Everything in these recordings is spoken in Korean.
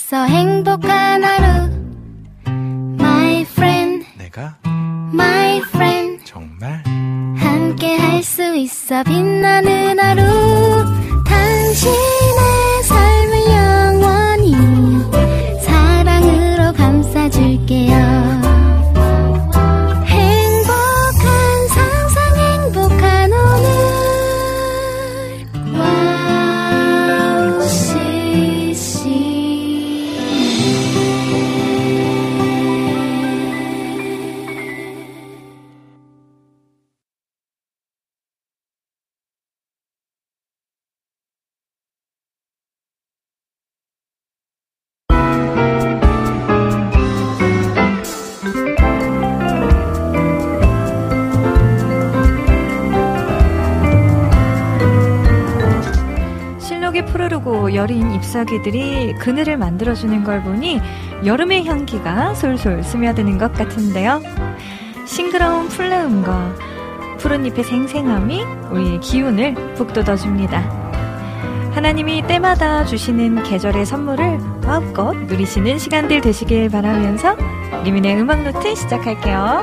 있어 행복한 하루 My friend 내가 My friend 정말 함께 할 수 있어 빛나는 하루 당신의 삶을 영원히 사랑으로 감싸줄게요 푸르르고 여린 잎사귀들이 그늘을 만들어주는 걸 보니 여름의 향기가 솔솔 스며드는 것 같은데요. 싱그러운 풀내음과 푸른 잎의 생생함이 우리의 기운을 북돋아줍니다. 하나님이 때마다 주시는 계절의 선물을 마음껏 누리시는 시간들 되시길 바라면서 리민의 음악노트 시작할게요.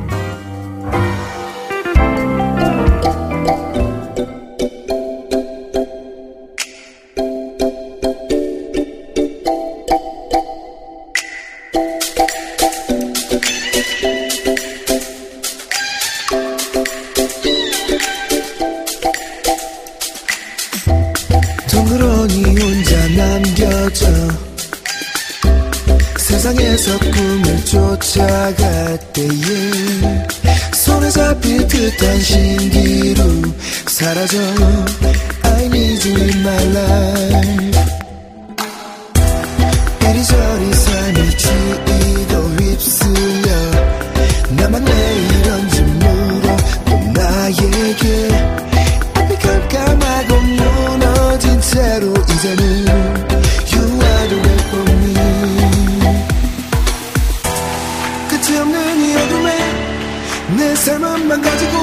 세상에서 꿈을 쫓아갈 때에 손에 잡힐 듯한 신기루 사라져 I need you in my life 이리저리 삶이 지이고 휩쓸려 나만 왜 이런지 물어 또 나에게 앞이 깜깜하고 무너진 채로 이제는 You are the way for me 끝이 없는 이 어둠에 내 삶은 망가지고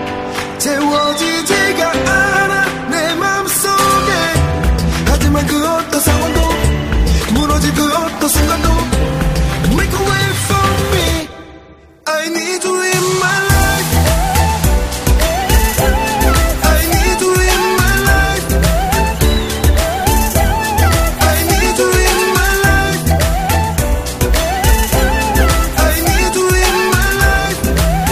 채워지지가 않아 내 마음속에 하지만 그 어떤 상황도 무너질 그 어떤 순간도 Make a way for me I need you in my life I need you in my life I need you in my life I need you in my life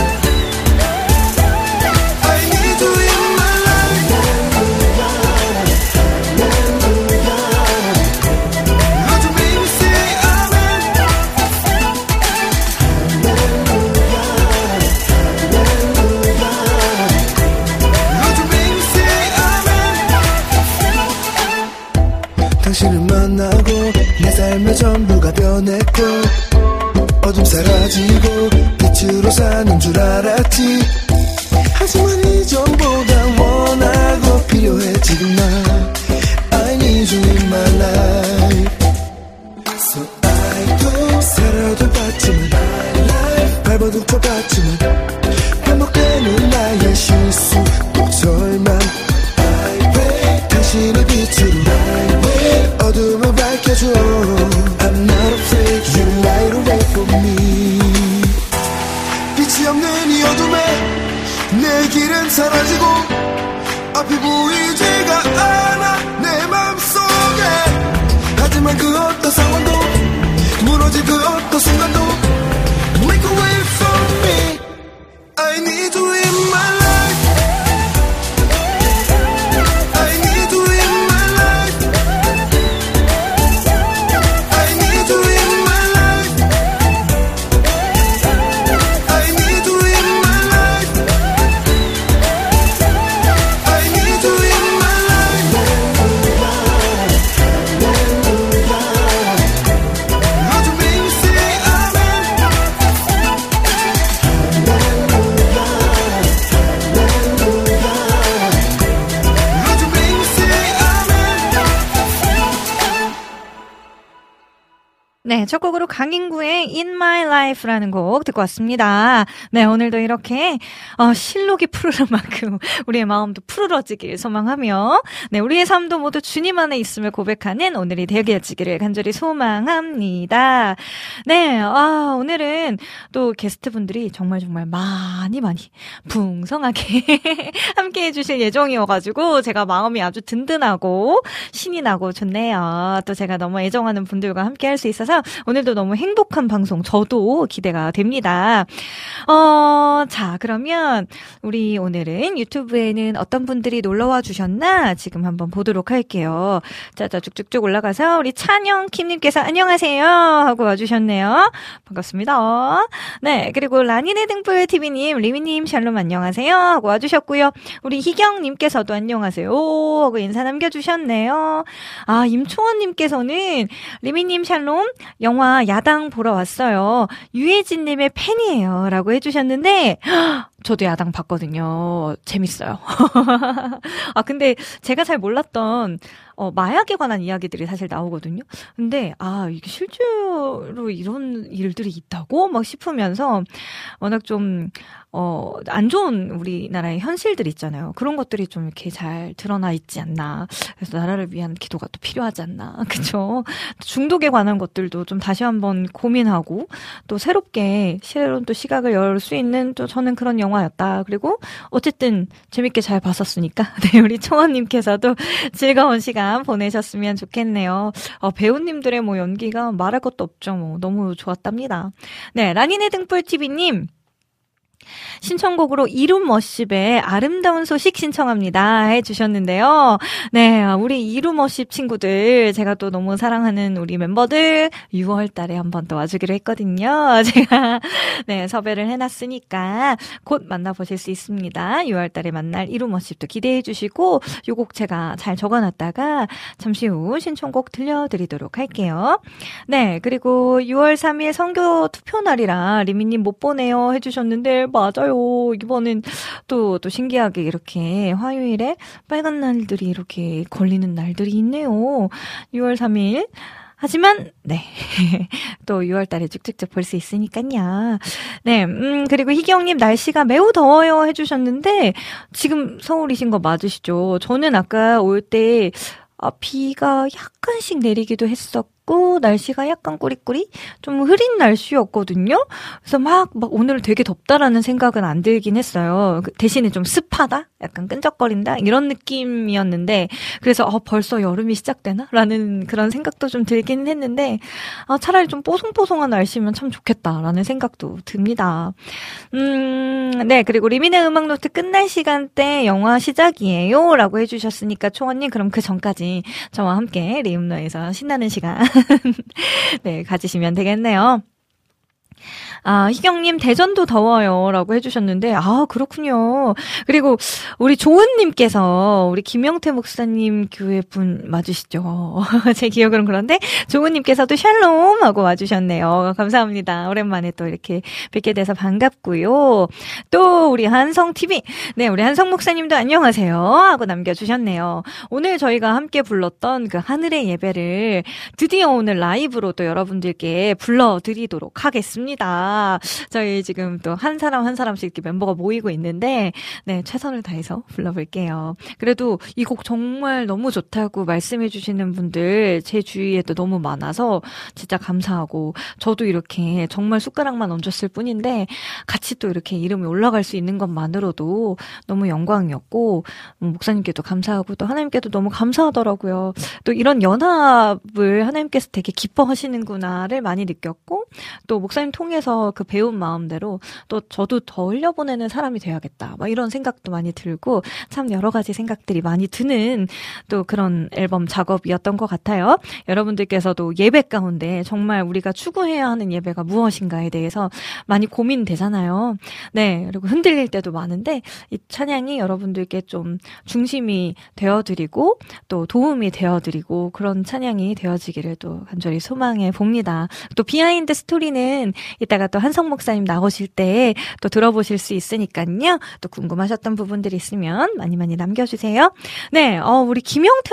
I need you in my life Lord you make me say amen Lord you make me say amen 당신을 만나고 내 삶의 전부가 변했고 어둠 사라지고 빛으로 사는 줄 알았지 하지만 이전보다 원하고 필요해 지금 나 I need you in my life So I do 살아도 봤지만 My life 밟아도 좁았지만 반복되는 나의 실수 또 절망 I pray 당신의 빛으로 My way 어둠을 밝혀줘 I'm not afraid You light a way for me 빛이 없는 이 어둠에 내 길은 사라지고 앞이 보이지가 않아 내 마음속에 하지만 그 어떤 상황도 무너질 그 어떤 순간도 Make a way for me I need you in my life I need you in my life I need you in my life I need you in my life I need you in my life Lord you make me say amen 네, 첫 곡으로 강인구의 In My Life라는 곡 듣고 왔습니다. 네, 오늘도 이렇게 실록이 푸르른 만큼 우리의 마음도 푸르러지길 소망하며 네, 우리의 삶도 모두 주님 안에 있음을 고백하는 오늘이 되어지기를 간절히 소망합니다. 네, 오늘은 또 게스트분들이 정말 많이 풍성하게 함께 해주실 예정이어가지고 제가 마음이 아주 든든하고 신이 나고 좋네요. 또 제가 너무 애정하는 분들과 함께 할 수 있어서 오늘도 너무 행복한 방송 저도 기대가 됩니다. 자, 그러면 우리 오늘은 유튜브에는 어떤 분들이 놀러와 주셨나 지금 한번 보도록 할게요. 자, 쭉쭉쭉 올라가서 우리 찬영킴님께서 안녕하세요 하고 와주셨네요. 반갑습니다. 네, 그리고 라니네 등불TV님, 리미님 샬롬 안녕하세요 하고 와주셨고요. 우리 희경님께서도 안녕하세요 하고 인사 남겨주셨네요. 임초원님께서는 리미님 샬롬 영화 야당 보러 왔어요. 유해진님의 팬이에요 라고 해주셨는데 저도 야당 봤거든요. 재밌어요. 근데 제가 잘 몰랐던 마약에 관한 이야기들이 사실 나오거든요. 근데 이게 실제로 이런 일들이 있다고 막 싶으면서 워낙 좀 안 좋은 우리나라의 현실들 있잖아요. 그런 것들이 좀 이렇게 잘 드러나 있지 않나. 그래서 나라를 위한 기도가 또 필요하지 않나. 그쵸? 중독에 관한 것들도 좀 다시 한번 고민하고 또 새롭게 새로운 또 시각을 열 수 있는 또 저는 그런 영화였다. 그리고 어쨌든 재밌게 잘 봤었으니까 네, 우리 청원님께서도 즐거운 시간 보내셨으면 좋겠네요. 배우님들의 뭐 연기가 말할 것도 없죠. 뭐 너무 좋았답니다. 네, 라니네 등불TV님 신청곡으로 이루머십의 아름다운 소식 신청합니다 해주셨는데요. 네, 우리 이루머십 친구들 제가 또 너무 사랑하는 우리 멤버들 6월 달에 한번 또 와주기로 했거든요. 제가 네, 섭외를 해놨으니까 곧 만나보실 수 있습니다. 6월 달에 만날 이루머십도 기대해 주시고 요 곡 제가 잘 적어놨다가 잠시 후 신청곡 들려드리도록 할게요. 네, 그리고 6월 3일 선교 투표 날이라 리미님 못 보내요 해주셨는데 맞아요. 이번엔 또 신기하게 이렇게 화요일에 빨간 날들이 이렇게 걸리는 날들이 있네요. 6월 3일. 하지만, 네. 또 6월 달에 쭉쭉쭉 볼 수 있으니까요. 네. 그리고 희경님 날씨가 매우 더워요 해주셨는데, 지금 서울이신 거 맞으시죠? 저는 아까 올 때, 비가 약간씩 내리기도 했었고, 날씨가 약간 꾸리꾸리 좀 흐린 날씨였거든요. 그래서 막 오늘 되게 덥다라는 생각은 안 들긴 했어요. 대신에 좀 습하다? 약간 끈적거린다? 이런 느낌이었는데 그래서 벌써 여름이 시작되나? 라는 그런 생각도 좀 들긴 했는데 차라리 좀 뽀송뽀송한 날씨면 참 좋겠다라는 생각도 듭니다. 네, 그리고 리민의 음악노트 끝날 시간대 영화 시작이에요 라고 해주셨으니까 초원님 그럼 그 전까지 저와 함께 리음노에서 신나는 시간 네, 가지시면 되겠네요. 희경님 대전도 더워요 라고 해주셨는데 그렇군요. 그리고 우리 조은님께서 우리 김영태 목사님 교회 분 맞으시죠? 제 기억으로는 그런데 조은님께서도 샬롬 하고 와주셨네요. 감사합니다. 오랜만에 또 이렇게 뵙게 돼서 반갑고요. 또 우리 한성TV 네, 우리 한성 목사님도 안녕하세요 하고 남겨주셨네요. 오늘 저희가 함께 불렀던 그 하늘의 예배를 드디어 오늘 라이브로 또 여러분들께 불러드리도록 하겠습니다. 저희 지금 또 한 사람 한 사람씩 이렇게 멤버가 모이고 있는데 네, 최선을 다해서 불러볼게요. 그래도 이 곡 정말 너무 좋다고 말씀해 주시는 분들 제 주위에도 너무 많아서 진짜 감사하고 저도 이렇게 정말 숟가락만 얹었을 뿐인데 같이 또 이렇게 이름이 올라갈 수 있는 것만으로도 너무 영광이었고 목사님께도 감사하고 또 하나님께도 너무 감사하더라고요. 또 이런 연합을 하나님께서 되게 기뻐하시는구나를 많이 느꼈고 또 목사님 통해서 그 배운 마음대로 또 저도 더 흘려보내는 사람이 돼야겠다. 막 이런 생각도 많이 들고 참 여러 가지 생각들이 많이 드는 또 그런 앨범 작업이었던 것 같아요. 여러분들께서도 예배 가운데 정말 우리가 추구해야 하는 예배가 무엇인가에 대해서 많이 고민되잖아요. 네, 그리고 흔들릴 때도 많은데 이 찬양이 여러분들께 좀 중심이 되어드리고 또 도움이 되어드리고 그런 찬양이 되어지기를 또 간절히 소망해 봅니다. 또 비하인드 스토리는 이따가 또 한성 목사님 나오실 때 또 들어보실 수 있으니까요. 또 궁금하셨던 부분들이 있으면 많이 많이 남겨주세요. 네, 우리 김영태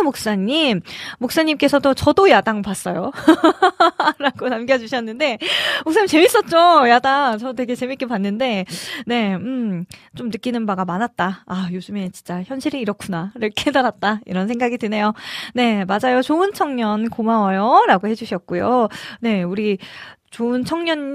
목사님께서도 저도 야당 봤어요. 라고 남겨주셨는데, 목사님 재밌었죠? 야당. 저 되게 재밌게 봤는데, 네, 좀 느끼는 바가 많았다. 아, 요즘에 진짜 현실이 이렇구나를 깨달았다. 이런 생각이 드네요. 네, 맞아요. 좋은 청년 고마워요. 라고 해주셨고요. 네, 우리 좋은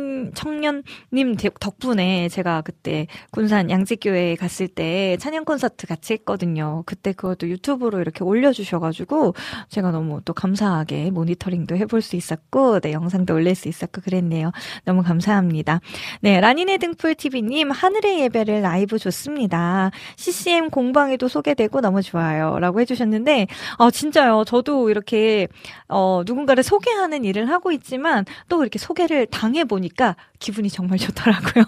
청년님 덕분에 제가 그때 군산 양지교회에 갔을 때 찬양 콘서트 같이 했거든요. 그때 그것도 유튜브로 이렇게 올려주셔가지고 제가 너무 또 감사하게 모니터링도 해볼 수 있었고, 네, 영상도 올릴 수 있었고 그랬네요. 너무 감사합니다. 네, 라니네 등불TV님, 하늘의 예배를 라이브 좋습니다. CCM 공방에도 소개되고 너무 좋아요. 라고 해주셨는데, 진짜요. 저도 이렇게, 누군가를 소개하는 일을 하고 있지만 또 이렇게 소개를 당해보니까 기분이 정말 좋더라고요.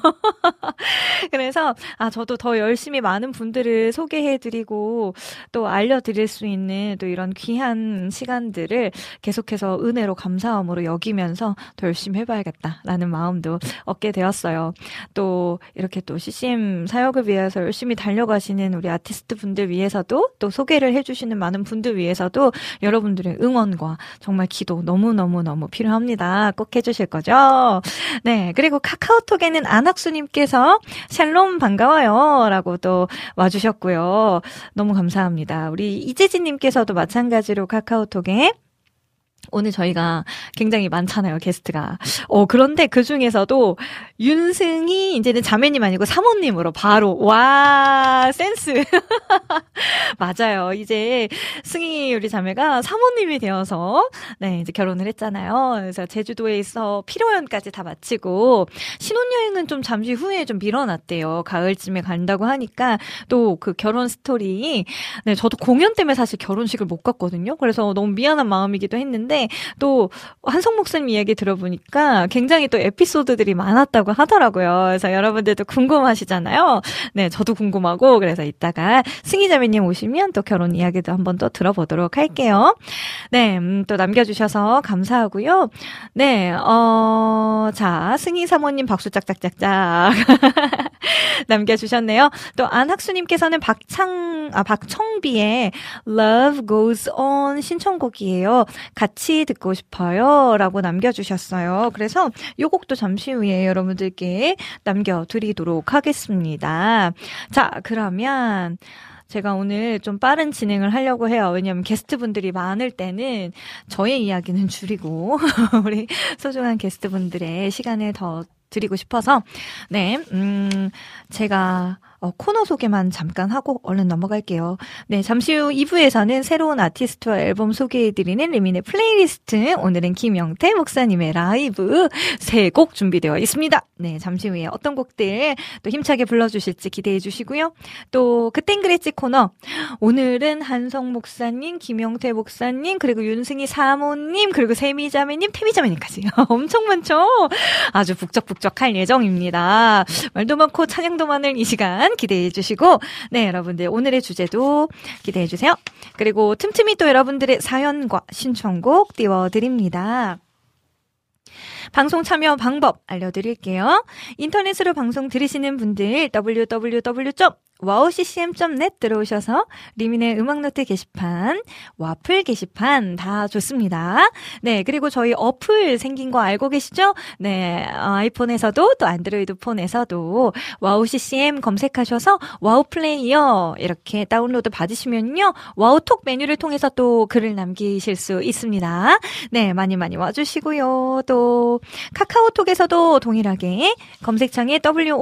그래서 저도 더 열심히 많은 분들을 소개해드리고 또 알려드릴 수 있는 또 이런 귀한 시간들을 계속해서 은혜로 감사함으로 여기면서 더 열심히 해봐야겠다라는 마음도 얻게 되었어요. 또 이렇게 또 CCM 사역을 위해서 열심히 달려가시는 우리 아티스트 분들 위해서도, 또 소개를 해주시는 많은 분들 위해서도 여러분들의 응원과 정말 기도 너무너무너무 필요합니다. 꼭 해주실 거죠? 네, 그리고 카카오톡에는 안학수님께서 샬롬 반가워요 라고 또 와주셨고요. 너무 감사합니다. 우리 이재진님께서도 마찬가지로 카카오톡에, 오늘 저희가 굉장히 많잖아요, 게스트가. 그런데 그 중에서도 윤승이 이제는 자매님 아니고 사모님으로 바로, 와, 센스. 맞아요. 이제 승희 우리 자매가 사모님이 되어서, 네, 이제 결혼을 했잖아요. 그래서 제주도에 있어 피로연까지 다 마치고, 신혼여행은 좀 잠시 후에 좀 밀어놨대요. 가을쯤에 간다고 하니까, 또 그 결혼 스토리, 네, 저도 공연 때문에 사실 결혼식을 못 갔거든요. 그래서 너무 미안한 마음이기도 했는데, 또 한성 목사님 이야기 들어보니까 굉장히 또 에피소드들이 많았다고 하더라고요. 그래서 여러분들도 궁금하시잖아요. 네, 저도 궁금하고, 그래서 이따가 승희자매님 오시면 또 결혼 이야기도 한번 또 들어보도록 할게요. 네, 또 남겨주셔서 감사하고요. 네, 자, 승희 사모님 박수 짝짝짝짝 남겨주셨네요. 또 안학수님께서는 박청비의 Love Goes On 신청곡이에요. 같이 듣고 싶어요 라고 남겨주셨어요. 그래서 이 곡도 잠시 후에 여러분들께 남겨드리도록 하겠습니다. 자, 그러면 제가 오늘 좀 빠른 진행을 하려고 해요. 왜냐하면 게스트분들이 많을 때는 저의 이야기는 줄이고 우리 소중한 게스트분들의 시간을 더 드리고 싶어서, 네, 제가 코너 소개만 잠깐 하고 얼른 넘어갈게요. 네, 잠시 후 2부에서는 새로운 아티스트와 앨범 소개해드리는 리민의 플레이리스트, 오늘은 김영태 목사님의 라이브 3곡 준비되어 있습니다. 네, 잠시 후에 어떤 곡들 또 힘차게 불러주실지 기대해 주시고요. 또 그땐 그랬지 코너, 오늘은 한성 목사님, 김영태 목사님, 그리고 윤승희 사모님, 그리고 세미자매님, 태미자매님까지 엄청 많죠? 아주 북적북적할 예정입니다. 말도 많고 찬양도 많은 이 시간 기대해 주시고, 네, 여러분들 오늘의 주제도 기대해 주세요. 그리고 틈틈이 또 여러분들의 사연과 신청곡 띄워드립니다. 방송 참여 방법 알려드릴게요. 인터넷으로 방송 들으시는 분들 www.wowccm.net 들어오셔서 리민의 음악노트 게시판, 와플 게시판 다 좋습니다. 네, 그리고 저희 어플 생긴 거 알고 계시죠? 네, 아이폰에서도 또 안드로이드 폰에서도 와우ccm 검색하셔서 와우 플레이어 이렇게 다운로드 받으시면요, 와우톡 메뉴를 통해서 또 글을 남기실 수 있습니다. 네, 많이 많이 와주시고요. 또 카카오톡에서도 동일하게 검색창에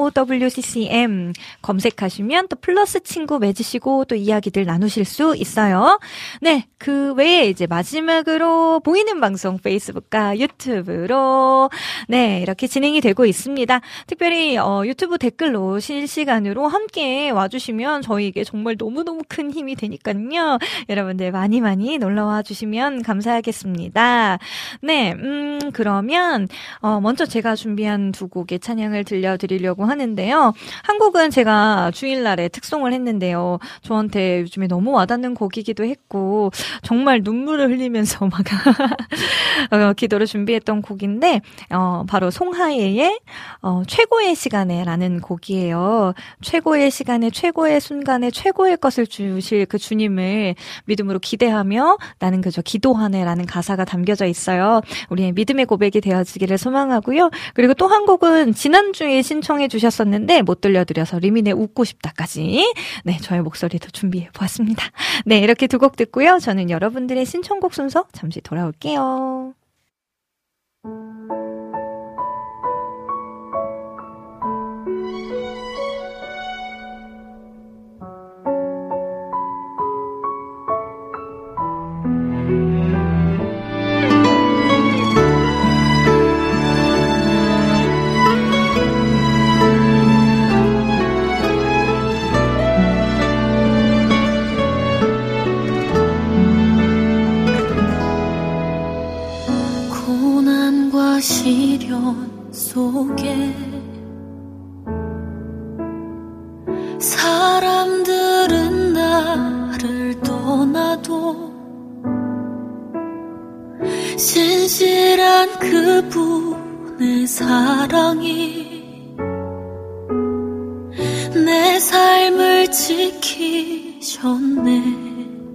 WOWCCM 검색하시면 또 플러스 친구 맺으시고 또 이야기들 나누실 수 있어요. 네, 그 외에 이제 마지막으로 보이는 방송 페이스북과 유튜브로 네, 이렇게 진행이 되고 있습니다. 특별히 유튜브 댓글로 실시간으로 함께 와주시면 저희에게 정말 너무너무 큰 힘이 되니까요. 여러분들 많이 많이 놀러와 주시면 감사하겠습니다. 네, 그러면 먼저 제가 준비한 두 곡의 찬양을 들려드리려고 하는데요. 한 곡은 제가 주일날에 우리나라의 특송을 했는데요. 저한테 요즘에 너무 와닿는 곡이기도 했고 정말 눈물을 흘리면서 막 기도를 준비했던 곡인데 바로 송하예의 최고의 시간에라는 곡이에요. 최고의 시간에 최고의 순간에 최고의 것을 주실 그 주님을 믿음으로 기대하며 나는 그저 기도하네라는 가사가 담겨져 있어요. 우리의 믿음의 고백이 되어지기를 소망하고요. 그리고 또 한 곡은 지난주에 신청해 주셨었는데 못 들려드려서 리민의 웃고 싶다까지 네, 저의 목소리도 준비해 보았습니다. 네, 이렇게 두 곡 듣고요. 저는 여러분들의 신청곡 순서 잠시 돌아올게요. 시련 속에 사람들은 나를 떠나도 신실한 그분의 사랑이 내 삶을 지키셨네.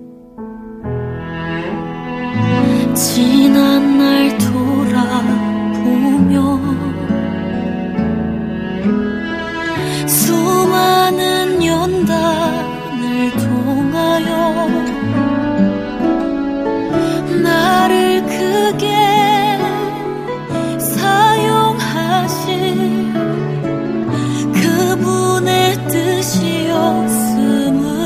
지난 날 돌아보며 수많은 연단을 통하여 나를 크게 사용하신 그분의 뜻이었음을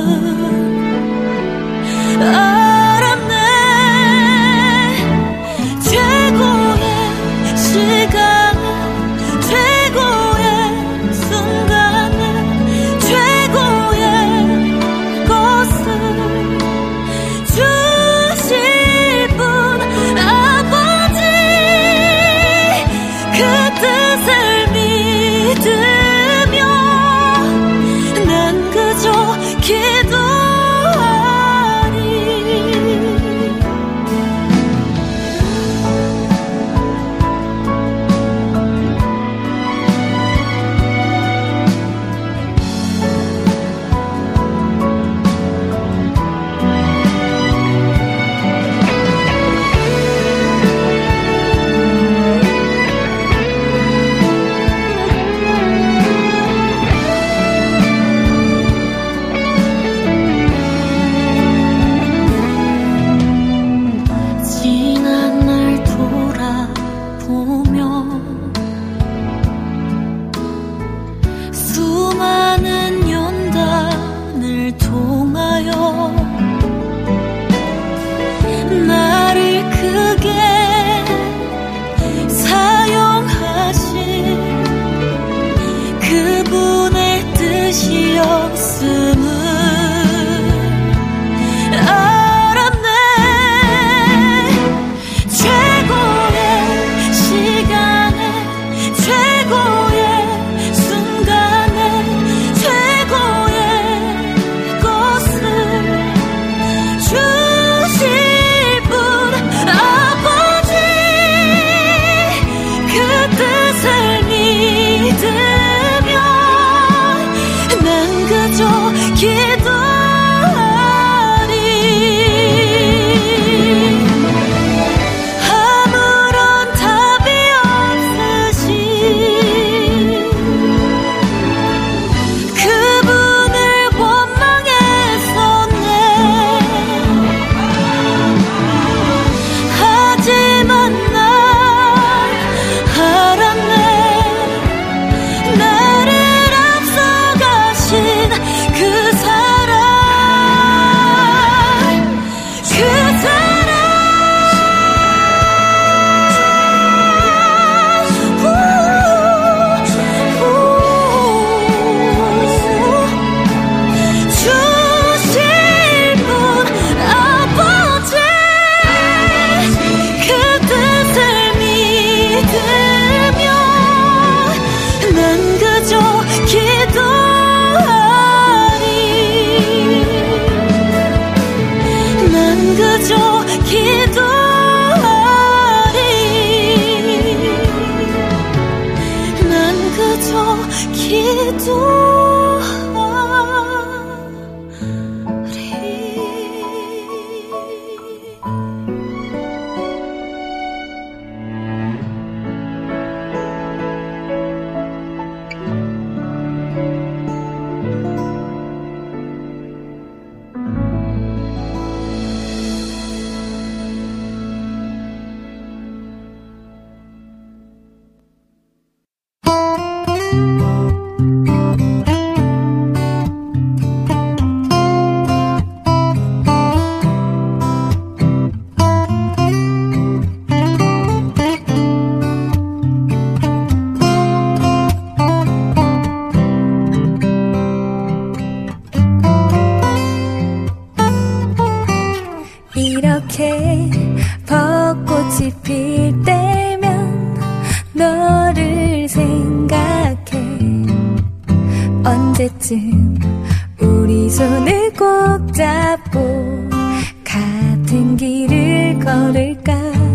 네 손을 꼭 잡고 같은 길을 걸을까.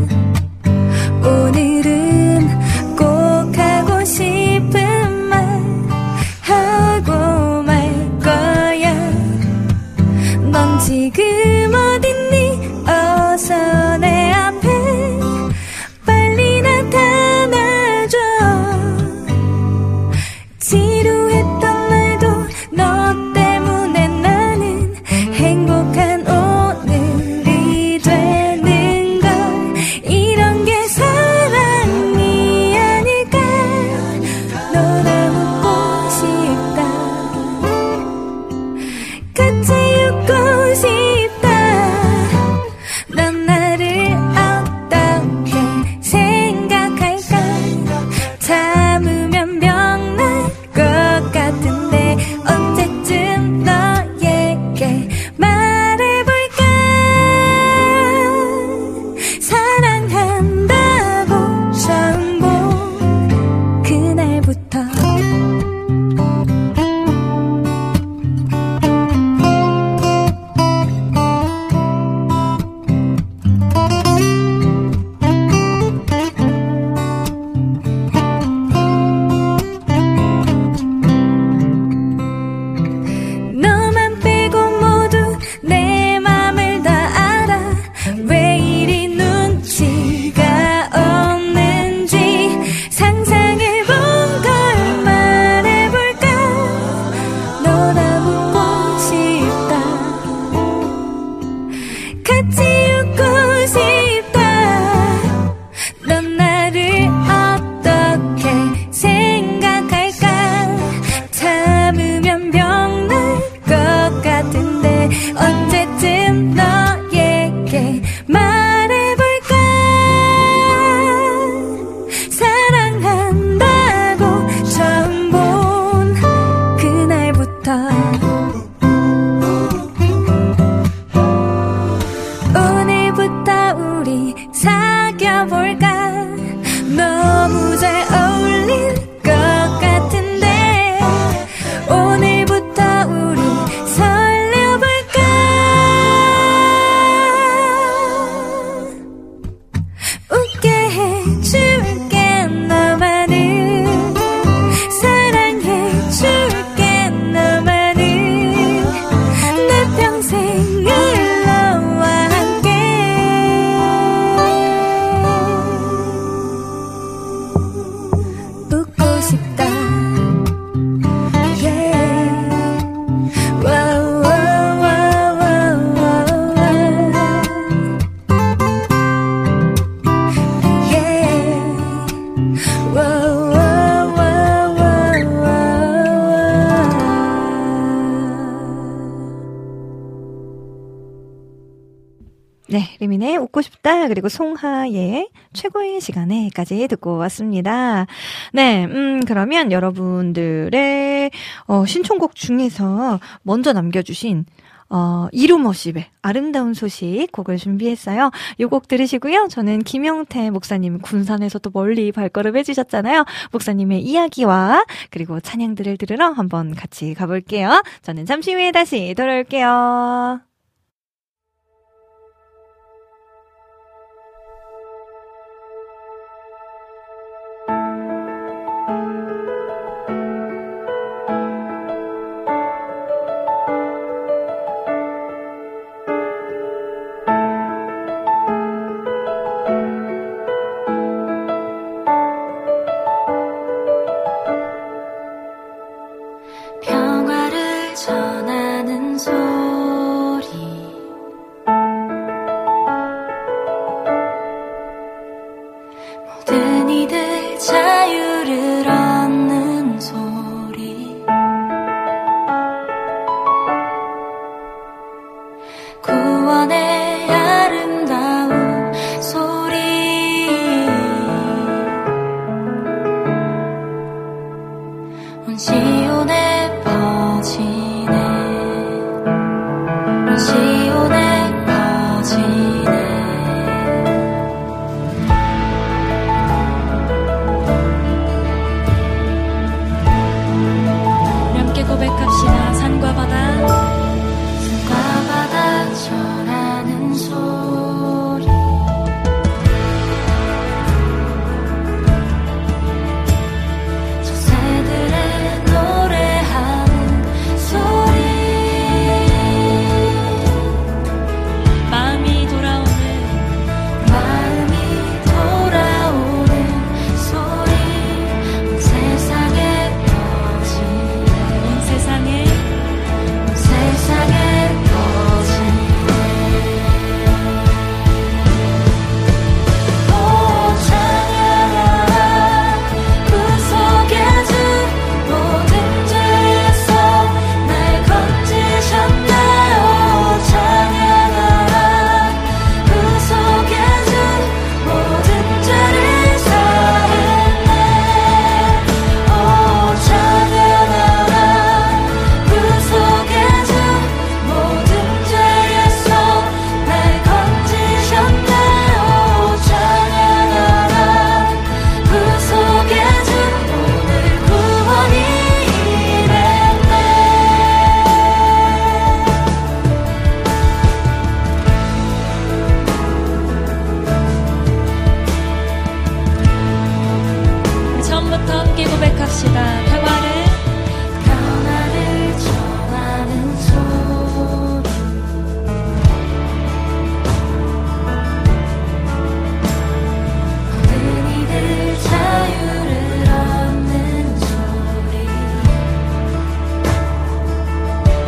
오늘은 꼭 하고 싶은 말 하고 말 거야. 넌 지금 어딨니? 어서 내 앞에 빨리 나타나줘. 지루했던 날도 너 때문에 나는 행복한 오늘이 되는 걸. 이런 게 사랑이 아닐까. 널 안고 싶다. 같이 웃고 싶다. 넌 나를 어떻게 생각할까. 참으면 병날 것 같은데 언제쯤 너에게 말해볼까. 사랑한다고 처음 본 그날부터 너만 빼고 모두 내 맘을 다 알아. 왜 이리 눈치가 없는지 상상해본 걸 말해볼까. 널 안고 싶다. 같이 웃고 싶다. 넌 나를 어떻게 생각할까. 참으면 병날 것 같은데 언제쯤 너에게 말해볼까. 사랑한다고 처음 본 그날부터 오늘부터 우리 사귀어볼까. 너무 잘 어울릴 것 같은데 오늘부터 우리 설레볼까. 웃게 해줄게. 너만을 사랑해줄게. 너만을 내 평생을 너와 함께. 웃고 싶다. Yeah. Wow, wow, wow, wow, wow, wow. Yeah. Wow, wow, wow, wow, wow. 네, 리민의 웃고 싶다, 그리고 송하의 최고의 시간에까지 듣고 왔습니다. 네, 그러면 여러분들의 신청곡 중에서 먼저 남겨주신 이루머십의 아름다운 소식 곡을 준비했어요. 이 곡 들으시고요. 저는 김영태 목사님, 군산에서 또 멀리 발걸음 해주셨잖아요. 목사님의 이야기와 그리고 찬양들을 들으러 한번 같이 가볼게요. 저는 잠시 후에 다시 돌아올게요. 평화를 전하는 소리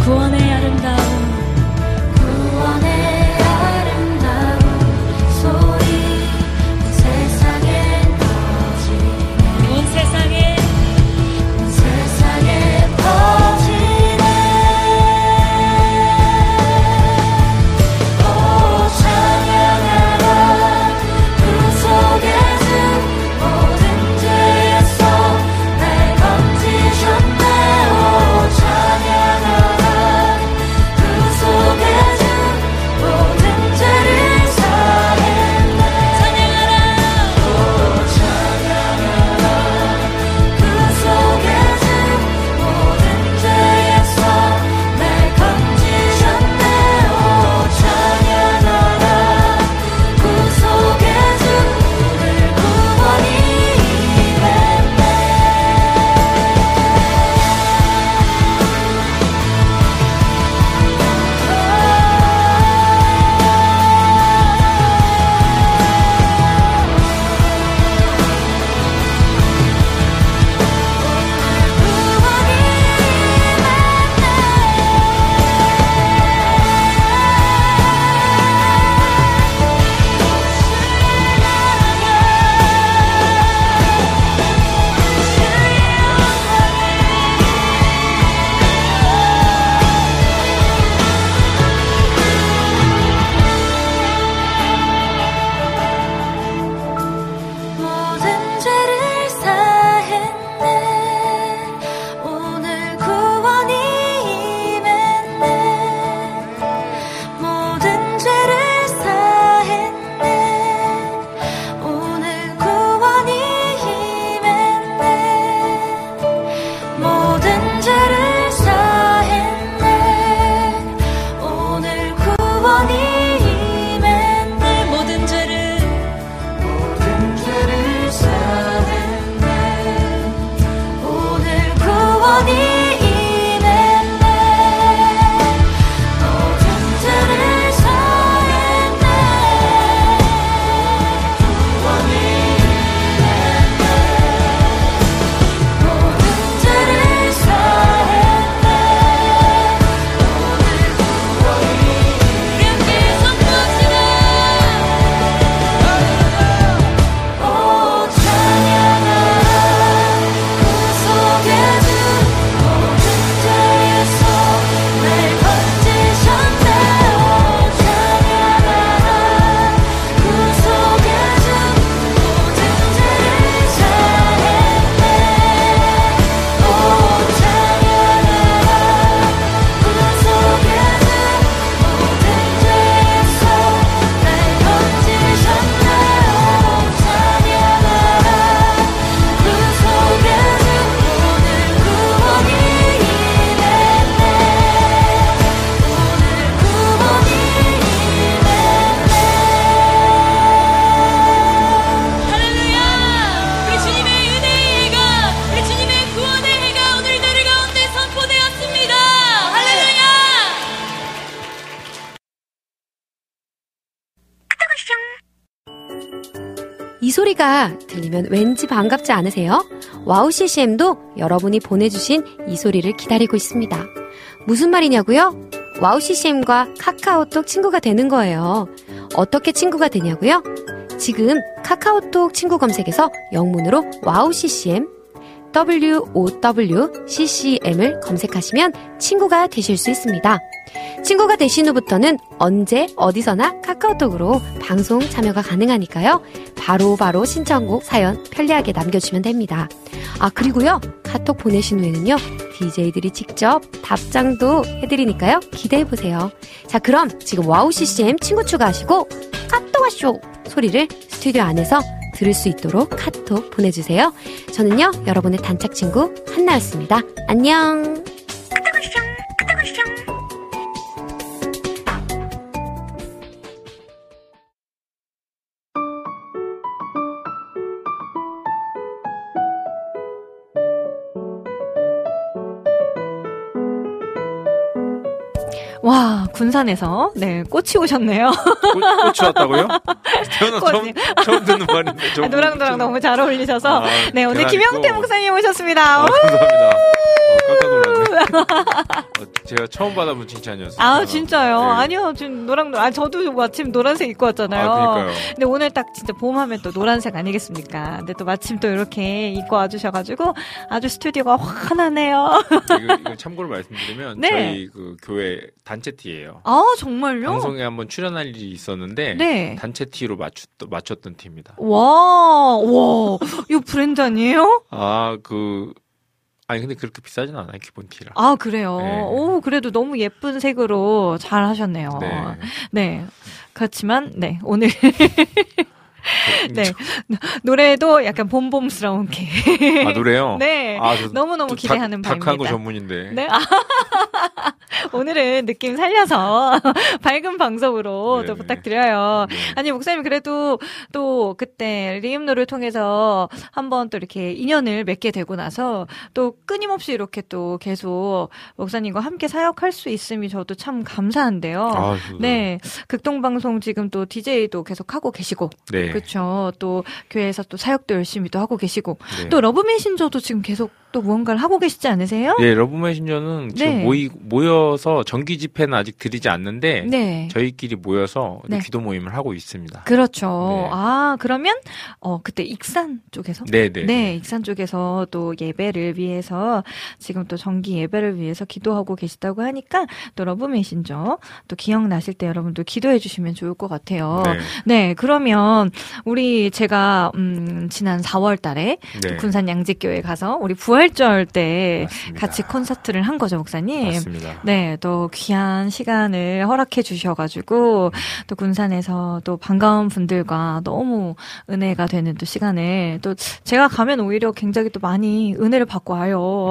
구원의 아름다움 구원의 아름다운 소리 온 세상에 퍼지네 온 세상에 온 세상에 퍼지네 오 찬양하라 그 속에 든 모든 죄에서 날 건지셨네 오 찬양하라 그 속에 든 모든 죄를 사했네 찬양하라 오 찬양하라 그 속에 든 모든 죄에서 날 건지셨네 오 찬양하라 그 속에 든 오늘 구원이 임했네 모든 죄를 사했네 오늘 구원이 임했네 모든 죄를 사했네 오늘 구원이 임했네 모든 죄를 사했네 오늘 구원이 임했네 모든 죄를 모든 죄를 사했네 오늘 구원이 임했네 모든 죄를 사했네 구원이 임했네 모든 죄를 사했네 오늘 구원이 함께 선포합시다 오 찬양하라 그 속에 든 모든 죄에서 날 건지셨네 오 찬양하라 그 속에 든 모든 죄를 사했네 오 찬양하라 그 속에 든 모든 죄에서 날 건지셨네 오 찬양하라 그 속에 든 오늘 구원이 임했네 오늘 구원이 할렐루야 우리 주님의 은혜의 해가 우리 주님의 구원의 해가 오늘 내를 가운데 선포되었습니다 할렐루야 이 소리가 들리면 왠지 반갑지 않으세요? 와우 CCM도 여러분이 보내주신 이 소리를 기다리고 있습니다. 무슨 말이냐고요? 와우 CCM과 카카오톡 친구가 되는 거예요. 어떻게 친구가 되냐고요? 지금 카카오톡 친구 검색에서 영문으로 와우 CCM WOWCCM을 검색하시면 친구가 되실 수 있습니다. 친구가 되신 후부터는 언제 어디서나 카카오톡으로 방송 참여가 가능하니까요. 바로 신청곡 사연 편리하게 남겨주시면 됩니다. 아 그리고요 카톡 보내신 후에는요 DJ들이 직접 답장도 해드리니까요 기대해보세요. 자 그럼 지금 와우 CCM 친구 추가하시고 카톡와쇼 소리를 스튜디오 안에서 들을 수 있도록 카톡 보내주세요. 저는요 여러분의 단짝 친구 한나였습니다. 안녕. 와, 군산에서, 네, 꽃이 오셨네요. 꽃이 왔다고요? 저는 처음 듣는 말인데. 노랑노랑 너무 잘 어울리셔서. 네, 오늘 대단히 김영태 목사님 오셨습니다. 감사합니다. 깜짝 놀랐네. 제가 처음 받아본 칭찬이었어요. 아, 진짜요? 네. 아니요, 지금 저도 마침 노란색 입고 왔잖아요. 아, 그러니까요. 근데 오늘 딱 진짜 봄 하면 또 노란색 아니겠습니까? 근데 또 마침 또 이렇게 입고 와주셔가지고 아주 스튜디오가 환하네요. 이거 참고로 말씀드리면 네. 저희 그 교회 단체 티예요. 아, 정말요? 방송에 한번 출연할 일이 있었는데 네. 단체 티로 맞췄던 티입니다. 와, 이거 브랜드 아니에요? 아니 근데 그렇게 비싸진 않아요, 기본 티라. 아, 그래요? 네. 오, 그래도 너무 예쁜 색으로 잘 하셨네요. 네. 네. 그렇지만, 네, 오늘. 네. 노래도 약간 봄봄스러운 게. 아, 노래요? 네. 저 너무너무 또 기대하는 바입니다. 닭한 거 전문인데. 네. 오늘은 느낌 살려서 밝은 방송으로 네, 또 네. 부탁드려요. 네. 아니, 목사님 그래도 또 그때 리음노를 통해서 한번 또 이렇게 인연을 맺게 되고 나서 또 끊임없이 이렇게 또 계속 목사님과 함께 사역할 수 있음이 저도 참 감사한데요. 저도. 네. 극동방송 지금 또 DJ도 계속 하고 계시고. 네. 그렇죠. 또 교회에서 또 사역도 열심히 또 하고 계시고. 네. 또 러브 메신저도 지금 계속 또 무언가를 하고 계시지 않으세요? 네, 러브 메신저는 지금 네. 모여서 정기 집회는 아직 드리지 않는데 네. 저희끼리 모여서 네. 기도 모임을 하고 있습니다. 그렇죠. 네. 아, 그러면 그때 익산 쪽에서 네. 익산 쪽에서 또 예배를 위해서 지금 또 정기 예배를 위해서 기도하고 계시다고 하니까 또 러브 메신저 또 기억나실 때 여러분들 기도해 주시면 좋을 것 같아요. 네. 네, 그러면 제가 지난 4월 달에 네. 군산 양지교회 가서 우리 부활절 때 맞습니다. 같이 콘서트를 한 거죠, 목사님. 맞습니다. 네, 또 귀한 시간을 허락해 주셔가지고 또 군산에서 또 반가운 분들과 너무 은혜가 되는 또 시간을 또 제가 가면 오히려 굉장히 또 많이 은혜를 받고 와요.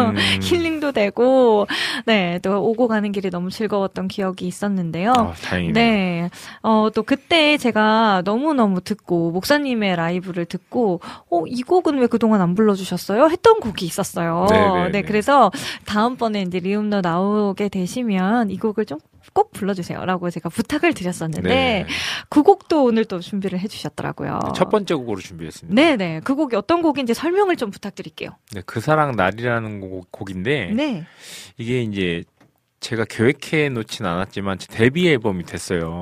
힐링도 되고 네, 또 오고 가는 길이 너무 즐거웠던 기억이 있었는데요. 다행이네요. 네, 또 그때 제가 너무너무 듣고 목사님의 라이브를 듣고 이 곡은 왜 그동안 안 불러주셨어요? 했던 곡이 있었어요. 네네네. 네, 그래서 다음번에 이제 리움너 나오게 되시면 이 곡을 좀 꼭 불러주세요라고 제가 부탁을 드렸었는데 네. 그 곡도 오늘 또 준비를 해주셨더라고요. 첫 번째 곡으로 준비했습니다. 네네, 그 곡이 어떤 곡인지 설명을 좀 부탁드릴게요. 네, 그 사랑 날이라는 곡인데 네. 이게 이제 제가 계획해 놓진 않았지만 제 데뷔 앨범이 됐어요.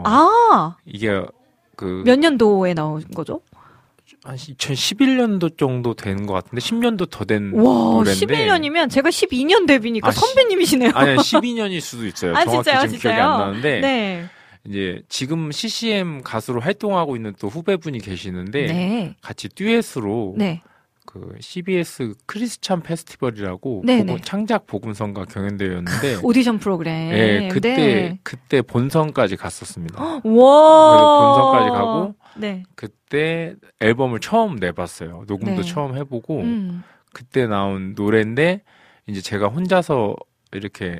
이게 몇 년도에 나온 거죠? 한 2011년도 정도 된 것 같은데 10년도 더 된 와, 노래인데 11년이면 제가 12년 데뷔니까 선배님이시네요. 아니 12년일 수도 있어요. 정확히 진짜요? 지금 기억이 안 나는데 네. 이제 지금 CCM 가수로 활동하고 있는 또 후배분이 계시는데 네. 같이 듀엣으로 네. 그 CBS 크리스찬 페스티벌이라고 네네. 창작 복음성가 경연대회였는데 오디션 프로그램. 네, 네. 그때 본선까지 갔었습니다. 와. 그래서 본선까지 가고 네. 그때 앨범을 처음 내봤어요. 녹음도 네. 처음 해보고 그때 나온 노래인데 이제 제가 혼자서 이렇게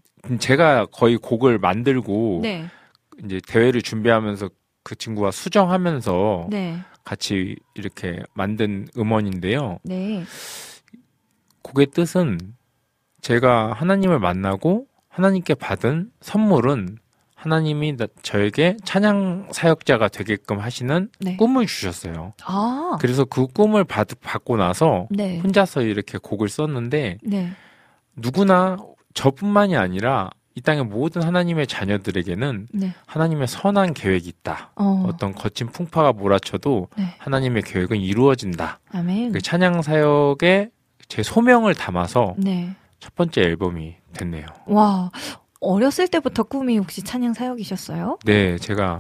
제가 거의 곡을 만들고 네. 이제 대회를 준비하면서 그 친구와 수정하면서 네. 같이 이렇게 만든 음원인데요. 네. 곡의 뜻은 제가 하나님을 만나고 하나님께 받은 선물은 하나님이 저에게 찬양 사역자가 되게끔 하시는 네. 꿈을 주셨어요. 아. 그래서 그 꿈을 받고 나서 네. 혼자서 이렇게 곡을 썼는데 네. 누구나 저뿐만이 아니라 이 땅의 모든 하나님의 자녀들에게는 네. 하나님의 선한 계획이 있다. 어떤 거친 풍파가 몰아쳐도 네. 하나님의 계획은 이루어진다. 아멘. 그 찬양 사역에 제 소명을 담아서 네. 첫 번째 앨범이 됐네요. 와. 어렸을 때부터 꿈이 혹시 찬양 사역이셨어요? 네, 제가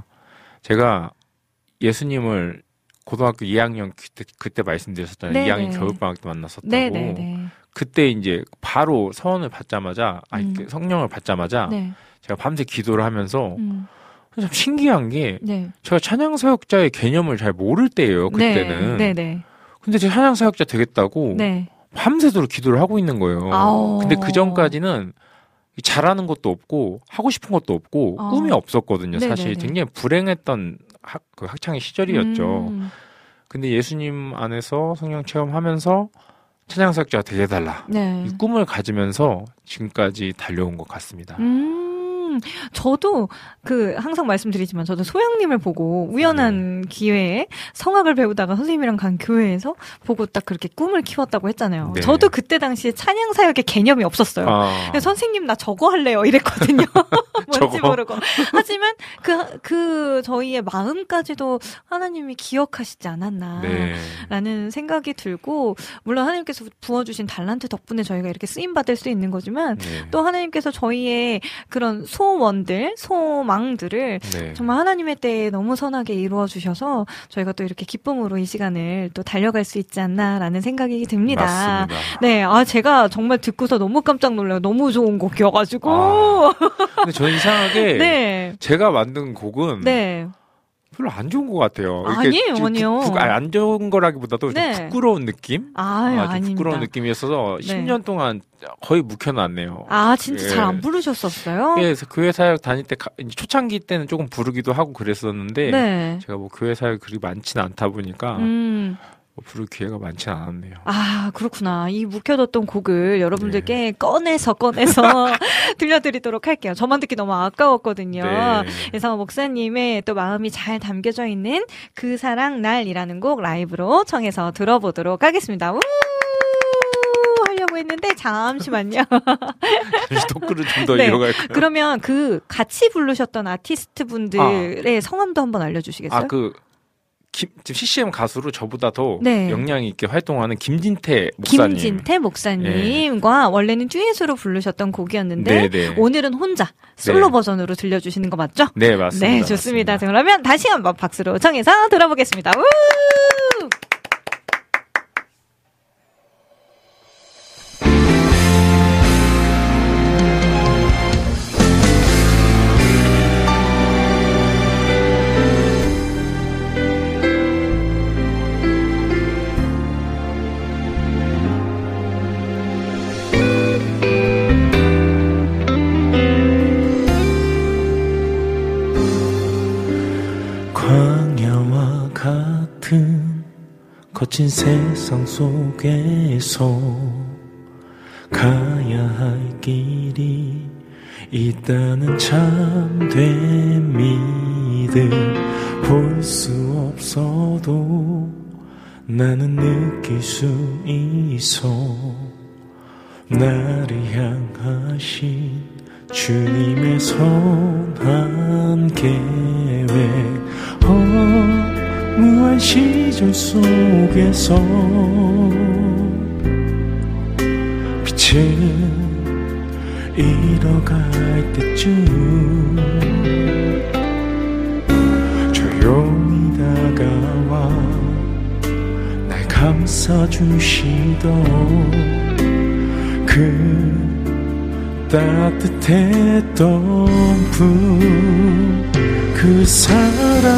예수님을 고등학교 2학년 그때 말씀드렸었잖아요. 네네. 2학년 겨울방학 때 만났었다고. 네네네. 그때 이제 바로 서원을 받자마자, 성령을 받자마자 네. 제가 밤새 기도를 하면서 참 신기한 게 네. 제가 찬양 사역자의 개념을 잘 모를 때예요. 그때는. 네. 네. 근데 제가 찬양 사역자 되겠다고 네. 밤새도록 기도를 하고 있는 거예요. 아오. 근데 그 전까지는 잘하는 것도 없고 하고 싶은 것도 없고 꿈이 없었거든요. 사실 네네네. 굉장히 불행했던 학창의 시절이었죠. 음. 근데 예수님 안에서 성령 체험하면서 찬양 사역자가 되게 해달라. 네. 이 꿈을 가지면서 지금까지 달려온 것 같습니다. 저도 항상 말씀드리지만 저도 소영님을 보고 우연한 기회에 성악을 배우다가 선생님이랑 간 교회에서 보고 딱 그렇게 꿈을 키웠다고 했잖아요. 네. 저도 그때 당시에 찬양 사역의 개념이 없었어요. 그래서 선생님 나 저거 할래요 이랬거든요. 뭔지 모르고. 하지만 저희의 마음까지도 하나님이 기억하시지 않았나라는 생각이 들고, 물론 하나님께서 부어주신 달란트 덕분에 저희가 이렇게 쓰임받을 수 있는 거지만 또 하나님께서 저희의 그런 소원들, 소망들을 정말 하나님의 때에 너무 선하게 이루어 주셔서 저희가 또 이렇게 기쁨으로 이 시간을 또 달려갈 수 있지 않나라는 생각이 듭니다. 맞습니다. 네, 제가 정말 듣고서 너무 깜짝 놀라요. 너무 좋은 곡이어가지고. 근데 저는 이상하게 제가 만든 곡은 별로 안 좋은 것 같아요. 아니에요. 안 좋은 거라기보다도 좀 부끄러운 느낌? 좀 부끄러운 느낌이었어서 10년 동안 거의 묵혀놨네요. 진짜 잘 안 부르셨었어요? 그래서 교회 사역 다닐 때 초창기 때는 조금 부르기도 하고 그랬었는데 제가 뭐 교회 사역 그리 많지는 않다 보니까 부를 기회가 많지 않았네요. 그렇구나. 이 묵혀뒀던 곡을 여러분들께 꺼내서 들려드리도록 할게요. 저만 듣기 너무 아까웠거든요. 그래서 목사님의 또 마음이 잘 담겨져 있는 그 사랑 날이라는 곡 라이브로 청해서 들어보도록 하겠습니다. 하려고 했는데 잠시만요. 잠시 토크를 좀 더 이어갈까요? 그러면 같이 부르셨던 아티스트 분들의 성함도 한번 알려주시겠어요? 지금 CCM 가수로 저보다 더 역량이 있게 활동하는 김진태 목사님과 원래는 듀엣으로 부르셨던 곡이었는데 오늘은 혼자 솔로 버전으로 들려주시는 거 맞죠? 네, 맞습니다. 네, 좋습니다. 맞습니다. 그러면 다시 한번 박수로 청해서 들어보겠습니다. 우! 거친 세상 속에서 가야 할 길이 있다는 참된 믿음, 볼 수 없어도 나는 느낄 수 있어. 나를 향하신 주님의 선한 계획, 무한 시절 속에서 빛을 잃어갈 때쯤 조용히 다가와 날 감싸주시던 그 따뜻했던 분, 그 사랑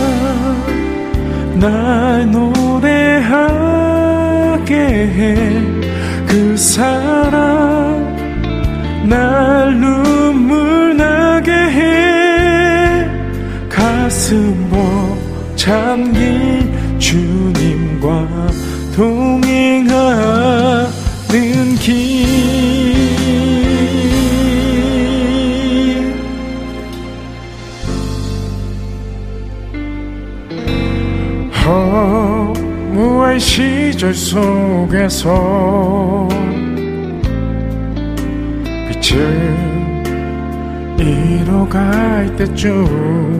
날 노래하게 해. 그 사랑 날 눈물 나게 해. 가슴 벅찬 길 주님과 동행하는 길. 허무한 시절 속에서 빛을 잃어갈 때쯤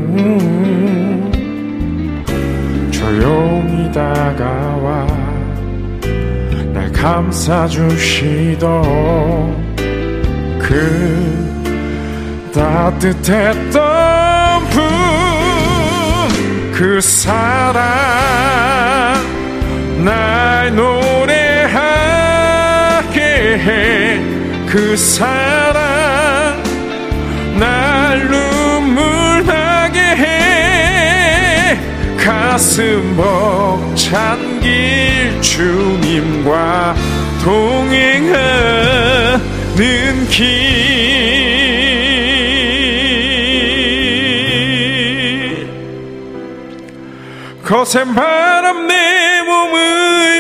조용히 다가와 날 감싸주시던 그 따뜻했던 분, 그 사랑 날 노래하게 해. 그 사랑 날 눈물 나게 해. 가슴 벅찬 길 주님과 동행하는 길. 거센 바람 내 몸을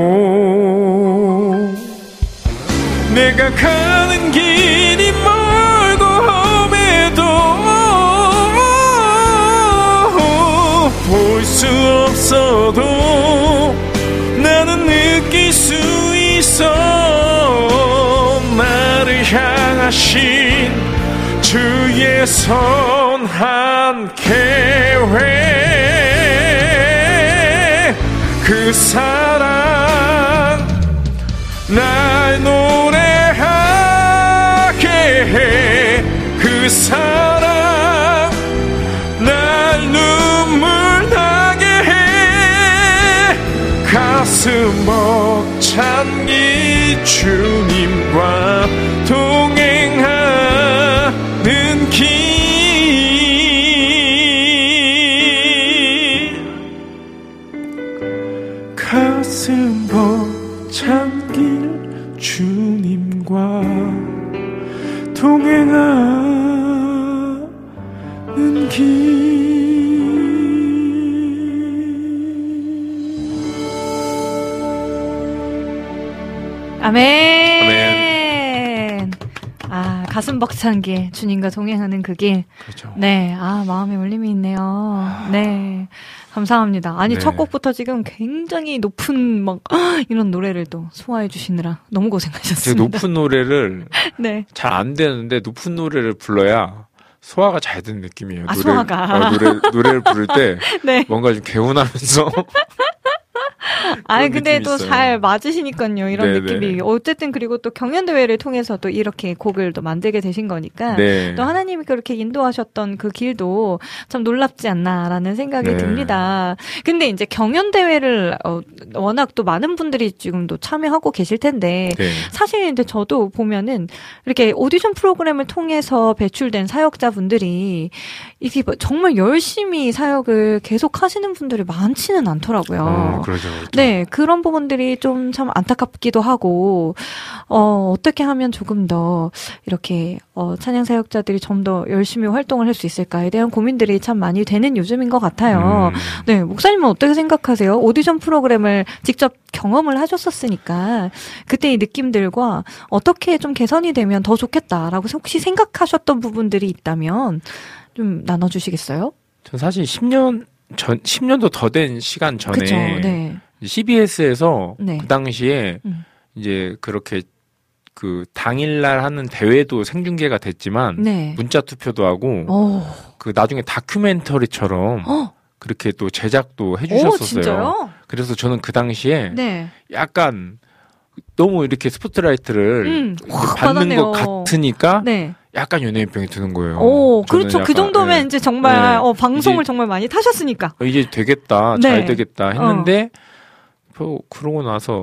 밀어쳐도 내가 가는 길이 없어도 나는 느낄 수 있어 나를 향하신 주의 선한 계획 그 사랑 날 노래하게 해 그 사랑 날 눈물 나게 해 가슴 벅찬 이 주님과 동행하는 길 가슴 벅찬 길 주님과 동행하는 길 아멘. 아, 가슴 벅찬 길, 주님과 동행하는 그 길. 그렇죠. 네, 아, 마음에 울림이 있네요. 네. 감사합니다. 아니, 네. 첫 곡부터 지금 굉장히 높은, 이런 노래를 또 소화해 주시느라 너무 고생하셨습니다. 높은 노래를 네. 잘 안 되는데 높은 노래를 불러야 소화가 잘 되는 느낌이에요. 아, 소화가. 노래를 부를 때 네. 뭔가 좀 개운하면서 아니, 근데 또 잘 맞으시니까요, 이런 네네. 느낌이. 어쨌든, 그리고 또 경연대회를 통해서 또 이렇게 곡을 또 만들게 되신 거니까. 네. 또 하나님이 그렇게 인도하셨던 그 길도 참 놀랍지 않나라는 생각이 네. 듭니다. 근데 이제 경연대회를, 워낙 또 많은 분들이 지금도 참여하고 계실 텐데. 네. 사실 근데 저도 보면은 이렇게 오디션 프로그램을 통해서 배출된 사역자분들이 이게 정말 열심히 사역을 계속 하시는 분들이 많지는 않더라고요. 그렇죠. 네, 그런 부분들이 좀 참 안타깝기도 하고, 어떻게 하면 조금 더 이렇게, 찬양 사역자들이 좀 더 열심히 활동을 할 수 있을까에 대한 고민들이 참 많이 되는 요즘인 것 같아요. 네, 목사님은 어떻게 생각하세요? 오디션 프로그램을 직접 경험을 하셨었으니까, 그때의 느낌들과 어떻게 좀 개선이 되면 더 좋겠다라고 혹시 생각하셨던 부분들이 있다면 좀 나눠주시겠어요? 전 사실 10년도 더 된 시간 전에. 그쵸, 네. CBS에서 네. 그 당시에 이제 그렇게 그 당일날 하는 대회도 생중계가 됐지만 네. 문자 투표도 하고 그 나중에 다큐멘터리처럼 그렇게 또 제작도 해주셨었어요. 진짜요? 그래서 저는 그 당시에 네. 약간 너무 이렇게 스포트라이트를 받는 받았네요. 것 같으니까 네. 약간 연예인병이 드는 거예요. 오, 그렇죠. 약간, 그 정도면 네. 이제 정말 네. 방송을 이제, 정말 많이 타셨으니까. 이제 되겠다, 네. 잘 되겠다 했는데 그러고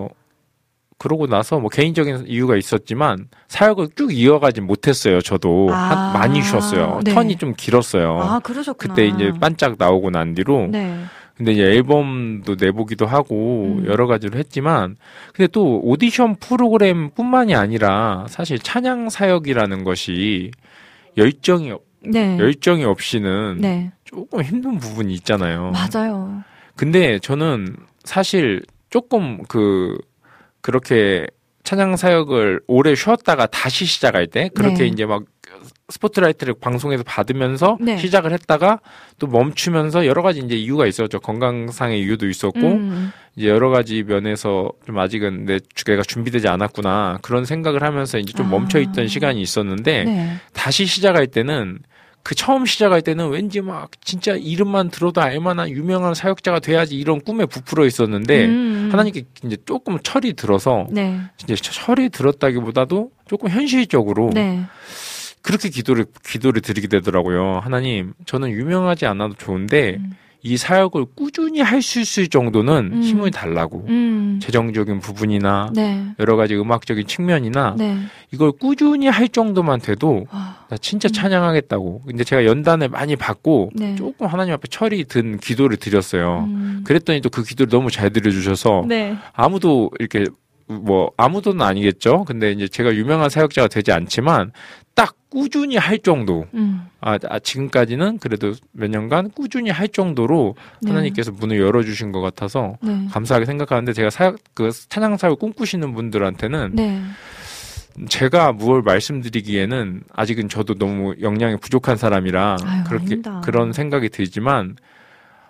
나서 뭐 개인적인 이유가 있었지만 사역을 쭉 이어가지 못했어요. 저도 많이 쉬었어요. 네. 턴이 좀 길었어요. 아, 그러셨구나. 그때 이제 반짝 나오고 난 뒤로. 네. 근데 이제 앨범도 내보기도 하고 여러 가지로 했지만 근데 또 오디션 프로그램뿐만이 아니라 사실 찬양 사역이라는 것이 열정이 없이는 네. 조금 힘든 부분이 있잖아요. 맞아요. 근데 저는 사실 조금 그렇게 찬양 사역을 오래 쉬었다가 다시 시작할 때 그렇게 네. 이제 막 스포트라이트를 방송에서 받으면서 네. 시작을 했다가 또 멈추면서 여러 가지 이제 이유가 있었죠. 건강상의 이유도 있었고 이제 여러 가지 면에서 좀 아직은 내가 준비되지 않았구나 그런 생각을 하면서 이제 좀 멈춰 있던 시간이 있었는데 네. 다시 시작할 때는 처음 시작할 때는 왠지 막 진짜 이름만 들어도 알만한 유명한 사역자가 돼야지 이런 꿈에 부풀어 있었는데 하나님께 이제 조금 철이 들어서 네. 진짜 철이 들었다기보다도 조금 현실적으로 네. 그렇게 기도를 드리게 되더라고요. 하나님, 저는 유명하지 않아도 좋은데 이 사역을 꾸준히 할 수 있을 정도는 힘을 달라고 재정적인 부분이나 네. 여러 가지 음악적인 측면이나 네. 이걸 꾸준히 할 정도만 돼도 나 진짜 찬양하겠다고. 근데 제가 연단을 많이 받고 네. 조금 하나님 앞에 철이 든 기도를 드렸어요. 그랬더니 또 그 기도를 너무 잘 들어주셔서 네. 아무도 이렇게 아무도는 아니겠죠. 근데 이제 제가 유명한 사역자가 되지 않지만 딱 꾸준히 할 정도. 지금까지는 그래도 몇 년간 꾸준히 할 정도로 네. 하나님께서 문을 열어주신 것 같아서 네. 감사하게 생각하는데 제가 찬양 사역을 꿈꾸시는 분들한테는 네. 제가 무엇을 말씀드리기에는 아직은 저도 너무 역량이 부족한 사람이라 아유, 그렇게 아닙니다. 그런 생각이 들지만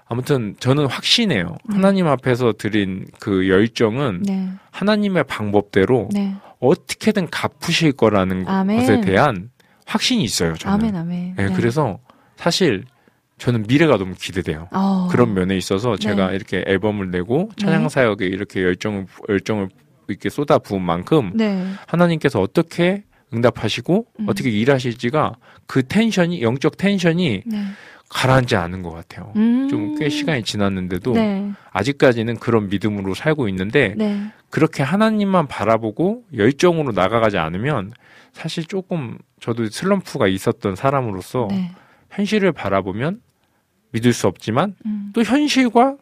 아무튼 저는 확신해요. 하나님 앞에서 드린 그 열정은 네. 하나님의 방법대로 네. 어떻게든 갚으실 거라는 아멘. 것에 대한 확신이 있어요. 저는. 아멘. 네, 그래서 사실 저는 미래가 너무 기대돼요. 그런 면에 있어서 제가 이렇게 앨범을 내고 찬양 사역에 이렇게 열정을 이렇게 쏟아 부은 만큼 네. 하나님께서 어떻게 응답하시고 어떻게 일하실지가 그 텐션이 영적 텐션이 네. 가라앉지 않은 것 같아요. 좀 꽤 시간이 지났는데도 네. 아직까지는 그런 믿음으로 살고 있는데 네. 그렇게 하나님만 바라보고 열정으로 나가가지 않으면 사실 조금 저도 슬럼프가 있었던 사람으로서 네. 현실을 바라보면 믿을 수 없지만 또 현실과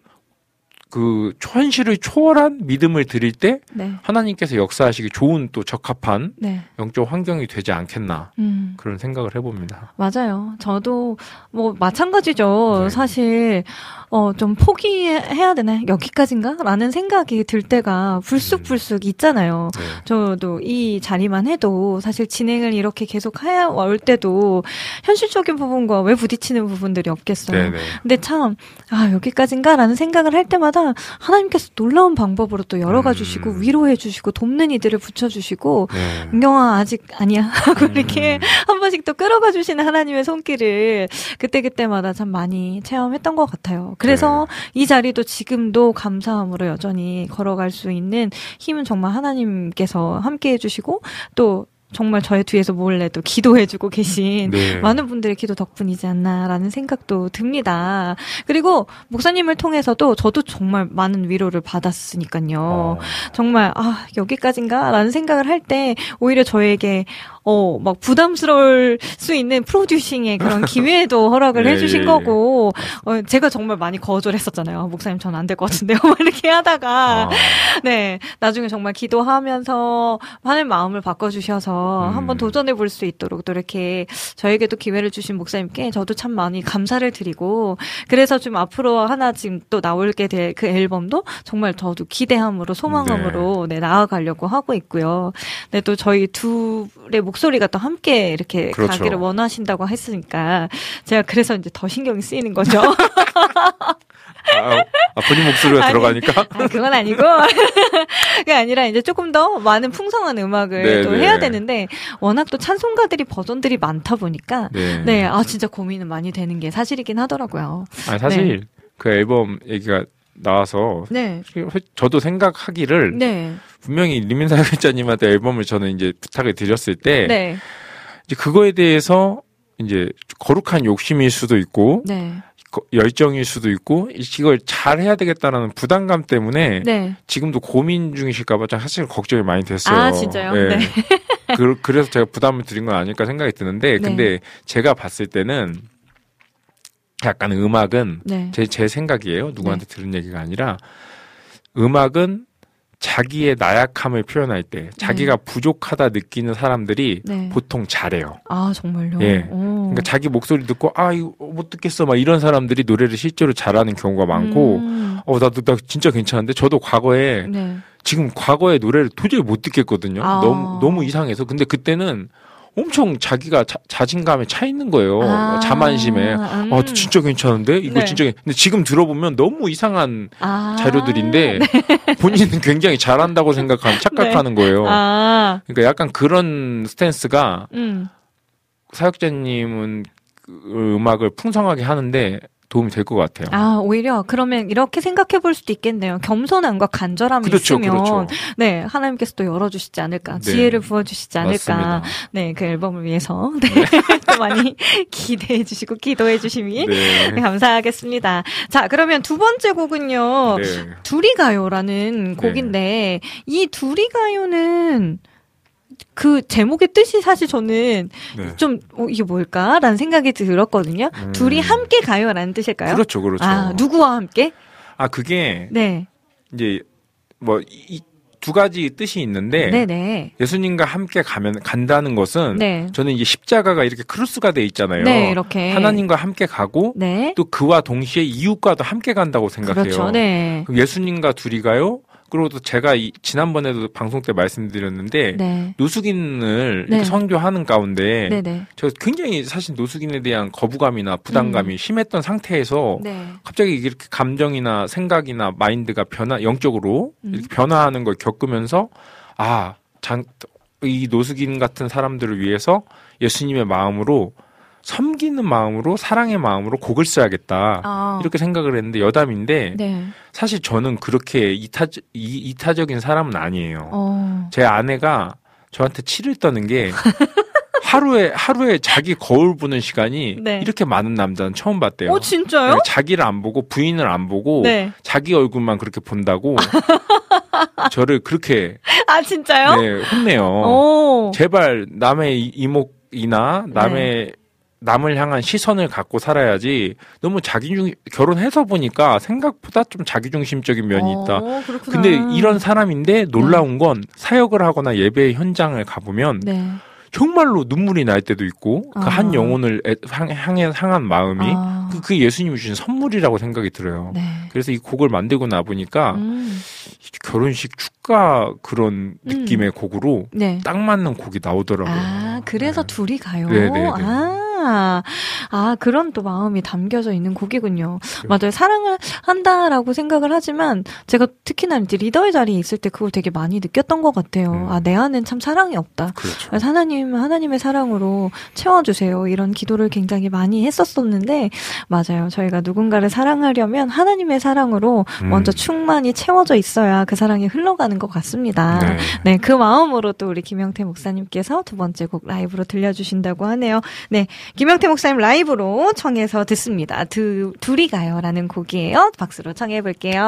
그 현실을 초월한 믿음을 드릴 때 네. 하나님께서 역사하시기 좋은 또 적합한 네. 영적 환경이 되지 않겠나 그런 생각을 해봅니다. 맞아요. 저도 뭐 마찬가지죠. 네. 사실 좀 포기해야 되나 여기까지인가? 라는 생각이 들 때가 불쑥불쑥 있잖아요. 네. 저도 이 자리만 해도 사실 진행을 이렇게 계속 해올 때도 현실적인 부분과 왜 부딪히는 부분들이 없겠어요. 네네. 근데 참 여기까지인가? 라는 생각을 할 때마다 하나님께서 놀라운 방법으로 또 열어가 주시고 위로해 주시고 돕는 이들을 붙여주시고 네. 은경아 아직 아니야 하고 이렇게 한 번씩 또 끌어가 주시는 하나님의 손길을 그때그때마다 참 많이 체험했던 것 같아요. 그래서 이 자리도 지금도 감사함으로 여전히 걸어갈 수 있는 힘은 정말 하나님께서 함께 해주시고 또 정말 저의 뒤에서 몰래 또 기도해주고 계신 네. 많은 분들의 기도 덕분이지 않나라는 생각도 듭니다. 그리고 목사님을 통해서도 저도 정말 많은 위로를 받았으니까요. 정말 여기까지인가? 라는 생각을 할 때 오히려 저에게 막 부담스러울 수 있는 프로듀싱의 그런 기회도 허락을 해주신 거고, 제가 정말 많이 거절했었잖아요. 목사님 전 안 될 것 같은데요. 막 이렇게 하다가, 네, 나중에 정말 기도하면서 하는 마음을 바꿔주셔서 한번 도전해 볼 수 있도록 또 이렇게 저에게도 기회를 주신 목사님께 저도 참 많이 감사를 드리고, 그래서 좀 앞으로 하나 지금 또 나올게 될 그 앨범도 정말 저도 기대함으로 소망함으로 네, 나아가려고 하고 있고요. 네, 또 저희 둘의 목소리가 또 함께 이렇게 그렇죠. 가기를 원하신다고 했으니까 제가 그래서 이제 더 신경이 쓰이는 거죠. 본인 목소리가 들어가니까? 그건 아니고. 그게 아니라 이제 조금 더 많은 풍성한 음악을 또 해야 되는데 워낙 또 찬송가들이 버전들이 많다 보니까 네, 진짜 고민은 많이 되는 게 사실이긴 하더라고요. 사실 그 앨범 얘기가 나와서 저도 생각하기를 분명히 리민사 기자님한테 앨범을 저는 이제 부탁을 드렸을 때 이제 그거에 대해서 이제 거룩한 욕심일 수도 있고 열정일 수도 있고 이걸 잘 해야 되겠다라는 부담감 때문에 지금도 고민 중이실까봐 사실 걱정이 많이 됐어요. 진짜요? 네. 그래서 제가 부담을 드린 건 아닐까 생각이 드는데 근데 제가 봤을 때는 약간 음악은 제 생각이에요. 누구한테 들은 얘기가 아니라 음악은 자기의 나약함을 표현할 때 자기가 부족하다 느끼는 사람들이 보통 잘해요. 정말요? 그러니까 자기 목소리 듣고 이거 못 듣겠어 막 이런 사람들이 노래를 실제로 잘하는 경우가 많고 나 진짜 괜찮은데 저도 과거에 지금 과거의 노래를 도저히 못 듣겠거든요. 너무 이상해서. 근데 그때는 엄청 자기가 자신감에 차 있는 거예요. 자만심에. 진짜 괜찮은데? 이거 진짜. 근데 지금 들어보면 너무 이상한 자료들인데 본인은 굉장히 잘한다고 착각하는 거예요. 그러니까 약간 그런 스탠스가 사역자님은 음악을 풍성하게 하는데 도움이 될 것 같아요. 오히려 그러면 이렇게 생각해 볼 수도 있겠네요. 겸손함과 간절함이 있으면 네, 하나님께서 또 열어주시지 않을까. 지혜를 부어주시지 않을까. 맞습니다. 네, 그 앨범을 위해서 또 많이 기대해 주시고 기도해 주심이 감사하겠습니다. 자, 그러면 두 번째 곡은요. 둘이 가요라는 곡인데 이 둘이 가요는 그 제목의 뜻이 사실 저는 좀 이게 뭘까라는 생각이 들었거든요. 둘이 함께 가요라는 뜻일까요? 그렇죠. 누구와 함께? 그게 이제 뭐 이 두 가지 뜻이 있는데 예수님과 함께 간다는 것은 저는 이제 십자가가 이렇게 크로스가 돼 있잖아요. 이렇게 하나님과 함께 가고 또 그와 동시에 이웃과도 함께 간다고 생각해요. 그렇죠. 그럼 예수님과 둘이 가요. 그리고 또 제가 지난번에도 방송 때 말씀드렸는데 네. 노숙인을 네. 이렇게 선교하는 가운데 네네. 저 굉장히 사실 노숙인에 대한 거부감이나 부담감이 심했던 상태에서 네. 갑자기 이렇게 감정이나 생각이나 마인드가 영적으로 이렇게 변화하는 걸 겪으면서 이 노숙인 같은 사람들을 위해서 예수님의 마음으로 섬기는 마음으로 사랑의 마음으로 곡을 써야겠다 이렇게 생각을 했는데 여담인데 네. 사실 저는 그렇게 이타적인 사람은 아니에요. 제 아내가 저한테 치를 떠는 게 하루에 자기 거울 보는 시간이 네. 이렇게 많은 남자는 처음 봤대요. 진짜요? 자기를 안 보고 부인을 안 보고 네. 자기 얼굴만 그렇게 본다고 저를 그렇게 진짜요? 네, 혼내요. 제발 남의 이목이나 남을 향한 시선을 갖고 살아야지 너무 결혼해서 보니까 생각보다 좀 자기중심적인 면이 있다. 그렇구나. 근데 이런 사람인데 놀라운 건 사역을 하거나 예배 현장을 가보면 네. 정말로 눈물이 날 때도 있고 그 한 영혼을 향한 마음이 그 예수님이 주신 선물이라고 생각이 들어요. 네. 그래서 이 곡을 만들고 나보니까 결혼식 축가 그런 느낌의 곡으로 네. 딱 맞는 곡이 나오더라고요. 그래서 둘이 가요? 네네네. 그런 또 마음이 담겨져 있는 곡이군요. 맞아요. 사랑을 한다라고 생각을 하지만 제가 특히나 이제 리더의 자리에 있을 때 그걸 되게 많이 느꼈던 것 같아요. 내 안엔 참 사랑이 없다. 그렇죠. 그래서 하나님의 사랑으로 채워주세요. 이런 기도를 굉장히 많이 했었었는데 맞아요. 저희가 누군가를 사랑하려면 하나님의 사랑으로 먼저 충만히 채워져 있어야 그 사랑이 흘러가는 것 같습니다. 네, 그 마음으로 또 우리 김영태 목사님께서 두 번째 곡 라이브로 들려주신다고 하네요. 네, 김영태 목사님 라이브로 청해서 듣습니다. 둘이 가요라는 곡이에요. 박수로 청해 볼게요.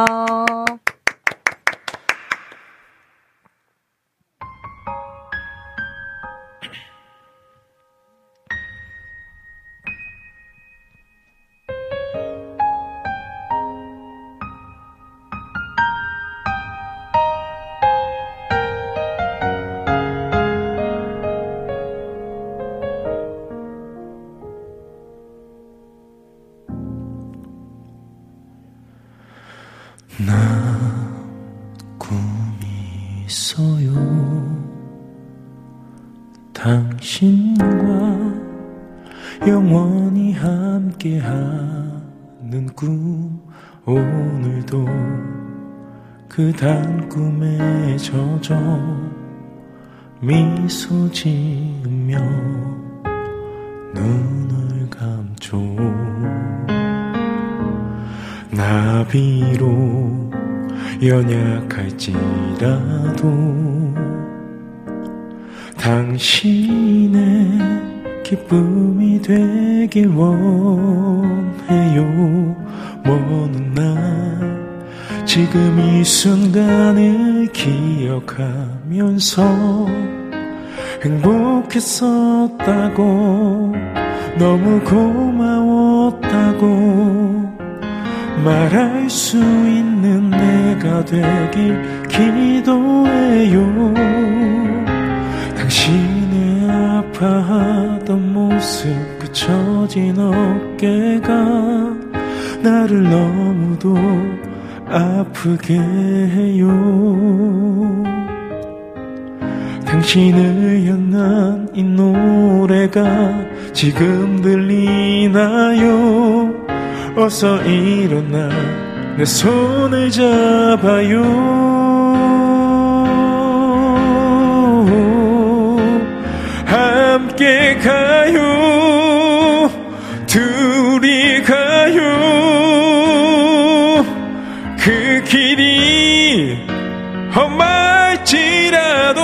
나 꿈이 있어요. 당신과 영원히 함께하는 꿈. 오늘도 그 단 꿈에 젖어 미소 지으며 눈을 감죠. 나비로 연약할지라도 당신의 기쁨이 되길 원해요. 먼 날 지금 이 순간을 기억하면서 행복했었다고 너무 고마웠다고 말할 수 있는 내가 되길 기도해요. 당신의 아파하던 모습 그 처진 어깨가 나를 너무도 아프게 해요. 당신을 향한 이 노래가 지금 들리나요? 어서 일어나 내 손을 잡아요. 함께 가요. 둘이 가요. 그 길이 험할지라도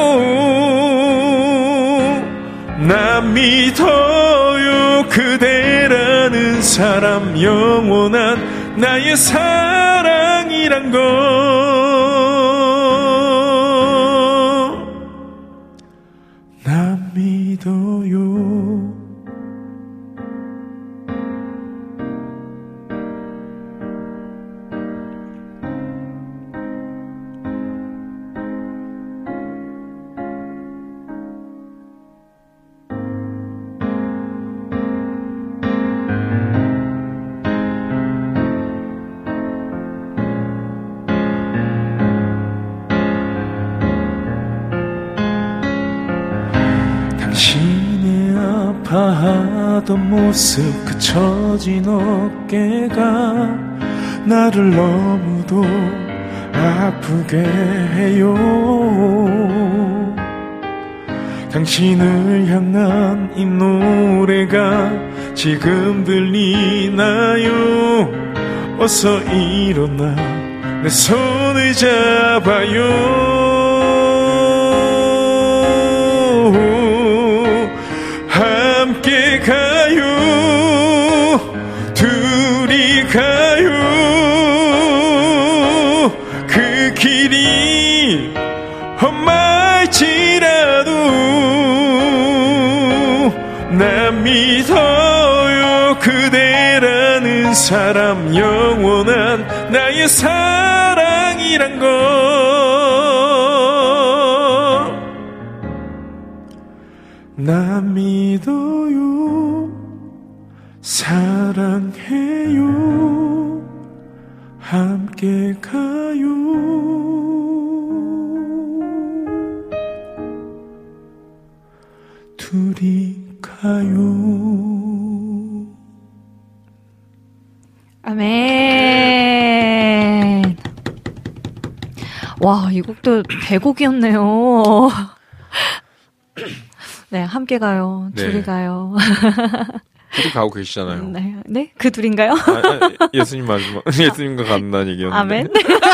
난 믿어요. 그대라는 사람 영원한 나의 사랑이란 거 난 믿어요. 아파하던 모습 그 처진 어깨가 나를 너무도 아프게 해요. 당신을 향한 이 노래가 지금 들리나요? 어서 일어나 내 손을 잡아요. 함께 가요. 둘이 가요. 그 길이 험할지라도 난 믿어요. 그대라는 사람, 영원한 나의 사랑이란 거. 난 믿어요. 사랑해요. 함께 가요. 둘이 가요. 아멘. 와, 이 곡도 대곡이었네요. 네, 함께 가요. 네. 둘이 가요. 둘이 가고 계시잖아요. 네, 네? 그 둘인가요? 예수님 마지막 예수님과 간다는 얘기였는데. 아멘.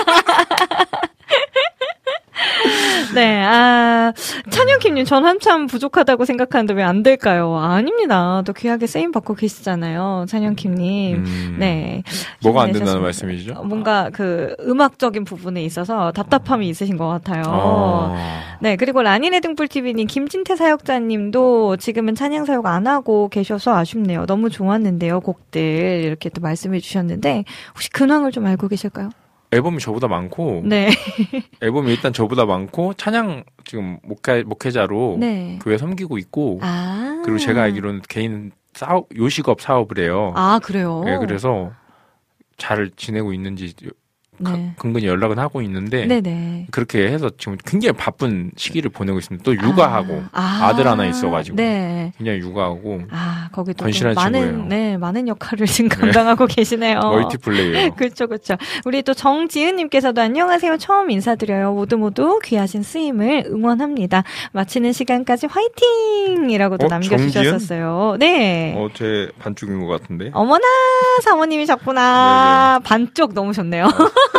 네, 찬영킴님, 전 한참 부족하다고 생각하는데 왜 안 될까요? 아닙니다. 또 귀하게 세임 받고 계시잖아요, 찬영킴님. 네. 뭐가 안 된다는 말씀이시죠? 뭔가 그 음악적인 부분에 있어서 답답함이 있으신 것 같아요. 네, 그리고 라니네 등불TV님, 김진태 사역자님도 지금은 찬양 사역 안 하고 계셔서 아쉽네요. 너무 좋았는데요, 곡들. 이렇게 또 말씀해 주셨는데, 혹시 근황을 좀 알고 계실까요? 앨범이 저보다 많고, 네. 앨범이 일단 저보다 많고, 찬양 지금 목회자로 네. 교회 섬기고 있고, 그리고 제가 알기로는 개인 요식업 사업을 해요. 아, 그래요? 네, 그래서 잘 지내고 있는지 네. 근근히 연락은 하고 있는데, 네네. 그렇게 해서 지금 굉장히 바쁜 시기를 보내고 있습니다. 또 육아하고, 아들 하나 있어가지고, 네. 굉장히 육아하고, 거기도 건실한 친구예요. 많은 역할을 지금 감당하고 계시네요. 멀티플레이예요. 그렇죠. 우리 또 정지은님께서도 안녕하세요. 처음 인사드려요. 모두 귀하신 쓰임을 응원합니다. 마치는 시간까지 화이팅이라고도 남겨주셨었어요. 네. 제 반쪽인 것 같은데. 어머나, 사모님이 셨구나. 네네. 반쪽 너무 좋네요.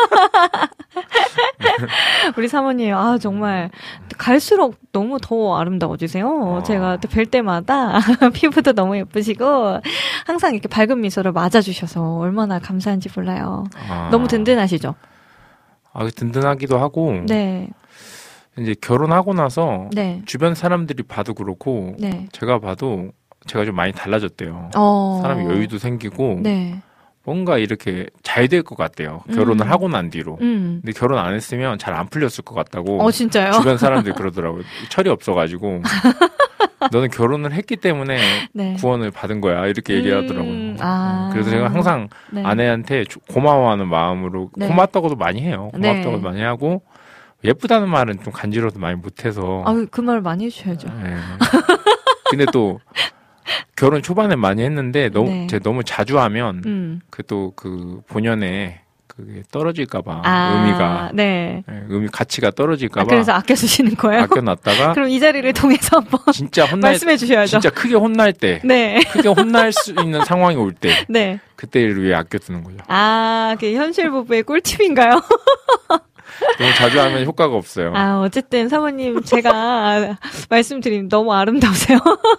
우리 사모님, 정말 갈수록 너무 더 아름다워지세요. 제가 또 뵐 때마다 피부도 너무 예쁘시고 항상 이렇게 밝은 미소를 맞아주셔서 얼마나 감사한지 몰라요. 너무 든든하시죠? 든든하기도 하고. 네. 이제 결혼하고 나서 네. 주변 사람들이 봐도 그렇고 네. 제가 봐도 제가 좀 많이 달라졌대요. 사람이 여유도 생기고. 네. 뭔가 이렇게 잘 될 것 같대요. 결혼을 하고 난 뒤로. 근데 결혼 안 했으면 잘 안 풀렸을 것 같다고. 진짜요? 주변 사람들이 그러더라고요. 철이 없어가지고. 너는 결혼을 했기 때문에 네. 구원을 받은 거야. 이렇게 얘기하더라고요. 그래서 제가 항상 네. 아내한테 고마워하는 마음으로 네. 고맙다고도 많이 해요. 고맙다고도 네. 많이 하고 예쁘다는 말은 좀 간지러도 많이 못해서. 그 말 많이 해주셔야죠. 네. 근데 또 결혼 초반에 많이 했는데 네. 제가 너무 자주 하면 그 본연의 그게 떨어질까봐 의미가 네. 의미 가치가 떨어질까봐 그래서 아껴 쓰시는 거예요? 아껴놨다가 그럼 이 자리를 통해서 한번 진짜 말씀해 주셔야죠. 진짜 크게 혼날 때, 네. 크게 혼날 수 있는 상황이 올 때, 네. 그때를 위해 아껴두는 거죠. 그게 현실 부부의 꿀팁인가요? 너무 자주 하면 효과가 없어요. 어쨌든 사모님 제가 말씀드리면 너무 아름다우세요.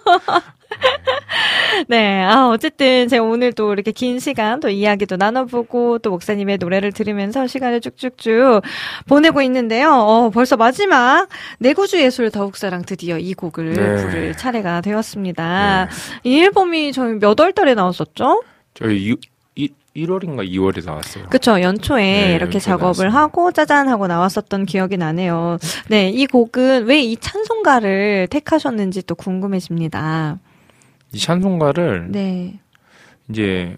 네, 어쨌든 제가 오늘 또 이렇게 긴 시간 또 이야기도 나눠보고 또 목사님의 노래를 들으면서 시간을 쭉쭉쭉 보내고 있는데요. 벌써 마지막 내 구주 예술 더욱사랑 드디어 이 곡을 부를 차례가 되었습니다. 이 앨범이 저희 몇 월 달에 나왔었죠? 저희 1월인가 2월에 나왔어요. 그쵸. 연초에 이렇게 작업을 나왔습니다. 하고 짜잔 하고 나왔었던 기억이 나네요. 네, 이 곡은 왜 이 찬송가를 택하셨는지 또 궁금해집니다. 이 찬송가를 이제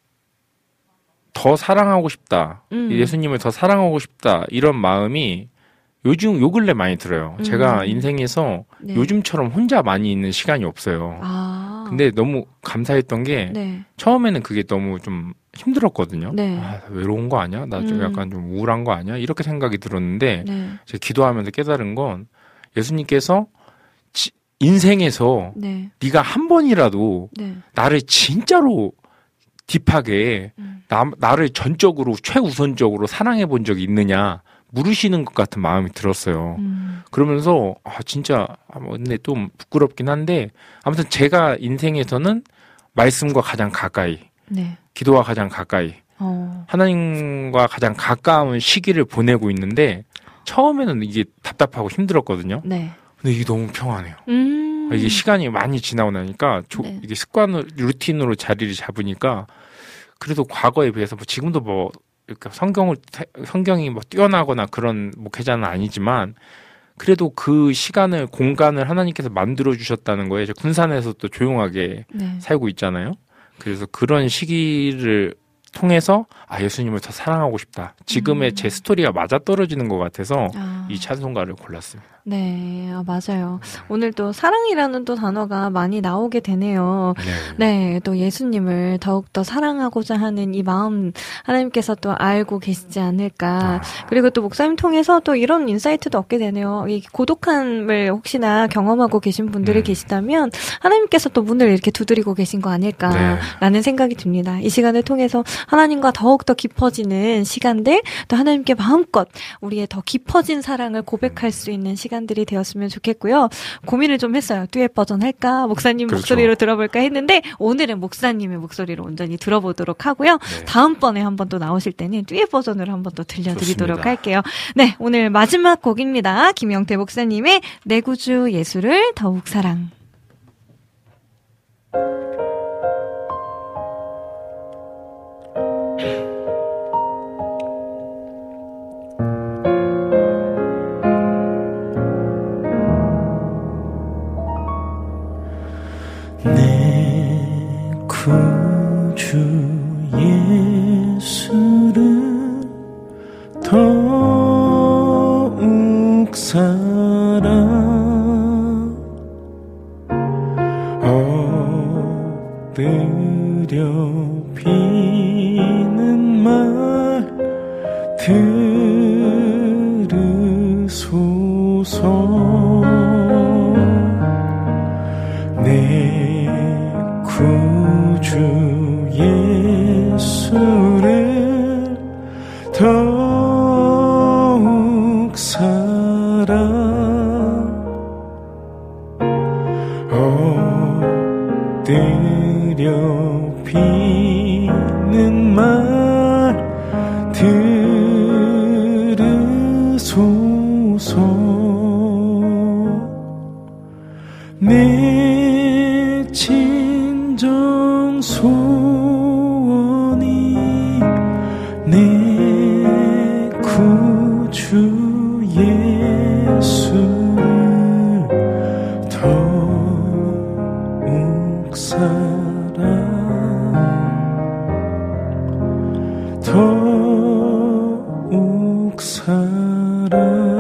더 사랑하고 싶다. 예수님을 더 사랑하고 싶다. 이런 마음이 요 근래 많이 들어요. 제가 인생에서 요즘처럼 혼자 많이 있는 시간이 없어요. 근데 너무 감사했던 게 네. 처음에는 그게 너무 좀 힘들었거든요. 네. 아, 외로운 거 아니야? 나 좀 약간 좀 우울한 거 아니야? 이렇게 생각이 들었는데 네. 제가 기도하면서 깨달은 건 예수님께서 인생에서 네. 네가 한 번이라도 네. 나를 진짜로 딥하게 나를 전적으로 최우선적으로 사랑해 본 적이 있느냐 물으시는 것 같은 마음이 들었어요. 그러면서 진짜 근데 좀 부끄럽긴 한데 아무튼 제가 인생에서는 말씀과 가장 가까이 네. 기도와 가장 가까이 하나님과 가장 가까운 시기를 보내고 있는데 처음에는 이게 답답하고 힘들었거든요. 네. 근데 이게 너무 평안해요. 이게 시간이 많이 지나고 나니까 네. 이게 습관으로 루틴으로 자리를 잡으니까 그래도 과거에 비해서 지금도 그러니까 성경이 뛰어나거나 그런 목회자는 아니지만 그래도 그 시간을 공간을 하나님께서 만들어 주셨다는 거에 군산에서 또 조용하게 네. 살고 있잖아요. 그래서 그런 시기를 통해서 예수님을 더 사랑하고 싶다. 지금의 제 스토리가 맞아떨어지는 것 같아서 이 찬송가를 골랐습니다. 네, 맞아요. 오늘 또 사랑이라는 또 단어가 많이 나오게 되네요. 네, 또 예수님을 더욱더 사랑하고자 하는 이 마음 하나님께서 또 알고 계시지 않을까. 그리고 또 목사님 통해서 또 이런 인사이트도 얻게 되네요. 이 고독함을 혹시나 경험하고 계신 분들이 계시다면 하나님께서 또 문을 이렇게 두드리고 계신 거 아닐까라는 생각이 듭니다. 이 시간을 통해서 하나님과 더욱더 깊어지는 시간들, 또 하나님께 마음껏 우리의 더 깊어진 사랑을 고백할 수 있는 시간들이 되었으면 좋겠고요. 고민을 좀 했어요. 듀엣 버전 할까? 목사님 목소리로 들어볼까 했는데 오늘은 목사님의 목소리로 온전히 들어보도록 하고요. 네. 다음번에 한번 또 나오실 때는 듀엣 버전으로 한번 또 들려드리도록 좋습니다. 할게요. 네, 오늘 마지막 곡입니다. 김영태 목사님의 내 구주 예수를 더욱 사랑. 내 구주 예수를 더욱 사랑 엎드려 비는 말 들으소서 내 구주 예수를 더욱 사랑 엎드려 비는 말 들으소서 내 진정 소원이 내 구주 예수를 더욱 사랑 더욱 사랑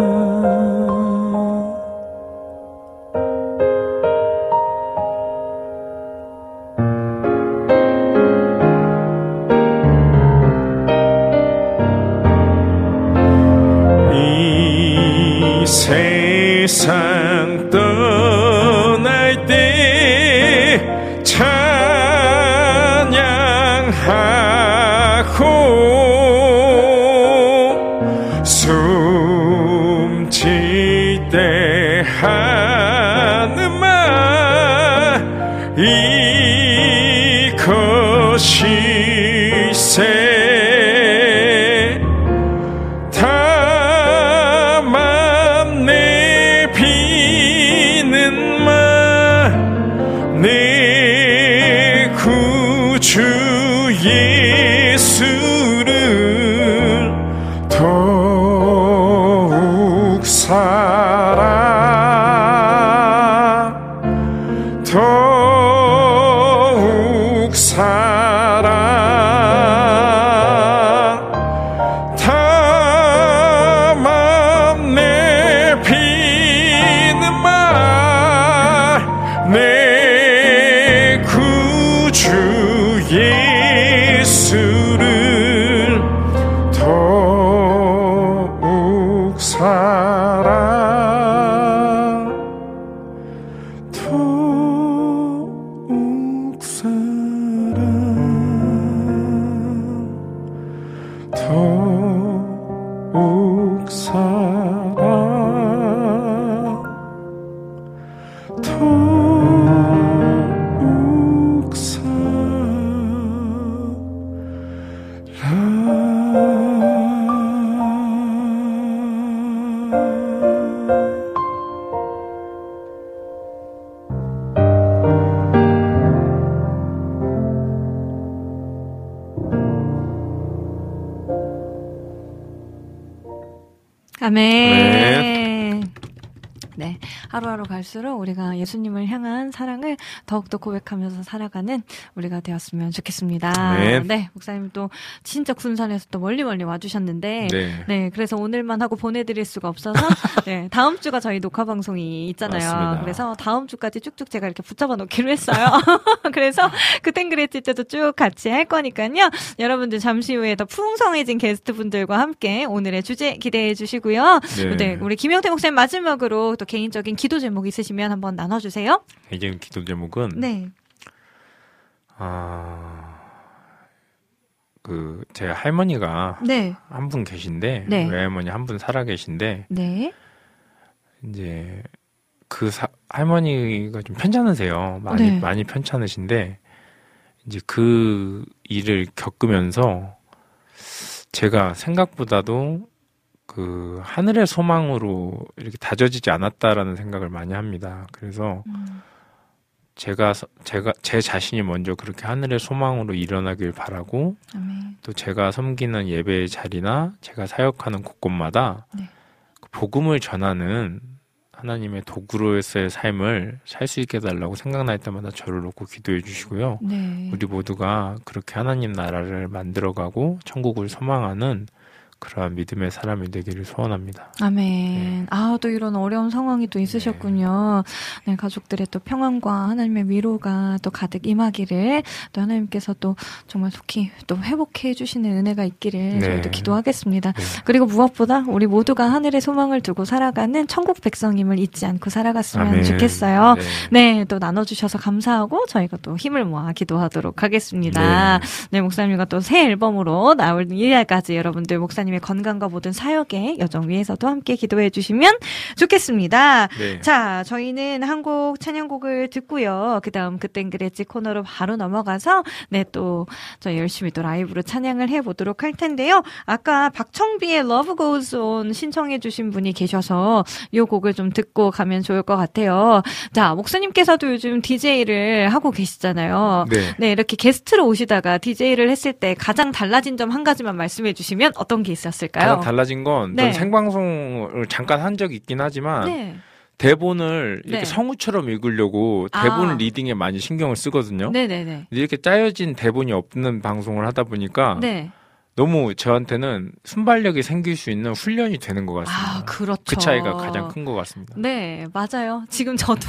세상 떠날 때 찬양하고 숨질 때 하는 말 이것일세 주 예수를 더욱 사랑 더욱 사랑 다만 내 비는 말 내 아멘. 네. 하루하루 갈수록 우리가 예수님을 향한 사랑을 더욱더 고백하면서 살아가는 우리가 되었으면 좋겠습니다. 네. 목사님 또 진짜 군산에서 또 멀리 와주셨는데. 네. 네. 그래서 오늘만 하고 보내드릴 수가 없어서. 네. 다음 주가 저희 녹화 방송이 있잖아요. 맞습니다. 그래서 다음 주까지 쭉쭉 제가 이렇게 붙잡아 놓기로 했어요. 그래서 그땐 그랬을 때도 쭉 같이 할 거니까요. 여러분들 잠시 후에 더 풍성해진 게스트분들과 함께 오늘의 주제 기대해 주시고요. 네. 네. 우리 김영태 목사님 마지막으로 또 개인적인 기도 제목 있으시면 한번 나눠주세요. 개인적인 기도 제목은 네. 제 할머니가 네. 한 분 계신데 네. 외할머니 한 분 살아 계신데 네. 이제 할머니가 좀 편찮으세요. 많이 편찮으신데 이제 그 일을 겪으면서 제가 생각보다도 그 하늘의 소망으로 이렇게 다져지지 않았다라는 생각을 많이 합니다. 그래서 제 자신이 먼저 그렇게 하늘의 소망으로 일어나길 바라고 아멘. 또 제가 섬기는 예배의 자리나 제가 사역하는 곳곳마다 네. 그 복음을 전하는 하나님의 도구로서의 삶을 살 수 있게 해달라고 생각날 때마다 저를 놓고 기도해 주시고요. 네. 우리 모두가 그렇게 하나님 나라를 만들어가고 천국을 소망하는 그러한 믿음의 사람이 되기를 소원합니다. 아멘. 네. 또 이런 어려운 상황이 또 있으셨군요. 네, 가족들의 또 평안과 하나님의 위로가 또 가득 임하기를 또 하나님께서 또 정말 속히 또 회복해 주시는 은혜가 있기를 저희도 기도하겠습니다. 네. 그리고 무엇보다 우리 모두가 하늘의 소망을 두고 살아가는 천국 백성임을 잊지 않고 살아갔으면 아멘. 좋겠어요. 네, 또 나눠주셔서 감사하고 저희가 또 힘을 모아 기도하도록 하겠습니다. 네, 목사님과 또 새 앨범으로 나올 1일까지 여러분들 목사님의 건강과 모든 사역의 여정 위해서도 함께 기도해 주시면 좋겠습니다. 네. 자, 저희는 한 곡 찬양곡을 듣고요. 그 다음 그땐 그랬지 코너로 바로 넘어가서 네, 또 저희 열심히 또 라이브로 찬양을 해보도록 할 텐데요. 아까 박청비의 Love Goes On 신청해 주신 분이 계셔서 이 곡을 좀 듣고 가면 좋을 것 같아요. 자, 목사님께서도 요즘 DJ를 하고 계시잖아요. 네, 이렇게 게스트로 오시다가 DJ를 했을 때 가장 달라진 점 한 가지만 말씀해 주시면 어떤 게 있었을까요? 가장 달라진 건 전 생방송을 잠깐 한 적이 있긴 하지만 대본을 이렇게 성우처럼 읽으려고 대본 리딩에 많이 신경을 쓰거든요. 네네네. 이렇게 짜여진 대본이 없는 방송을 하다 보니까 너무 저한테는 순발력이 생길 수 있는 훈련이 되는 것 같습니다. 그렇죠. 그 차이가 가장 큰 것 같습니다. 네, 맞아요. 지금 저도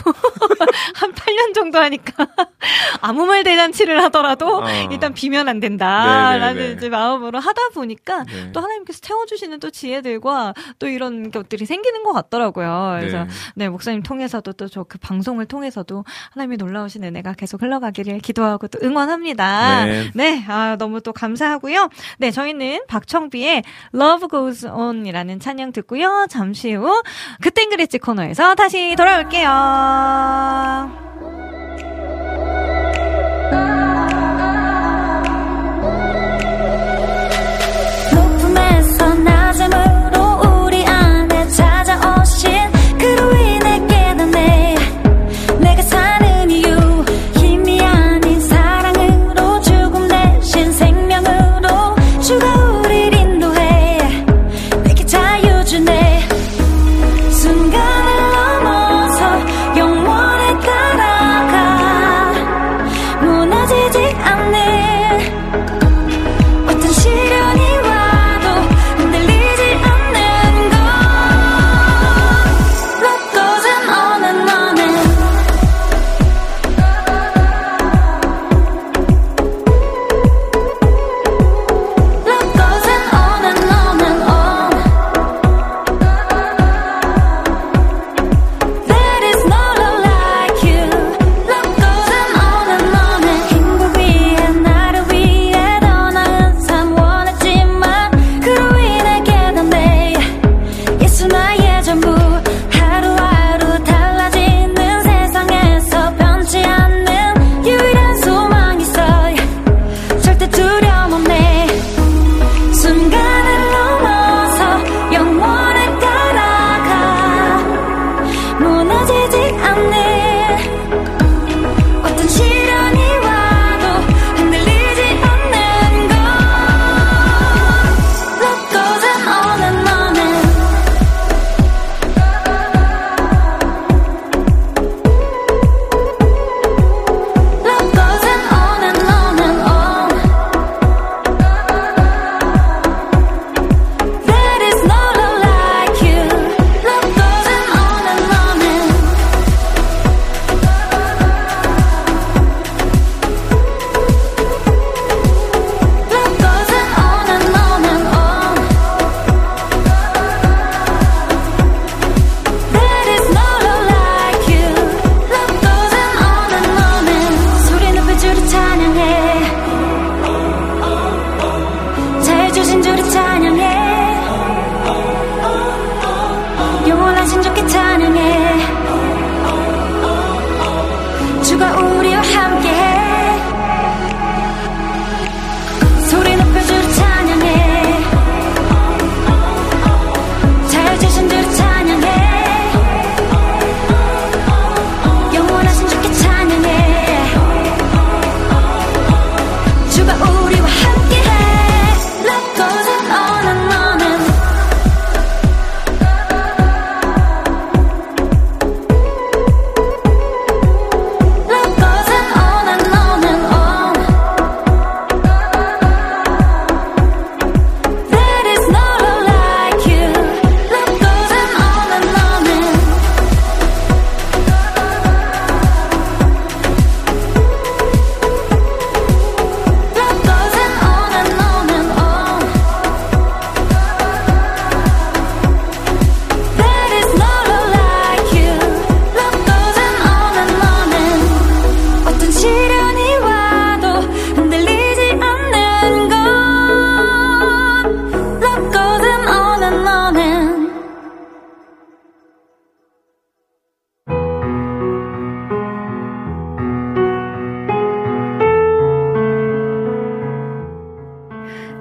한 8년 정도 하니까 아무 말 대잔치를 하더라도 일단 비면 안 된다라는 이제 마음으로 하다 보니까 또 하나님께서 채워주시는 또 지혜들과 또 이런 것들이 생기는 것 같더라고요. 그래서 목사님 통해서도 또 저 그 방송을 통해서도 하나님의 놀라우신 은혜가 계속 흘러가기를 기도하고 또 응원합니다. 네, 너무 또 감사하고요. 네, 저희는 박청비의 Love Goes On 이라는 찬양 듣고요. 잠시 후 그땐 그랬지 코너에서 다시 돌아올게요.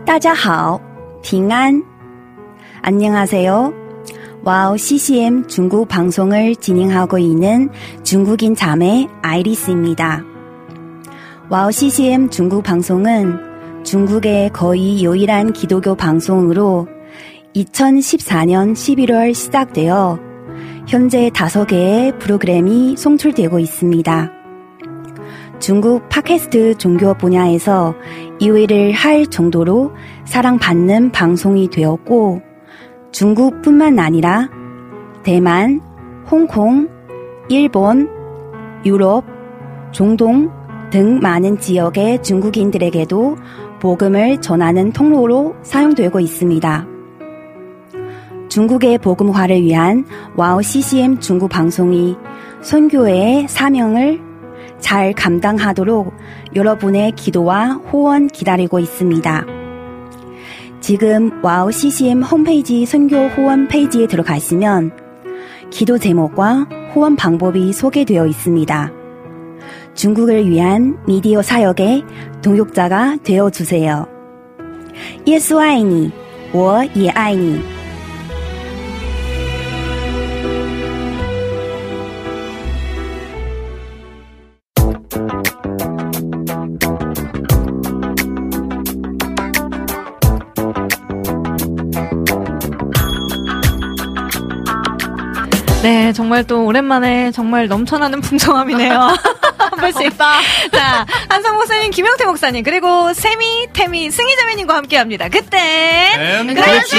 大家好, 빙안. 안녕하세요. 와우 CCM 중국 방송을 진행하고 있는 중국인 자매 아이리스입니다. 와우 CCM 중국 방송은 중국의 거의 유일한 기독교 방송으로 2014년 11월 시작되어 현재 5개의 프로그램이 송출되고 있습니다. 중국 팟캐스트 종교 분야에서 2위를 할 정도로 사랑받는 방송이 되었고 중국뿐만 아니라 대만, 홍콩, 일본, 유럽, 중동 등 많은 지역의 중국인들에게도 복음을 전하는 통로로 사용되고 있습니다. 중국의 복음화를 위한 와우 CCM 중국 방송이 선교의 사명을 잘 감당하도록 여러분의 기도와 후원 기다리고 있습니다. 지금 와우 CCM 홈페이지 선교 후원 페이지에 들어가시면 기도 제목과 후원 방법이 소개되어 있습니다. 중국을 위한 미디어 사역의 동역자가 되어주세요. 예수爱你,我也爱你. 네, 정말 또 오랜만에 정말 넘쳐나는 풍성함이네요. 한 번씩. 자, 한성 목사님, 김영태 목사님, 그리고 세미, 태미, 승희자매님과 함께 합니다. 그땐 그렇지!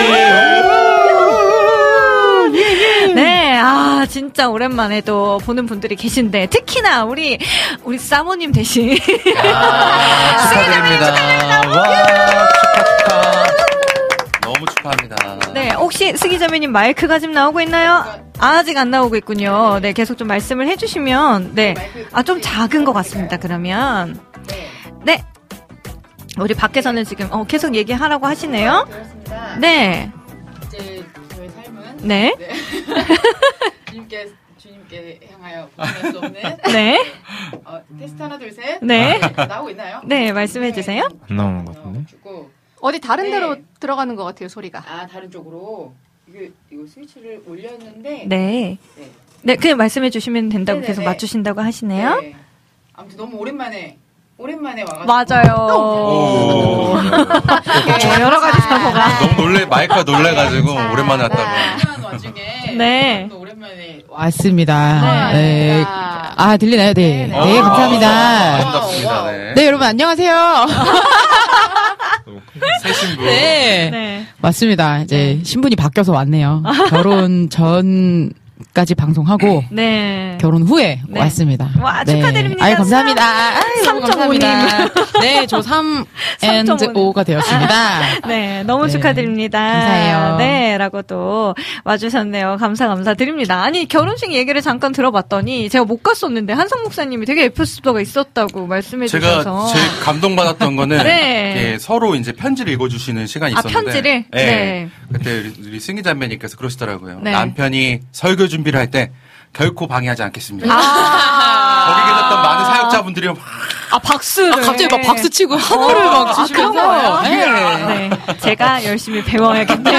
네, 아, 진짜 오랜만에 또 보는 분들이 계신데, 특히나 우리 사모님 대신. 축하드립니다. 와, 축하. 너무 축하합니다. 네, 혹시 승희자매님 마이크가 지금 나오고 있나요? 아직 안 나오고 있군요. 네, 계속 좀 말씀을 해주시면, 네. 아, 좀 작은 것 같습니다, 그러면. 네. 우리 밖에서는 지금, 계속 얘기하라고 하시네요. 그렇습니다. 네. 이제 저의 삶은. 네. 주님께 향하여 벗어날 수 없는. 네. 테스트 하나, 둘, 셋. 네. 나오고 있나요? 네, 말씀해주세요. 안 나오는 것 같은데. 어디 다른 데로 들어가는 것 같아요, 소리가. 아, 다른 쪽으로. 이거 스위치를 올렸는데. 네. 네, 그냥 말씀해 주시면 된다고 네네네. 계속 맞추신다고 하시네요. 네. 아무튼 너무 오랜만에 와가지고. 맞아요. 여러 가지 사고가. 너무 마이크가 놀래가지고 오랜만에 왔다고. 와중에. 네. 또 오랜만에 왔습니다. 네. 네. 아, 들리나요? 네. 네, 감사합니다. 아름답습니다. 네. 네, 여러분 안녕하세요. 새 신부. 네. 네. 맞습니다. 이제 신분이 바뀌어서 왔네요. 결혼 전까지 방송하고 네. 결혼 후에 네. 왔습니다. 와, 네. 축하드립니다. 아유, 감사합니다. 아유, 너무 3.5님. 감사합니다. 네, 저 3&5가 되었습니다. 네, 너무 네. 축하드립니다. 감사해요. 네, 라고 또 와주셨네요. 감사드립니다. 아니, 결혼식 얘기를 잠깐 들어봤더니 제가 못 갔었는데 한성 목사님이 되게 에피소드가 있었다고 말씀해 제가 주셔서. 제일 감동받았던 거는 네. 이렇게 서로 이제 편지를 읽어주시는 시간이 아, 있었는데. 편지를? 네. 그때 우리 승희자매님께서 그러시더라고요. 네. 남편이 설교 준비를 할 때 결코 방해하지 않겠습니다. 아. 거기 계셨던 많은 사역자분들이 막 박수를. 갑자기 막 박수 치고 하늘을 막 주시면서. 네. 제가 열심히 배워야겠네요.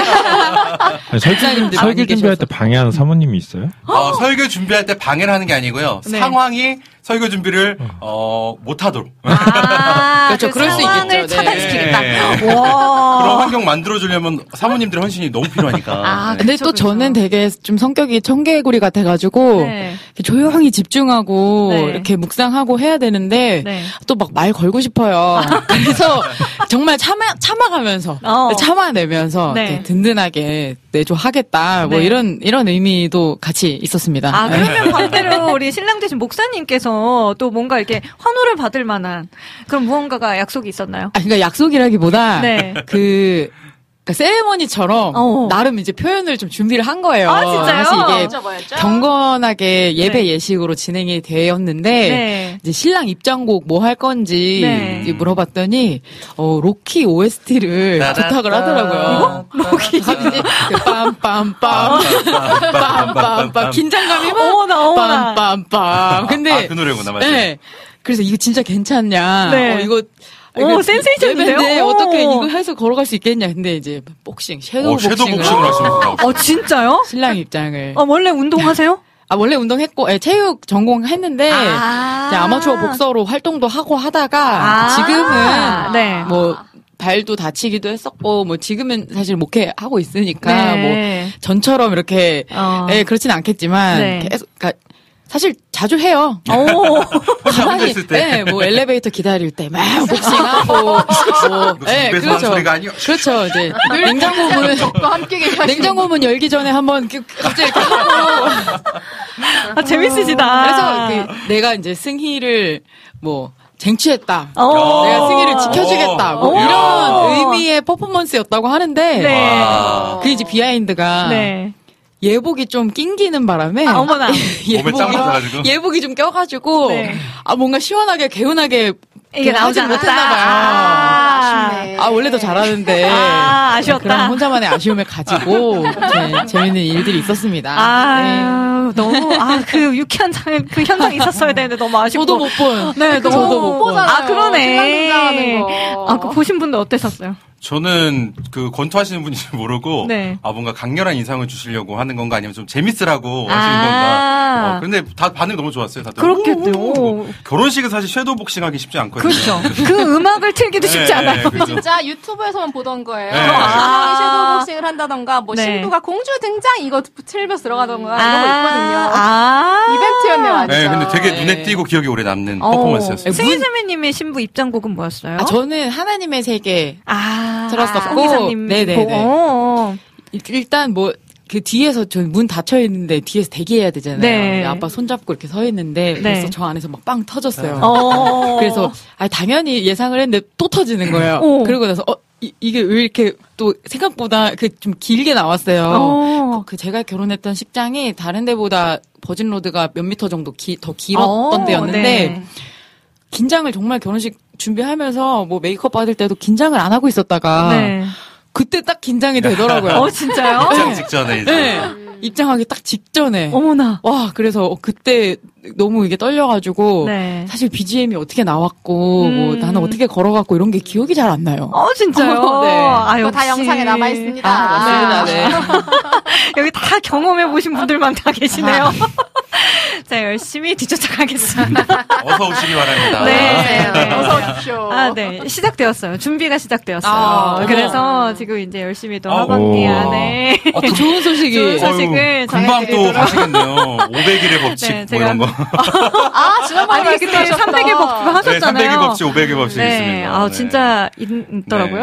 설교 준비할 때 방해하는 사모님이 있어요? 설교 준비할 때 방해를 하는 게 아니고요. 네. 상황이 설교 준비를 못하도록. 그렇죠. 그럴 수 상황을 있겠죠. 차단시키겠다. 네. 와. 그런 환경 만들어주려면 사모님들의 헌신이 너무 필요하니까. 아, 근데 그쵸, 또 그쵸. 저는 되게 좀 성격이 청개구리 같아가지고 네. 이렇게 조용히 집중하고 네. 이렇게 묵상하고 해야 되는데 네. 또 막 말 걸고 싶어요. 그래서 정말 참아가면서 참아내면서 네. 이렇게 든든하게 내조하겠다 뭐 네. 이런 의미도 같이 있었습니다. 아, 네. 그러면 반대로 우리 신랑 되신 목사님께서 또 뭔가 이렇게 환호를 받을 만한 그런 무언가가 약속이 있었나요? 그러니까 약속이라기보다 네. 그러니까 세레머니처럼 나름 이제 표현을 좀 준비를 한 거예요. 아, 진짜요? 사실 이게 진짜 뭐였죠? 경건하게 예배 네. 예식으로 진행이 되었는데 네. 이제 신랑 입장곡 뭐 할 건지 네. 이제 물어봤더니 로키 OST를 부탁을 하더라고요. 로키 빰빰빰 긴장감이 막 어머나. 빰빰빰. 근데 그 노래구나, 맞지? 네. 그래서 이거 진짜 괜찮냐? 네. 이거 오, 센스 있었는데요? 네, 어떻게 이거 해서 걸어갈 수 있겠냐? 근데 이제 복싱, 섀도우 복싱을. 섀도우 복싱을 하십니다. 진짜요? 신랑 입장을. 원래 운동하세요? 원래 운동했고, 체육 전공했는데, 이제 아마추어 복서로 활동도 하고 하다가, 지금은, 네. 뭐, 발도 다치기도 했었고, 뭐, 지금은 사실 목회하고 있으니까, 네. 뭐, 전처럼 이렇게, 그렇진 않겠지만, 네. 계속, 사실 자주 해요. 가만히, 네, 뭐 엘리베이터 기다릴 때 막 복싱하고, 네, 그렇죠. 소리가 아니요. 그렇죠. 이제 냉장고 문 열기 전에 한번 갑자기 이렇게 하고. 재밌으시다. 그래서 내가 이제 승희를 뭐 쟁취했다. 내가 승희를 지켜주겠다. 뭐 이런 의미의 퍼포먼스였다고 하는데, 네. 그 이제 비하인드가. 네. 예복이 좀 낑기는 바람에 어머나 예복이 좀 껴가지고 네. 뭔가 시원하게 개운하게 이게 나오지 못했나 봐요. 아쉽네. 원래 더 잘하는데 아쉬웠다. 그런 혼자만의 아쉬움을 가지고 재밌는 일들이 있었습니다. 네. 너무 그 유쾌한 그 현장이 있었어야 되는데 너무 아쉽고. 저도 못 본. 네, 저도 못 본. 그러네. 그 보신 분들 어땠었어요? 저는 그 권투하시는 분인지 모르고 네. 뭔가 강렬한 인상을 주시려고 하는 건가 아니면 좀 재밌으라고 하시는 건가. 그런데 다 반응이 너무 좋았어요. 다들. 그렇겠죠. 결혼식은 사실 섀도우 복싱하기 쉽지 않거든요. 그렇죠. 그 음악을 틀기도 쉽지 않아요. 그렇죠. 진짜 유튜브에서만 보던 거예요. 신랑이 섀도우 복싱을 한다던가 뭐 신부가 공주 등장 이거 틀면서 들어가던가 이런 거 있거든요. 이벤트였네요. 아주. 네, 근데 되게 눈에 띄고 기억이 오래 남는 퍼포먼스였어요. 승희 선배님의 신부 입장곡은 뭐였어요? 저는 하나님의 세계. 들었었고, 네네네. 일단 뭐, 그 뒤에서 저 문 닫혀 있는데 뒤에서 대기해야 되잖아요. 네. 아빠 손잡고 이렇게 서 있는데 네. 그래서 저 안에서 막 빵 터졌어요. 그래서 당연히 예상을 했는데 또 터지는 거예요. 그러고 나서 이게 왜 이렇게 또 생각보다 좀 길게 나왔어요. 그 제가 결혼했던 식장이 다른 데보다 버진로드가 몇 미터 정도 더 길었던 데였는데 네. 긴장을 정말 결혼식 준비하면서 뭐 메이크업 받을 때도 긴장을 안 하고 있었다가 네. 그때 딱 긴장이 되더라고요. 진짜요? 입장 직전에 이제. 네. 입장하기 딱 직전에. 어머나. 와, 그래서 그때 너무 이게 떨려가지고 네. 사실 BGM이 어떻게 나왔고 뭐 나는 어떻게 걸어갔고 이런 게 기억이 잘 안 나요. 진짜요? 네. 그거 다 영상에 남아 있습니다. 맞습니다. 네. 여기 다 경험해 보신 분들만 다 계시네요. 자, 열심히 뒤쫓아가겠습니다. 어서 오시기 바랍니다. 네. 어서 오십시오. 네. 시작되었어요. 준비가 시작되었어요. 그래서 지금 이제 열심히 또 하반기 안에 좋은 소식이. 좋은 소식을 금방 또 가시겠네요. 500일의 법칙 네, 뭐 이런 거. 지난번에 그때 300일 법칙 하셨잖아요. 300일 법칙, 500일 법칙 있습니다. 진짜 있더라고요.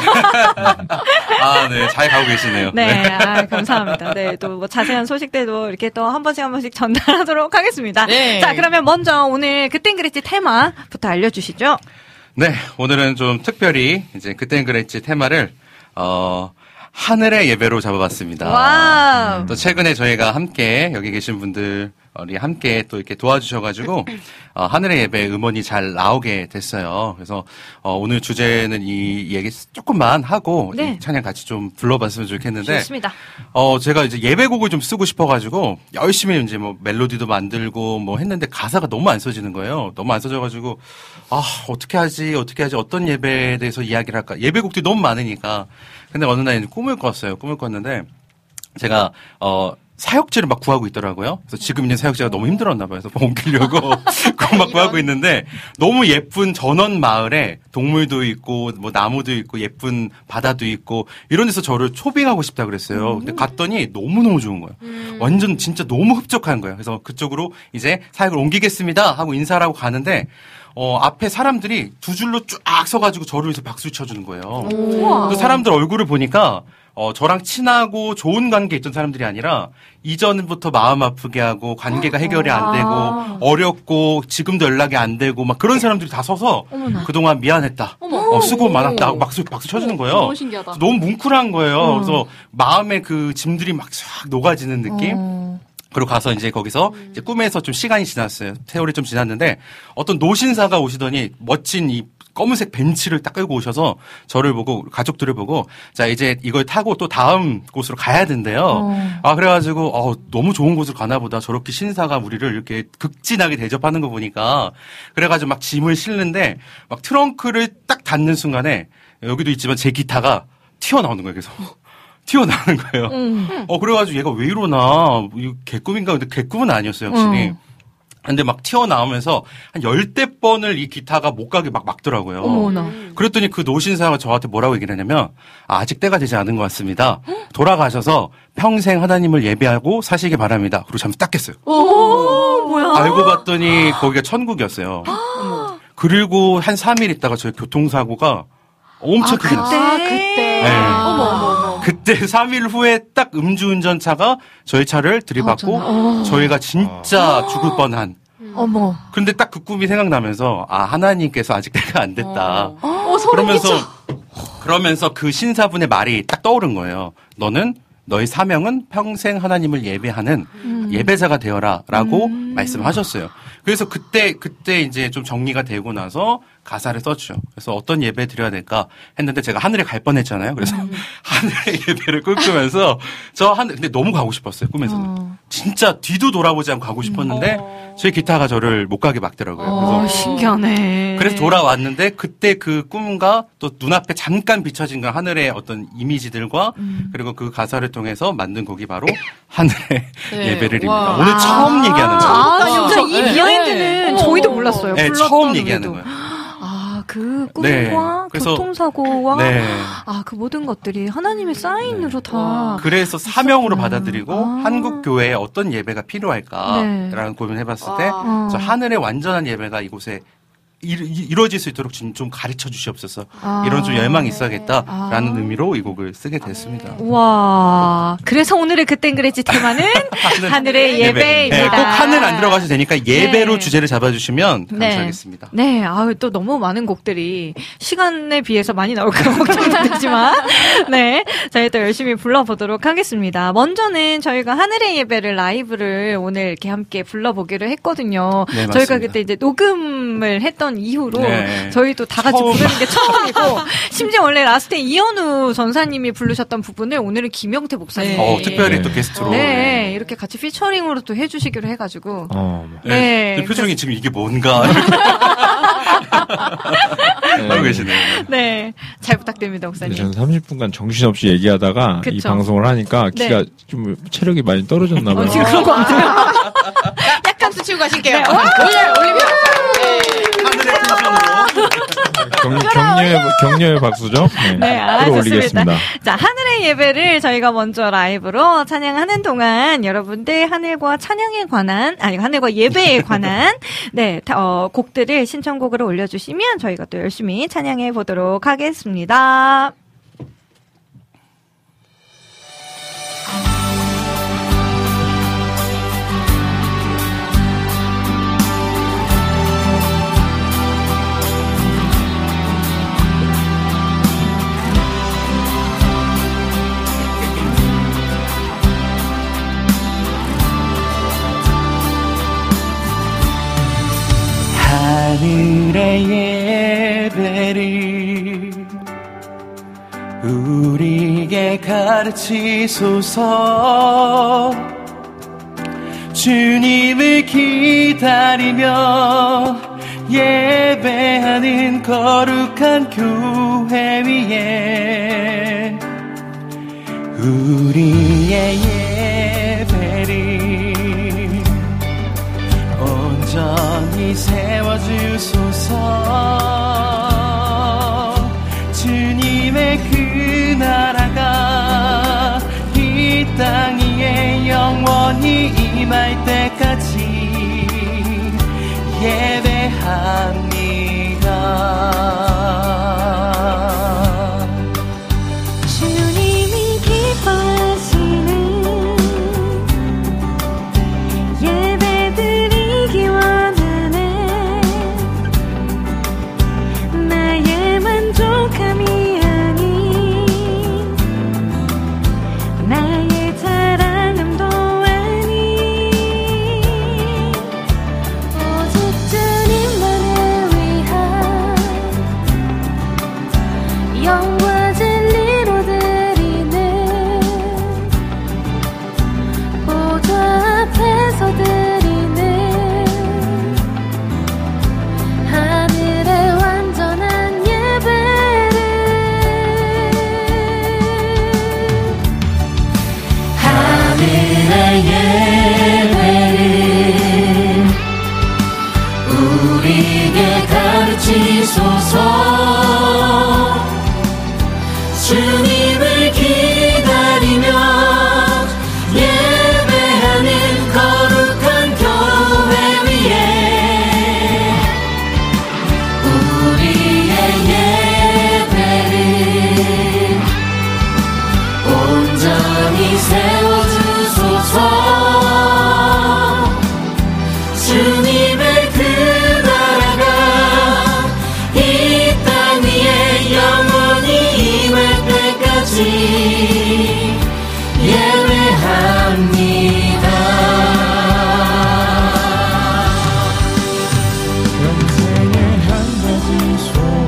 네. 잘 가고 계시네요. 네. 감사합니다. 네. 또 뭐 자세한 소식들도 이렇게 또 한 번씩 전달하도록 하겠습니다. 네. 자, 그러면 먼저 오늘 그땐 그랬지 테마부터 알려주시죠. 네. 오늘은 좀 특별히 이제 그땐 그랬지 테마를 하늘의 예배로 잡아봤습니다. 와우. 또 최근에 저희가 함께 여기 계신 분들이 함께 또 이렇게 도와주셔가지고 하늘의 예배 음원이 잘 나오게 됐어요. 그래서 오늘 주제는 이 얘기 조금만 하고 이 찬양 같이 좀 불러봤으면 좋겠는데. 좋습니다. 제가 이제 예배곡을 좀 쓰고 싶어가지고 열심히 이제 뭐 멜로디도 만들고 뭐 했는데 가사가 너무 안 써지는 거예요. 너무 안 써져가지고 어떻게 하지 어떤 예배에 대해서 이야기를 할까. 예배곡들이 너무 많으니까. 근데 어느 날 꿈을 꿨어요. 꿈을 꿨는데 제가 사역지를 막 구하고 있더라고요. 그래서 지금 있는 사역지가 너무 힘들었나 봐요. 그래서 옮기려고 그거 막 구하고 있는데 너무 예쁜 전원 마을에 동물도 있고 뭐 나무도 있고 예쁜 바다도 있고 이런 데서 저를 초빙하고 싶다 그랬어요. 근데 갔더니 너무너무 좋은 거예요. 완전 진짜 너무 흡족한 거예요. 그래서 그쪽으로 이제 사역을 옮기겠습니다 하고 인사를 하고 가는데 앞에 사람들이 두 줄로 쫙 서가지고 저를 위해서 박수를 쳐주는 거예요. 그 사람들 얼굴을 보니까 저랑 친하고 좋은 관계에 있던 사람들이 아니라 이전부터 마음 아프게 하고 관계가 해결이 안 되고 어렵고 지금도 연락이 안 되고 막 그런 사람들이 다 서서 그동안 미안했다. 수고 많았다 하고 박수 쳐주는 거예요. 너무 신기하다. 너무 뭉클한 거예요. 그래서 마음에 그 짐들이 막 싹 녹아지는 느낌? 그리고 가서 이제 거기서 이제 꿈에서 좀 시간이 지났어요. 세월이 좀 지났는데 어떤 노신사가 오시더니 멋진 이 검은색 벤츠를 딱 끌고 오셔서 저를 보고 가족들을 보고 자 이제 이걸 타고 또 다음 곳으로 가야 된대요. 그래가지고 너무 좋은 곳으로 가나 보다. 저렇게 신사가 우리를 이렇게 극진하게 대접하는 거 보니까 그래가지고 막 짐을 싣는데 막 트렁크를 딱 닫는 순간에 여기도 있지만 제 기타가 튀어나오는 거예요. 그래서 튀어나오는 거예요. 그래가지고 얘가 왜 이러나 이거 개꿈인가 근데 개꿈은 아니었어요 확실히. 근데 막 튀어나오면서 한 10대 번을 이 기타가 못 가게 막 막더라고요. 어머나. 그랬더니 그 노신사가 저한테 뭐라고 얘기를 했냐면 아직 때가 되지 않은 것 같습니다. 돌아가셔서 평생 하나님을 예배하고 사시기 바랍니다. 그리고 잠시 딱 깼어요. 뭐야. 알고 봤더니 거기가 천국이었어요. 그리고 한 3일 있다가 저희 교통사고가 엄청 크게 났어요. 그때. 네. 어머. 그때 3일 후에 딱 음주운전차가 저희 차를 들이받고 저희가 진짜 죽을 뻔한. 어머. 근데 딱 그 꿈이 생각나면서 하나님께서 아직 때가 안 됐다. 그러면서 그 신사분의 말이 딱 떠오른 거예요. 너의 사명은 평생 하나님을 예배하는 예배자가 되어라라고 말씀하셨어요. 그래서 그때 이제 좀 정리가 되고 나서 가사를 썼죠. 그래서 어떤 예배 드려야 될까 했는데 제가 하늘에 갈 뻔했잖아요. 그래서 하늘의 예배를 꿈꾸면서 근데 너무 가고 싶었어요. 꿈에서는. 진짜 뒤도 돌아보지 않고 가고 싶었는데 저희 기타가 저를 못 가게 막더라고요. 그래서 신기하네. 그래서 돌아왔는데 그때 그 꿈과 또 눈앞에 잠깐 비춰진 그 하늘의 어떤 이미지들과 그리고 그 가사를 통해서 만든 곡이 바로 하늘의 예배를입니다. 오늘 처음 얘기하는 거예요. 진짜 이 비하인드는 저희도 몰랐어요. 네, 처음 얘기하는 거예요. 그 꿈과 교통사고와 그 모든 것들이 하나님의 사인으로 다. 그래서 사명으로 받아들이고 한국 교회에 어떤 예배가 필요할까라는 고민을 해봤을 때 저 하늘의 완전한 예배가 이곳에 이루어질 수 있도록 좀 가르쳐 주시옵소서. 이런 좀 열망이 있어야겠다라는 의미로 이 곡을 쓰게 됐습니다. 와, 그래서 오늘의 그땐 그랬지 테마는 하늘의 예배입니다. 네, 꼭 하늘 안 들어가셔도 되니까 예배로 주제를 잡아주시면 감사하겠습니다. 네, 또 너무 많은 곡들이 시간에 비해서 많이 나올까 걱정도 되지만, 네, 저희 또 열심히 불러보도록 하겠습니다. 먼저는 저희가 하늘의 예배를 라이브를 오늘 이렇게 함께 불러보기로 했거든요. 네, 저희가 그때 이제 녹음을 했던 이후로 저희도 다 같이 부르는 게 처음이고 심지어 원래 라스트에 이현우 전사님이 부르셨던 부분을 오늘은 김영태 목사님이 특별히 또 게스트로 이렇게 같이 피처링으로 또 해주시기로 해가지고 표정이 지금 이게 뭔가 하고 계시네요. 네, 잘 부탁드립니다, 목사님. 저는 30분간 정신없이 얘기하다가 이 방송을 하니까 기가 좀 체력이 많이 떨어졌나 봐요. 지금 그런 거 같아요. 약간 수치고 가실게요. 올리면 격려의 박수죠? 네, 알겠습니다. 자, 하늘의 예배를 저희가 먼저 라이브로 찬양하는 동안 여러분들 하늘과 찬양에 관한, 하늘과 예배에 관한, 곡들을 신청곡으로 올려주시면 저희가 또 열심히 찬양해 보도록 하겠습니다. 하늘의 예배를 우리에게 가르치소서. 주님을 기다리며 예배하는 거룩한 교회 위에 우리의 예배를 온전히 세워주소서. 주님의 그 나라가 이 땅 위에 영원히 임할 때까지 예배합니다. 주님이 기뻐하시는 예배 드리기 원하네. 나의 만족함이 아닌 나의 자랑함도 아닌 주소서. 주님을 기다리며 예배하는 거룩한 교회 위에 우리의 예배를 온전히 세워주소서. 주님의 그 나라가 이 땅 위에 영원히 임할 때까지 예배합니다. 평생에 한 가지 소원,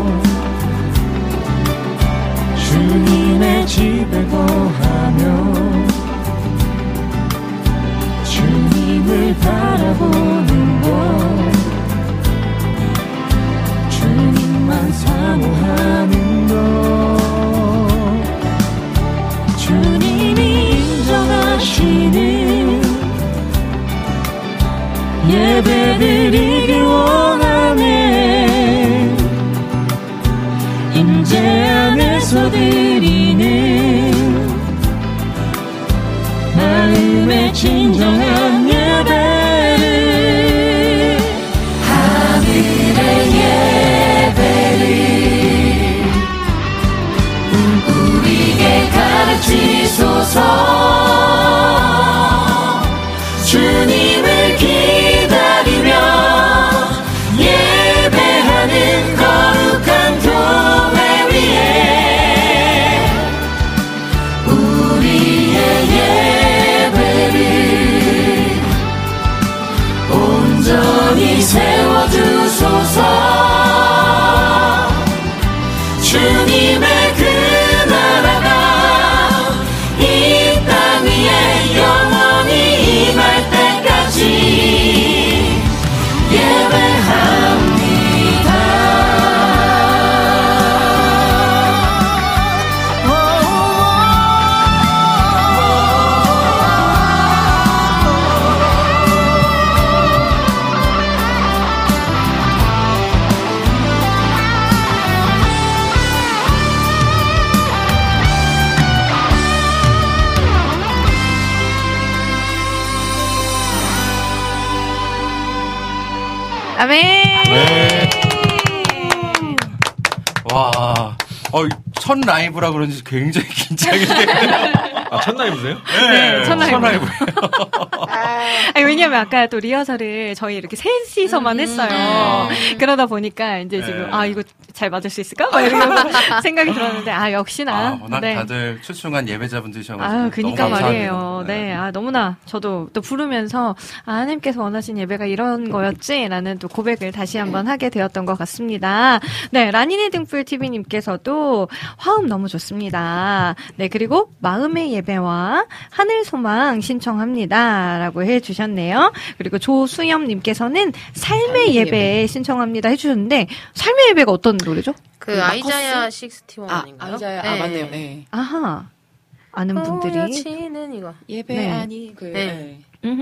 주님의 집에 거하며 주님을 바라보는 것, 주님만 사모하는 것, 주님이 인정하시는 예배드리길 원하네. 임재 안에서 드리는 마음의 진정한 예배를, 하늘의 예배를 우리에게 가르치소서. 주님을 기다리며 예배하는 거룩한 교회 위에 우리의 예배를 온전히 세워주소서. 주님의 그 나라가 이 땅 위에 영원히 임할 때까지 예배합니다. 아멘. 네. 와, 첫 라이브라 그런지 굉장히 긴장이 되네요. 아, 첫 라이브세요? 네, 첫 라이브. 아니, 왜냐면 아까 또 리허설을 저희 이렇게 셋이서만 했어요. 그러다 보니까 이제 지금 이거 잘 맞을 수 있을까? 막 이런 생각이 들었는데 역시나 워낙 네. 다들 출중한 예배자분들이셔가지고 그니까 너무 말이에요. 네, 너무나 저도 또 부르면서 하나님께서 원하신 예배가 이런 거였지라는 또 고백을 다시 한번 하게 되었던 것 같습니다. 네, 라니네 등불 TV님께서도 화음 너무 좋습니다. 네, 그리고 마음의 예배와 하늘 소망 신청합니다라고 해주셨네요. 그리고 조수염님께서는 삶의 예배 신청합니다 해주셨는데 삶의 예배가 어떤 노래죠? 그 아이자야 61 아닌가요? 아이자야 네. 맞네요. 네. 아하. 아는 분들이 치는 이거 예배 네. 아니 네.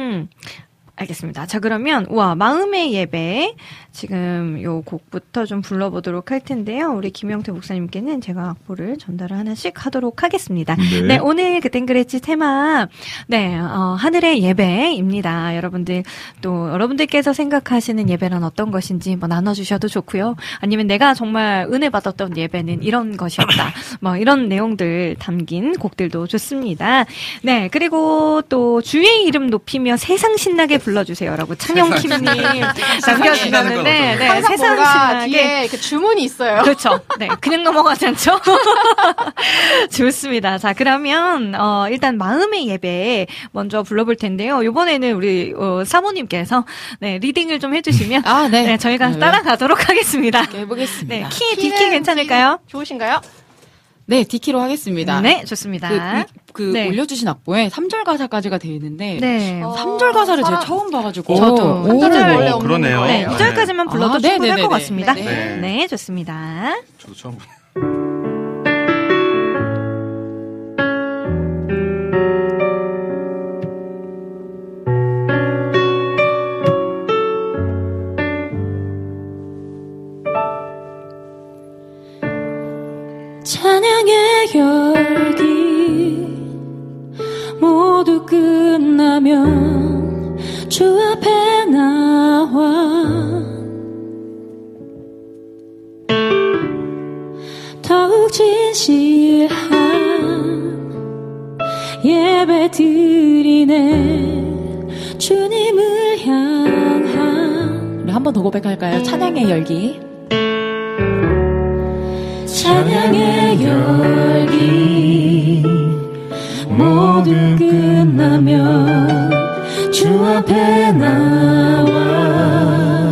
알겠습니다. 자, 그러면 마음의 예배 지금 요 곡부터 좀 불러보도록 할 텐데요. 우리 김영태 목사님께는 제가 악보를 전달을 하나씩 하도록 하겠습니다. 네, 오늘 그땐 그랬지 테마 하늘의 예배입니다. 여러분들 또 여러분들께서 생각하시는 예배란 어떤 것인지 나눠주셔도 좋고요. 아니면 내가 정말 은혜 받았던 예배는 이런 것이었다. 이런 내용들 담긴 곡들도 좋습니다. 네, 그리고 또 주의 이름 높이며 세상 신나게 불러주세요라고 찬영킴님 남겨주셨는데, 네, 세상 신나게 뒤에 이렇게 주문이 있어요. 그렇죠. 네, 그냥 넘어가지 않죠. 좋습니다. 자, 그러면 일단 마음의 예배 먼저 불러볼 텐데요. 이번에는 우리 사모님께서 리딩을 좀 해주시면 네, 저희가 따라가도록 하겠습니다. 해보겠습니다. 네, D키 괜찮을까요? 좋으신가요? 네, D키로 하겠습니다. 네, 좋습니다. 네. 올려주신 악보에 3절 가사까지가 되어 있는데, 네. 3절 가사를 제가 처음 봐가지고. 저도. 3절 원래 없는 그러네요. 거예요. 2절까지만 불러도 충분할 것 같습니다. 네. 좋습니다. 저도 처음 찬양의 열기 모두 끝나면 주 앞에 나와 더욱 진실한 예배 드리네 주님을 향한. 우리 한 번 더 고백할까요? 찬양의 열기. 찬양의 열기 모두 끝나면 주 앞에 나와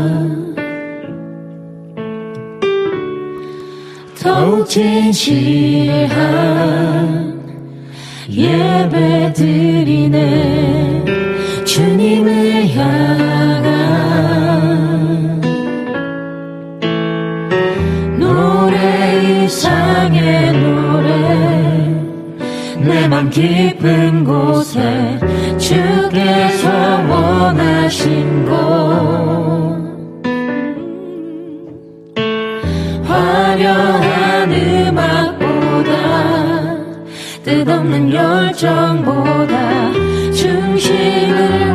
더욱 진실한 예배 드리네 주님을 향한 노래 이상의 노래 내 맘 깊은 곳에 주께서 원하신 곳 화려한 음악보다 뜻없는 열정보다 중심을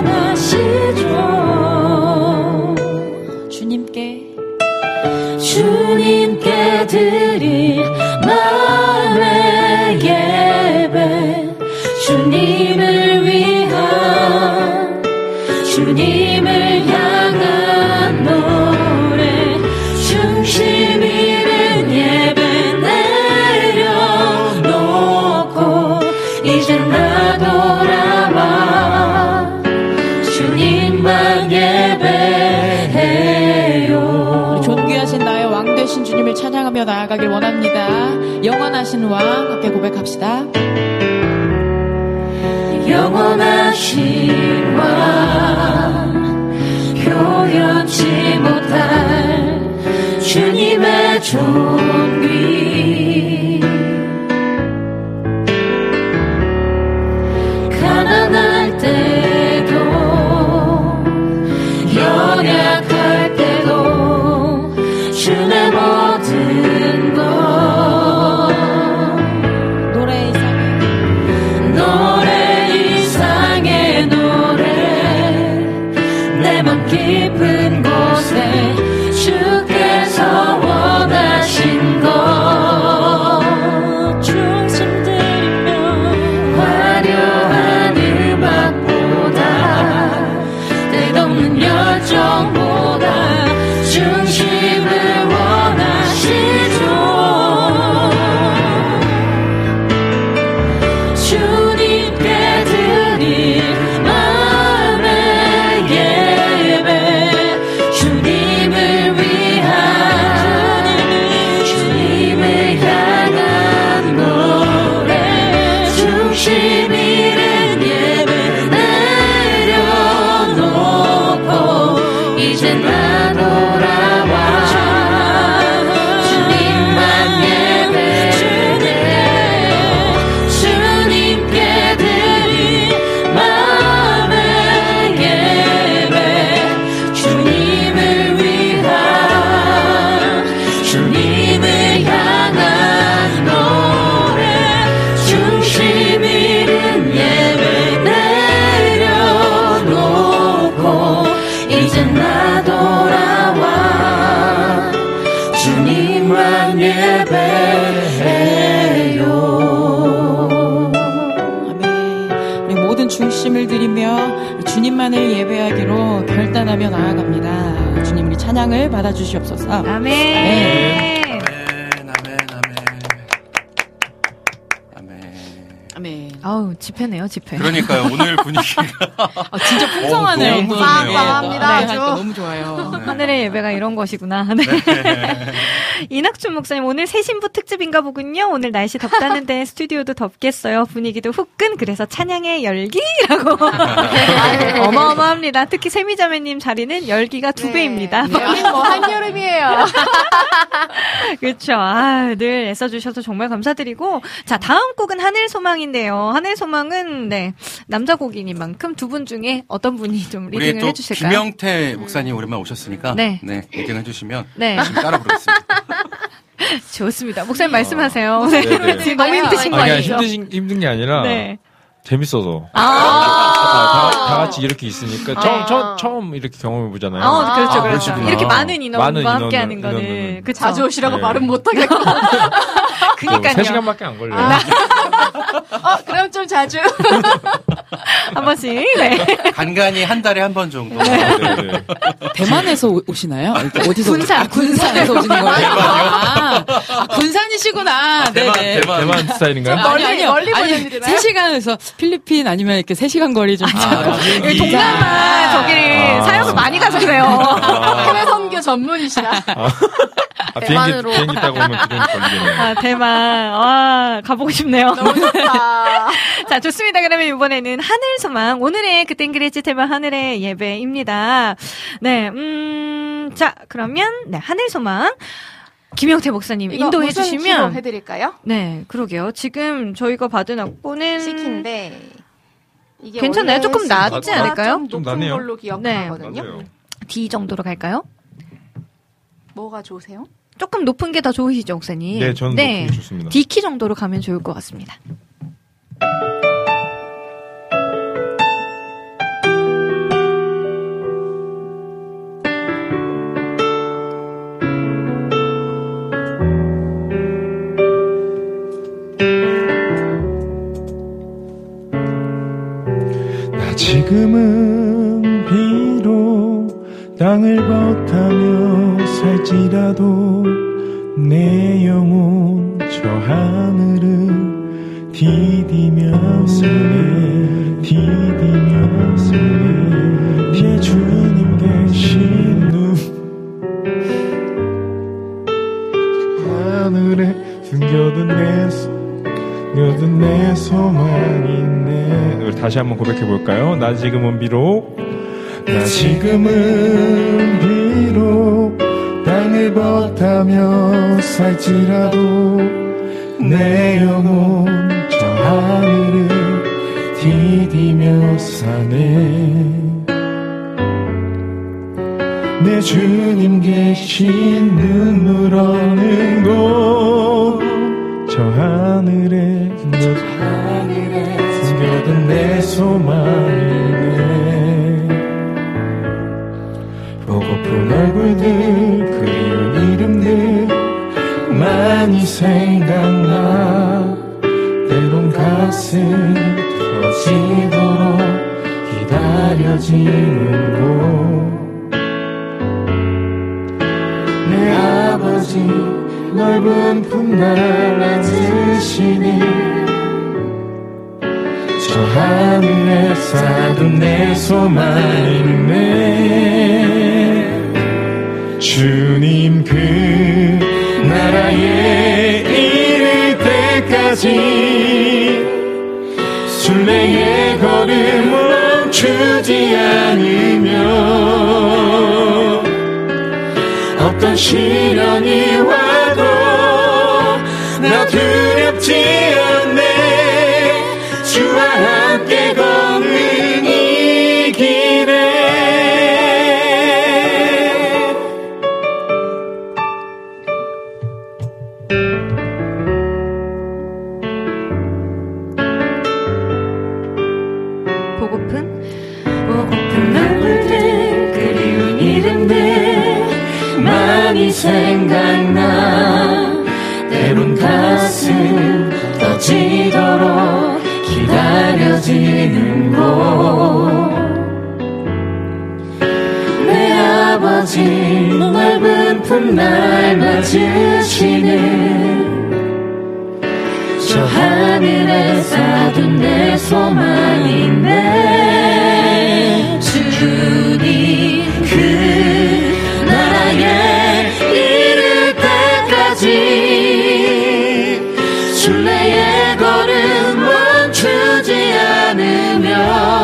원하시죠. 주님께 드릴 마음의 예배 주님을 위한 주님을 향한 노래 중심 잃은 예배 내려놓고 이제 나 돌아와 주님만 예배해요. 존귀하신 나의 왕 되신 주님을 찬양하며 나아가길 원합니다. 영원하신 왕 함께 고백합시다. 영원하신 왕 표현치 못할 주님의 존귀 가난할 때도 연약할 때도 주의 모든 것 노래 이상의 노래 내 맘 깊은 곳에 주께서 원하신 것 중심 들이며 화려한 음악보다 뜻없는 열정보다 중심을 원하시죠. 주님께 드릴 마음의 예배 주님을 위한 주님을 향한 노래 중심 잃은 예배 내려놓고 이제 나 돌아와 주님만 예배드려 주님께 드릴 마음의 예배 주님을 위한 주님을 향한 노래 중심 잃은 예배 내려놓고 이제 나 돌아와 주님만 예배해요. 우리 모든 중심을 드리며 주님만을 예배하기로 결단하며 나아갑니다. 주님 우리 찬양을 받아주시옵소서. 아멘. 네. 아멘. 아우 집회네요 집회. 그러니까요 오늘 분위기가 진짜 풍성하네요. 너무 좋네요. 빵빵합니다. 아주. 하니까 너무 좋아요. 하늘의 예배가 이런 것이구나. 네. 이낙준 목사님 오늘 새 신부 특집인가 보군요. 오늘 날씨 덥다는데 스튜디오도 덥겠어요. 분위기도 후끈. 그래서 찬양의 열기라고. 어마어마합니다. 특히 세미자매님 자리는 열기가 2배입니다. 여기는 뭐 한여름이에요. 그렇죠. 늘 애써주셔서 정말 감사드리고 자 다음 곡은 하늘소망인데요. 하늘소망은 네 남자 곡이니만큼 두 분 중에 어떤 분이 좀 우리 리딩을 또 해주실까요? 김영태 목사님 오랜만에 오셨으니까 네. 리딩 해주시면 네. 열심히 따라 부르겠습니다. 좋습니다. 목사님 말씀하세요. 네. 지금 너무 힘드신 거 아니죠? 힘든 게 아니라 네. 재밌어서. 다 같이 이렇게 있으니까 처음 이렇게 경험해 보잖아요. 그렇죠. 이렇게 많은 인원과 함께 하는 거는 자주 오시라고 말은 못 하겠고. 그니까요. 3시간밖에 안 걸려요. 그럼 좀 자주. 한 번씩. 네. 간간히 한 달에 한 번 정도. 네. 대만에서 오시나요? 어디서? 군산에서 오시는 거예요? 대만이요? 군산이시구나. 네네. 대만 스타일인가요? 멀리 보내드리나요? 3시간에서 필리핀 아니면 이렇게 3시간 거리 좀. 동남아 저기 사역을 많이 가서 그래요. 해외 선교 전문이시라. 대만으로. 비행기 타고 오면 기존이 걸리겠네요. 대만. 가보고 싶네요. 너무 좋다. 자, 좋습니다. 그러면 이번에는 하늘소망. 오늘의 그땐 그랬지 테마 하늘의 예배입니다. 네, 자, 그러면, 네, 하늘소망. 김영태 목사님 인도해 주시면. 해드릴까요? 네, 그러게요. 지금 저희가 받은 악보는. C키인데. 이게 괜찮아요? 조금 낮지 않을까요? 좀 높은 걸로 기억하거든요. 맞아요. D 정도로 갈까요? 뭐가 좋으세요? 조금 높은 게 더 좋으시죠, 목사님? 네, 저는 높은 게 좋습니다. D키 정도로 가면 좋을 것 같습니다. 나 지금은 비록 땅을 벗하며 살지라도 내 영혼 저 하늘을 디디며 쓰네 예 주님 계신 하늘에 숨겨둔 내 소망이 있네. 우리 다시 한번 고백해 볼까요? 나 지금은 비록 땅을 벗하며 살지라도 내 영혼 저 하늘을 디디며 사네. 내 주님 계신 눈물 없는 곳 저 하늘에 숨겨둔 내 소망이네. 보고픈 얼굴들 그리운 이름들 많이 생각나. 때론 가슴 터지도록 기다려지는 곳. 내 아버지 넓은 품날 안으시니 저 하늘에 쌓아둔 내 소망이네. 주님 그 나라에 이를 때까지 순례의 걸음 멈추지 않으며 어떤 시련이 와도 나 두렵지 않네. 주와 함께 걷는 이 길에 보고픈 얼굴들 그리운 이름들 많이 생각나. 때론 가슴 터지도록 기다려지는 곳. 내 아버지 넓은 품날 맞으시는 저 하늘에 쌓아둔 내 소망이네. 주님 그 나라에 이를 때까지 순례의 걸음 멈추지 않으며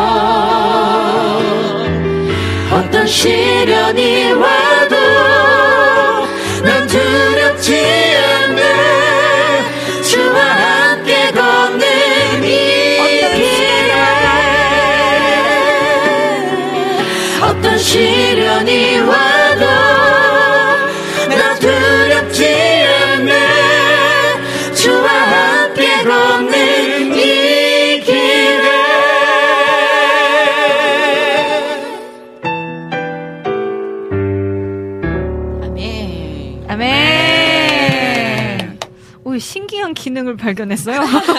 어떤 시련이 와도 난 두렵지 않네. 주와 함께 걷는 이 길에 어떤 시련이 와도 난 두렵지 않네. 신기한 기능을 발견했어요.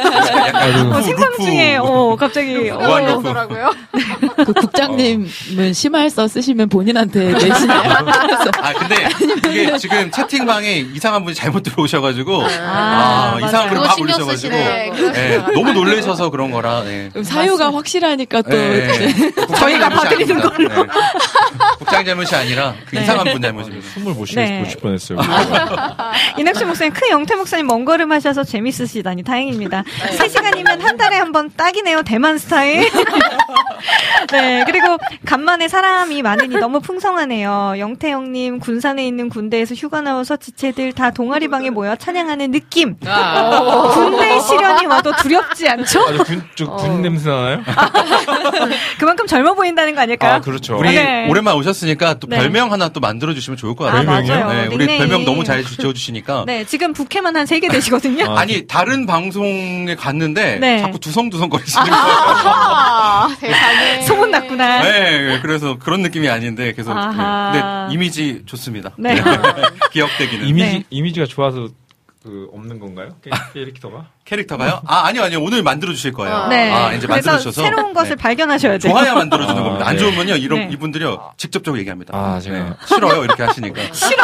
생방 중에 갑자기 더라고요. 그 국장님은 심할서 쓰시면 본인한테 내시나요? 근데 이게 지금 채팅방에 이상한 분이 잘못 들어오셔가지고 이상한 분이 막 올리셔가지고 너무 놀라셔서 그런 거라. 네. 사유가 확실하니까 또 저희가 봐드리는 걸로. 국장 잘못이 아니라 그 이상한 분 잘못입니다. 숨을 못 쉴 뻔했어요. 이낙준 목사님, 큰 영태 목사님 먼 걸음하셔서 재밌으시다니 다행입니다. 3시간이면 한 달에 한 번 딱이네요. 대만 스타일. 네, 그리고 간만에 사람이 많으니 너무 풍성하네요. 영태 형님, 군산에 있는 군대에서 휴가 나와서 지체들 다 동아리방에 모여 찬양하는 느낌. 군대 시련이 와도 두렵지 않죠? 군 냄새 나나요? 그만큼 젊어 보인다는 거 아닐까요? 그렇죠. 우리 오랜만에 오셨으니까 또 별명 하나 또 만들어주시면 좋을 것 같아요. 맞아요. 네, 우리 별명 너무 잘 지어주시니까. 네, 지금 부캐만 한 3개 되시거든요. 아니, 다른 방송에 갔는데 자꾸 두성두성 거리시는 거예요. 세상에. 소문 났구나. 네, 그래서 그런 느낌이 아닌데 계속. 근데 이미지 좋습니다. 네. 기억되기는. 이미지가 좋아서 없는 건가요? 캐릭터가요? 아니요. 오늘 만들어주실 거예요. 네. 이제 만들어주셔서. 새로운 것을 발견하셔야 돼요. 좋아야 만들어주는 겁니다. 안 좋으면요, 이분들이요, 직접적으로 얘기합니다. 제가. 싫어요, 이렇게 하시니까.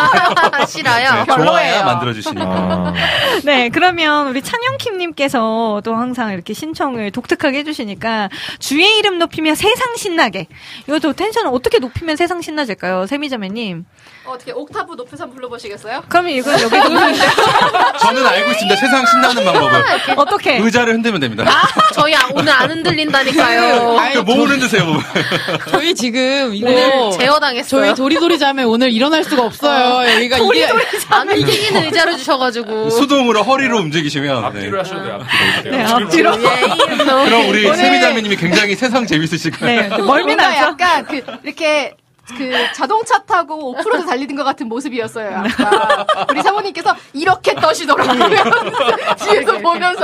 싫어요. 좋아야 만들어주시니까. 네, 그러면 우리 찬영킴님께서 또 항상 이렇게 신청을 독특하게 해주시니까, 주의 이름 높이면 세상 신나게. 이것도 텐션을 어떻게 높이면 세상 신나질까요? 세미자매님. 어떻게 옥타브 높여서 불러보시겠어요? 그러면 이거 여기 저는 알고 있습니다. 세상 신나는 방법을. 어떻게? 의자를 흔들면 됩니다. 저희 오늘 안 흔들린다니까요. 뭐 흔드세요, 뭐. 저희 지금 이거 오늘 제어당했어요. 저희 도리도리 자매 오늘 일어날 수가 없어요. 여기가 안 움직이는 의자를 주셔가지고 수동으로 허리로 움직이시면 앞뒤로 하셔도 돼요. 네, 앞뒤로. 그럼 우리 세미자매님이 굉장히 세상 재밌으실 거예요. 네, 멀미나죠. 약간 이렇게 자동차 타고 오프로드 달리는 것 같은 모습이었어요. 아까. 우리 사모님께서 이렇게 떠시더라고요. 뒤에서 보면서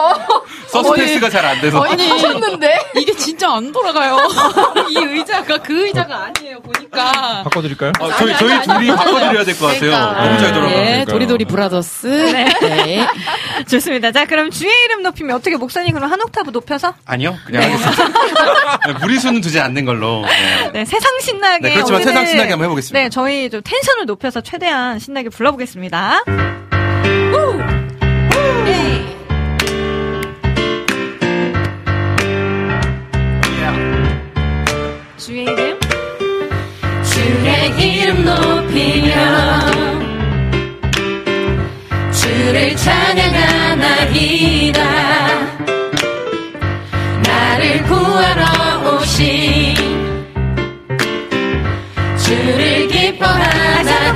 서스펜스가 잘 안 돼서 하셨는데 이게 진짜 안 돌아가요. 이 의자가 그 의자가 아니에요. 보니까 바꿔드릴까요? 저희 둘이 바꿔드려야 될 것 같아요. 너무 잘 돌아가요. 네, 도리도리 브라더스. 네. 좋습니다. 자, 그럼 주의 이름 높이면 어떻게 목사님 그럼 한 옥타브 높여서? 아니요, 그냥 하겠습니다. 무리수는 두지 않는 걸로. 네, 세상 신나게. 그렇지만 세상 신나게 한번 해보겠습니다. 네, 저희 좀 텐션을 높여서 최대한 신나게 불러보겠습니다. 주의 이름? 주의 이름 높이며 주를 찬양하나이다. 나를 구하러 오신 주를 기뻐하나이다.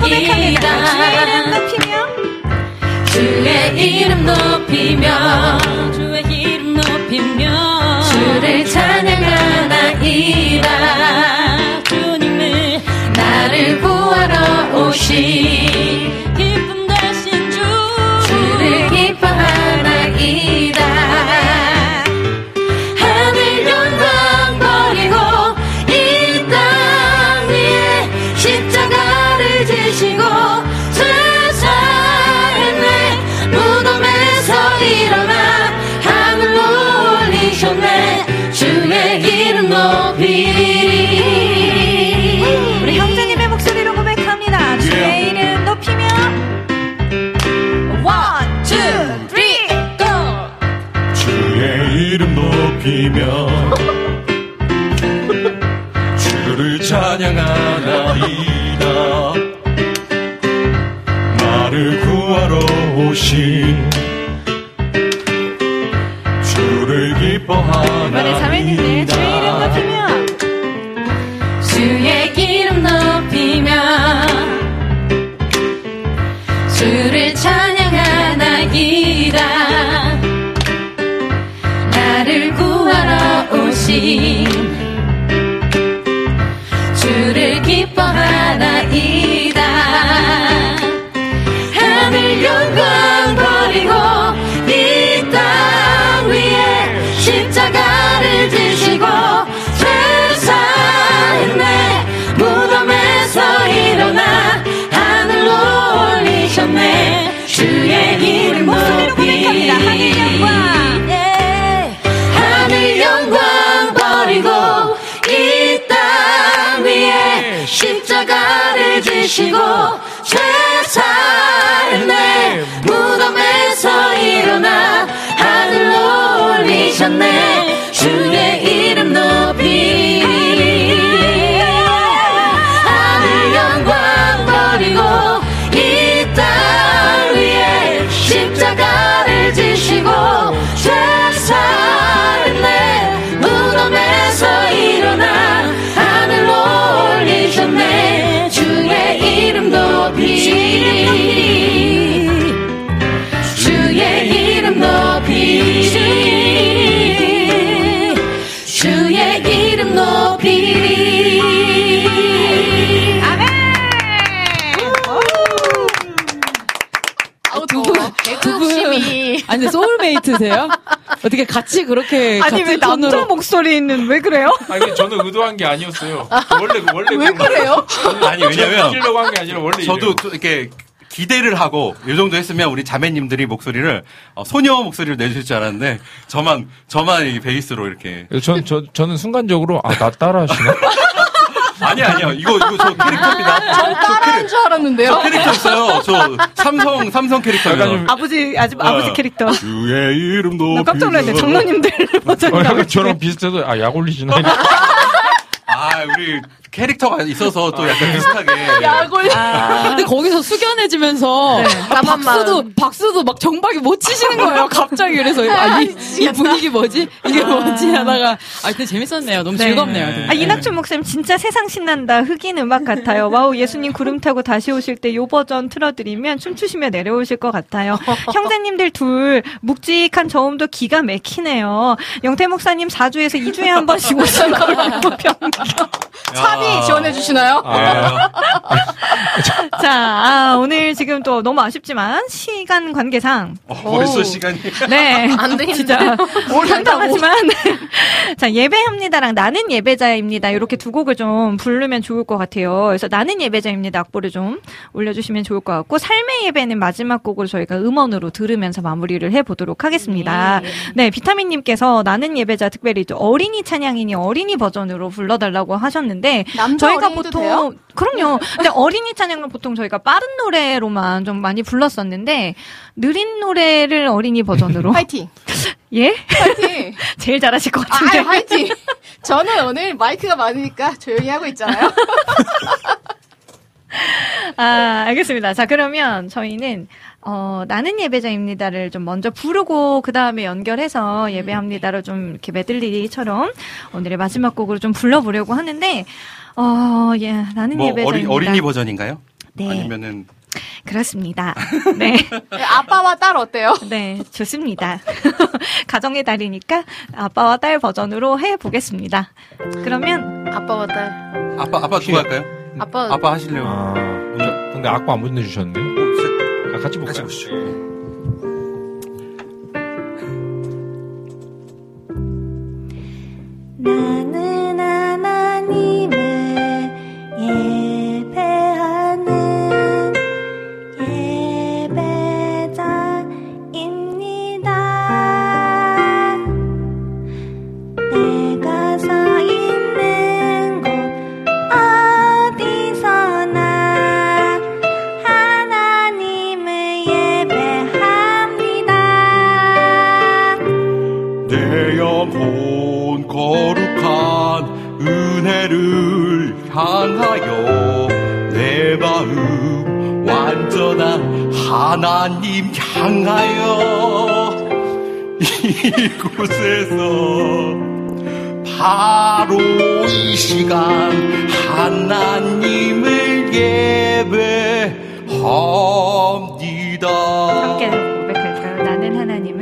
주의 이름 높이며 주의 이름 높이며 주를 찬양하나이다. 주님을 나를 구하러 오신 기쁨 되신 주를 기뻐하나이다. 하늘 영광 버리고 이 땅 위에 십자가를 지시고 세상의 무덤에서 일어나 하늘로 올리셨네. 주의 이름 높이리. 우리 형제님의 목소리로 고백합니다. 주의 이름 높이며 1, 2, 3, go. 주의 이름 높이며 주를 찬양하나이다. 나를 구하러 오신 주를 이번에 자매님들 주의 이름 높이며 주의 이름 높이며 주를 찬양하나이다. 나를 구하러 오신 주를 기뻐하나이다. 하늘 영광 버리고 이 땅 위에 십자가를 지시고 세상의 무덤에서 일어나 하늘로 올리셨네. 주의 이름 두 분. 아니, 근데 소울메이트세요? 어떻게 같이 그렇게. 아니, 왜 남자 목소리는 왜 그래요? 아니, 저는 의도한 게 아니었어요. 원래. 왜 그래요? 아니, 왜냐면. 웃기려고 한 게 아니라 원래. 저도 또 이렇게 기대를 하고, 이 정도 했으면 우리 자매님들이 목소리를, 소녀 목소리를 내주실 줄 알았는데, 저만 이 베이스로 이렇게. 저는 순간적으로, 나 따라 하시나? 아니요. 이거 저 캐릭터입니다. 전 따라한 줄 알았는데요. 저 캐릭터 있어요. 저 삼성 캐릭터요. 아버지 캐릭터. 주의 이름도. 나 깜짝 놀랐네. 장로님들 버전이라고. 저랑 비슷해서, 약 올리시나? 우리 캐릭터가 있어서 또 약간 비슷하게. 약을. 근데 거기서 숙연해지면서 박수도 막 정박이 못 치시는 거예요. 갑자기 그래서 이 분위기 뭐지? 이게 뭐지? 하다가 근데 재밌었네요. 너무 즐겁네요. 이낙준 목사님 진짜 세상 신난다. 흑인 음악 같아요. 와우 예수님 구름 타고 다시 오실 때 요 버전 틀어드리면 춤추시며 내려오실 것 같아요. 형제님들 둘 묵직한 저음도 기가 막히네요. 영태 목사님 4주에서 2주에 한 번씩 오시는 걸로 변경. 차비 지원해 주시나요? 자, 오늘 지금 또 너무 아쉽지만 시간 관계상 벌써 시간이. 네, 안 되겠네. 진짜 당당하지만 자 예배합니다랑 나는 예배자입니다 이렇게 두 곡을 좀 부르면 좋을 것 같아요. 그래서 나는 예배자입니다 악보를 좀 올려주시면 좋을 것 같고 삶의 예배는 마지막 곡으로 저희가 음원으로 들으면서 마무리를 해보도록 하겠습니다. 네, 비타민님께서 나는 예배자 특별히 또 어린이 찬양이니 어린이 버전으로 불러달라고 하셨는데 저희가 보통 돼요? 그럼요. 근데 어린이 찬양은 보통 저희가 빠른 노래로만 좀 많이 불렀었는데 느린 노래를 어린이 버전으로. 화이팅. 예? 화이팅. 제일 잘하실 것 같은데. 화이팅. 저는 오늘 마이크가 많으니까 조용히 하고 있잖아요. 알겠습니다. 자, 그러면 저희는 나는 예배자입니다를 좀 먼저 부르고 그 다음에 연결해서 예배합니다를 좀 이렇게 메들리처럼 오늘의 마지막 곡으로 좀 불러보려고 하는데 나는 예배자입니다. 어린이 버전인가요? 네. 아니면은 그렇습니다. 네. 아빠와 딸 어때요? 네, 좋습니다. 가정의 달이니까 아빠와 딸 버전으로 해보겠습니다. 그러면 아빠와 딸. 아빠 누구 할까요? 아빠 하시려고. 근데 악보 안 보내주셨는데? 같이 볼까요? 보시죠. 나는 하나님을 예배하는 예배자입니다. 내가 서 있는 곳 어디서나 하나님을 예배합니다. 내 영혼 거룩한 은혜를 향하여 내 마음 완전한 하나님 향하여 이곳에서 바로 이 시간 하나님을 예배합니다. 함께 고백할까요? 나는 하나님을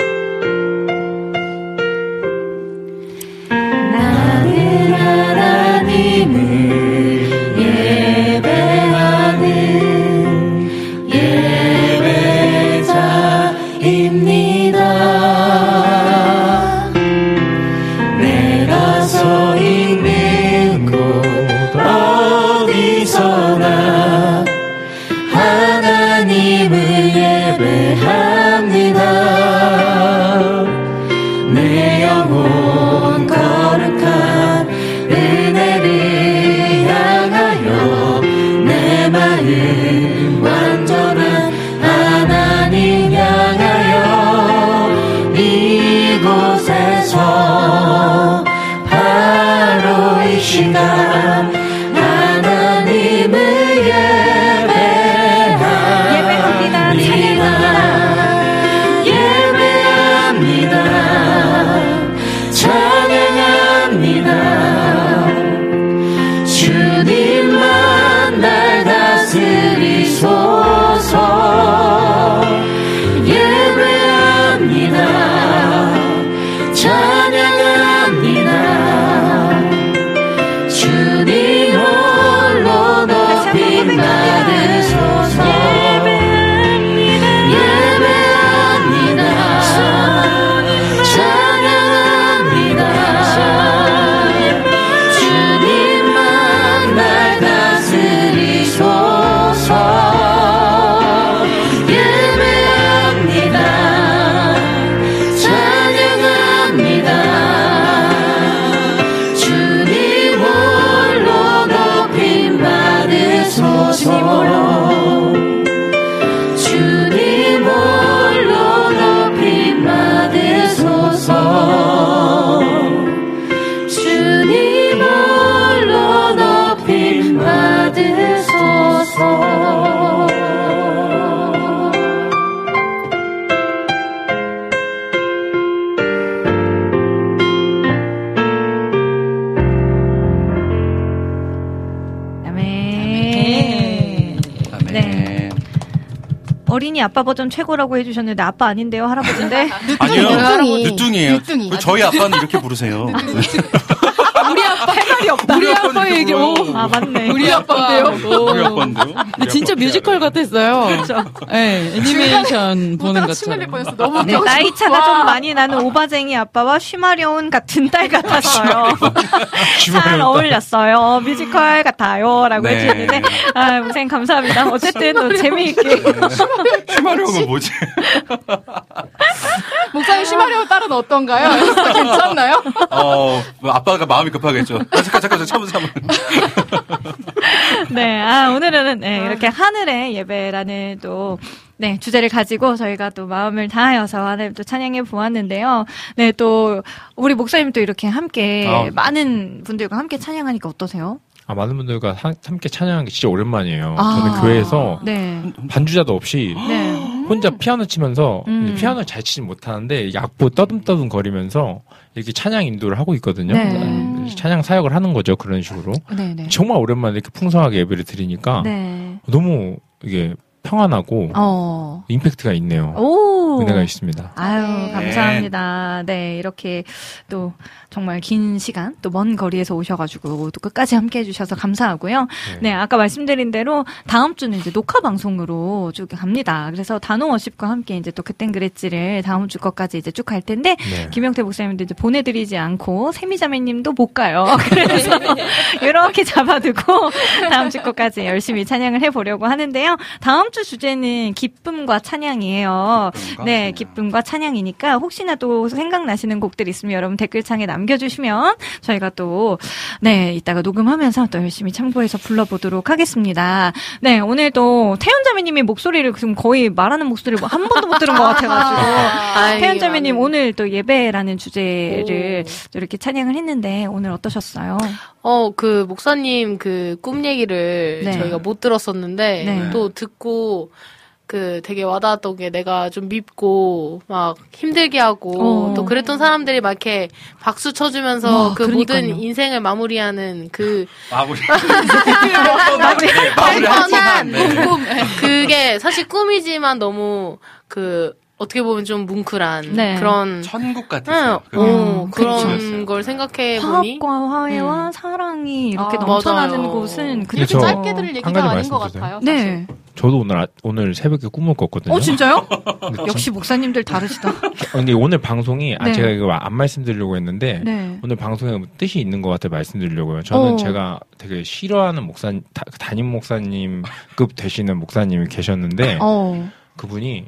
예배하는 예배자입니다. 내가 서 있는 곳 어디서나 하나님을 예배합니다. 내 영혼 거룩한 은혜를 향하여 내 마음 완전한 하나님 향하여 이곳에서 바로 이 시간 하나님을 예배합니다. 어린이 아빠 버전 최고라고 해주셨는데 아빠 아닌데요, 할아버지인데? 아니요, 늦둥이에요. 저희 아빠는 이렇게 부르세요. 우리 아빠 할 말이 없다. 우리 아빠 얘기. 아 맞네. 우리 아빠인데요. 우리 아빠인데요. 근데 진짜 뮤지컬 같았어요. 그렇죠. 네, 애니메이션 보는 것처럼. 너무 네, 나이 차가 좀 많이 나는 오바쟁이 아빠와 쉬마려운 같은 딸 같았어요. 잘 어울렸어요. 뮤지컬 같아요라고 해주셨는데 아, 고생 감사합니다. 어쨌든 또 재미있게. 쉬마려운은 뭐지? 목사님 쉬마려운 딸은 어떤가요? 괜찮나요? 아빠가 마음이 급하겠죠. 잠깐 참으세요. 네, 오늘은 이렇게 하늘의 예배라는 또 주제를 가지고 저희가 또 마음을 다하여서 하나님 또 찬양해 보았는데요. 네, 또 우리 목사님 또 이렇게 함께 많은 분들과 함께 찬양하니까 어떠세요? 많은 분들과 함께 찬양하는 게 진짜 오랜만이에요. 저는 교회에서 반주자도 없이 혼자 피아노 치면서 피아노를 잘 치지 못하는데 악보 떠듬떠듬 거리면서 이렇게 찬양 인도를 하고 있거든요. 찬양 사역을 하는 거죠. 그런 식으로. 정말 오랜만에 이렇게 풍성하게 예배를 드리니까 너무 이게 평안하고 임팩트가 있네요. 은혜가 있습니다. 아유, 감사합니다. 네, 이렇게 또 정말 긴 시간 또 먼 거리에서 오셔가지고 또 끝까지 함께 해주셔서 감사하고요. 네, 아까 말씀드린 대로 다음 주는 이제 녹화 방송으로 쭉 갑니다. 그래서 단호 워십과 함께 이제 또 그땐 그랬지를 다음 주 것까지 이제 쭉 갈 텐데 김영태 목사님도 이제 보내드리지 않고 세미자매님도 못 가요. 그래서 이렇게 잡아두고 다음 주 것까지 열심히 찬양을 해보려고 하는데요. 다음 주 주제는 기쁨과 찬양이에요. 네, 기쁨과 찬양이니까 혹시나 또 생각나시는 곡들 있으면 여러분 댓글창에 남겨주시면 저희가 또 이따가 녹음하면서 또 열심히 참고해서 불러보도록 하겠습니다. 네, 오늘 또 태연자매님의 목소리를 지금 거의 말하는 목소리를 한 번도 못 들은 것 같아가지고 태연자매님 오늘 또 예배라는 주제를 이렇게 찬양을 했는데 오늘 어떠셨어요? 그 목사님 그 꿈 얘기를 저희가 못 들었었는데 또 듣고 되게 와닿았던 게 내가 좀 밉고 막 힘들게 하고 또 그랬던 사람들이 막 이렇게 박수 쳐주면서 그러니까요. 모든 인생을 마무리하는 마무리하는 꿈. 그게 사실 꿈이지만 너무 어떻게 보면 좀 뭉클한 그런 천국 같았어요. 그런 걸 생각해 보니 화합과 화해와 사랑이 이렇게 넘쳐나는 곳은 그렇게 짧게 들을 얘기가 아닌 것 같아요. 네. 저도 오늘 새벽에 꿈을 꿨거든요. 진짜요? 역시 목사님들 다르시다. 근데 오늘 방송이 제가 이거 안 말씀드리려고 했는데 오늘 방송에 뜻이 있는 것 같아 말씀드리려고요. 저는 제가 되게 싫어하는 담임 목사님급 되시는 목사님이 계셨는데 그분이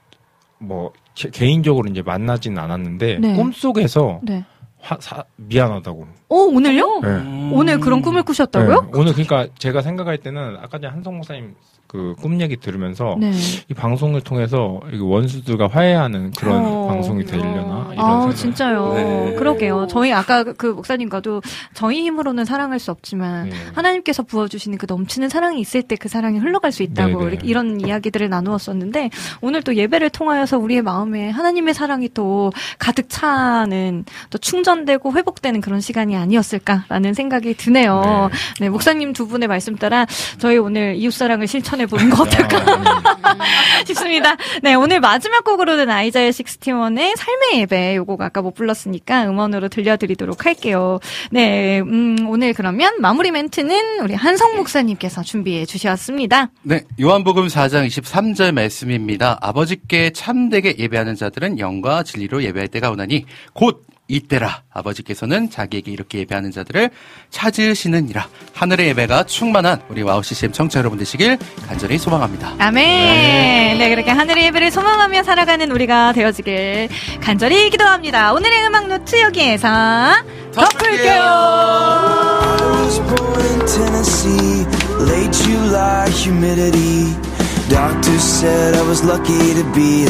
개인적으로 이제 만나지는 않았는데 꿈속에서 미안하다고. 오늘요? 네. 오늘 그런 꿈을 꾸셨다고요? 오늘 그러니까 제가 생각할 때는 아까 전에 한성 목사님 그 꿈 얘기 들으면서 이 방송을 통해서 원수들과 화해하는 그런 방송이 되려나 이런 생각. 진짜요. 그러게요. 저희 아까 그 목사님과도 저희 힘으로는 사랑할 수 없지만 하나님께서 부어주시는 그 넘치는 사랑이 있을 때 그 사랑이 흘러갈 수 있다고 이런 이야기들을 나누었었는데 오늘 또 예배를 통하여서 우리의 마음에 하나님의 사랑이 또 가득 차는 또 충전되고 회복되는 그런 시간이 아니었을까라는 생각이 드네요. 네, 목사님 두 분의 말씀 따라 저희 오늘 이웃사랑을 실천해 보는 거 어떨까 싶습니다. 네, 오늘 마지막 곡으로는 아이자야 61의 삶의 예배 요곡 아까 못 불렀으니까 음원으로 들려드리도록 할게요. 네, 오늘 그러면 마무리 멘트는 우리 한성 목사님께서 준비해 주셨습니다. 네, 요한복음 4장 23절 말씀입니다. 아버지께 참되게 예배하는 자들은 영과 진리로 예배할 때가 오나니 곧 이때라. 아버지께서는 자기에게 이렇게 예배하는 자들을 찾으시느니라. 하늘의 예배가 충만한 우리 와우 CCM 청취자 여러분 되시길 간절히 소망합니다. 아멘. 네, 그렇게 하늘의 예배를 소망하며 살아가는 우리가 되어지길 간절히 기도합니다. 오늘의 음악 노트 여기에서 덮을게요. Doctor said I was lucky to be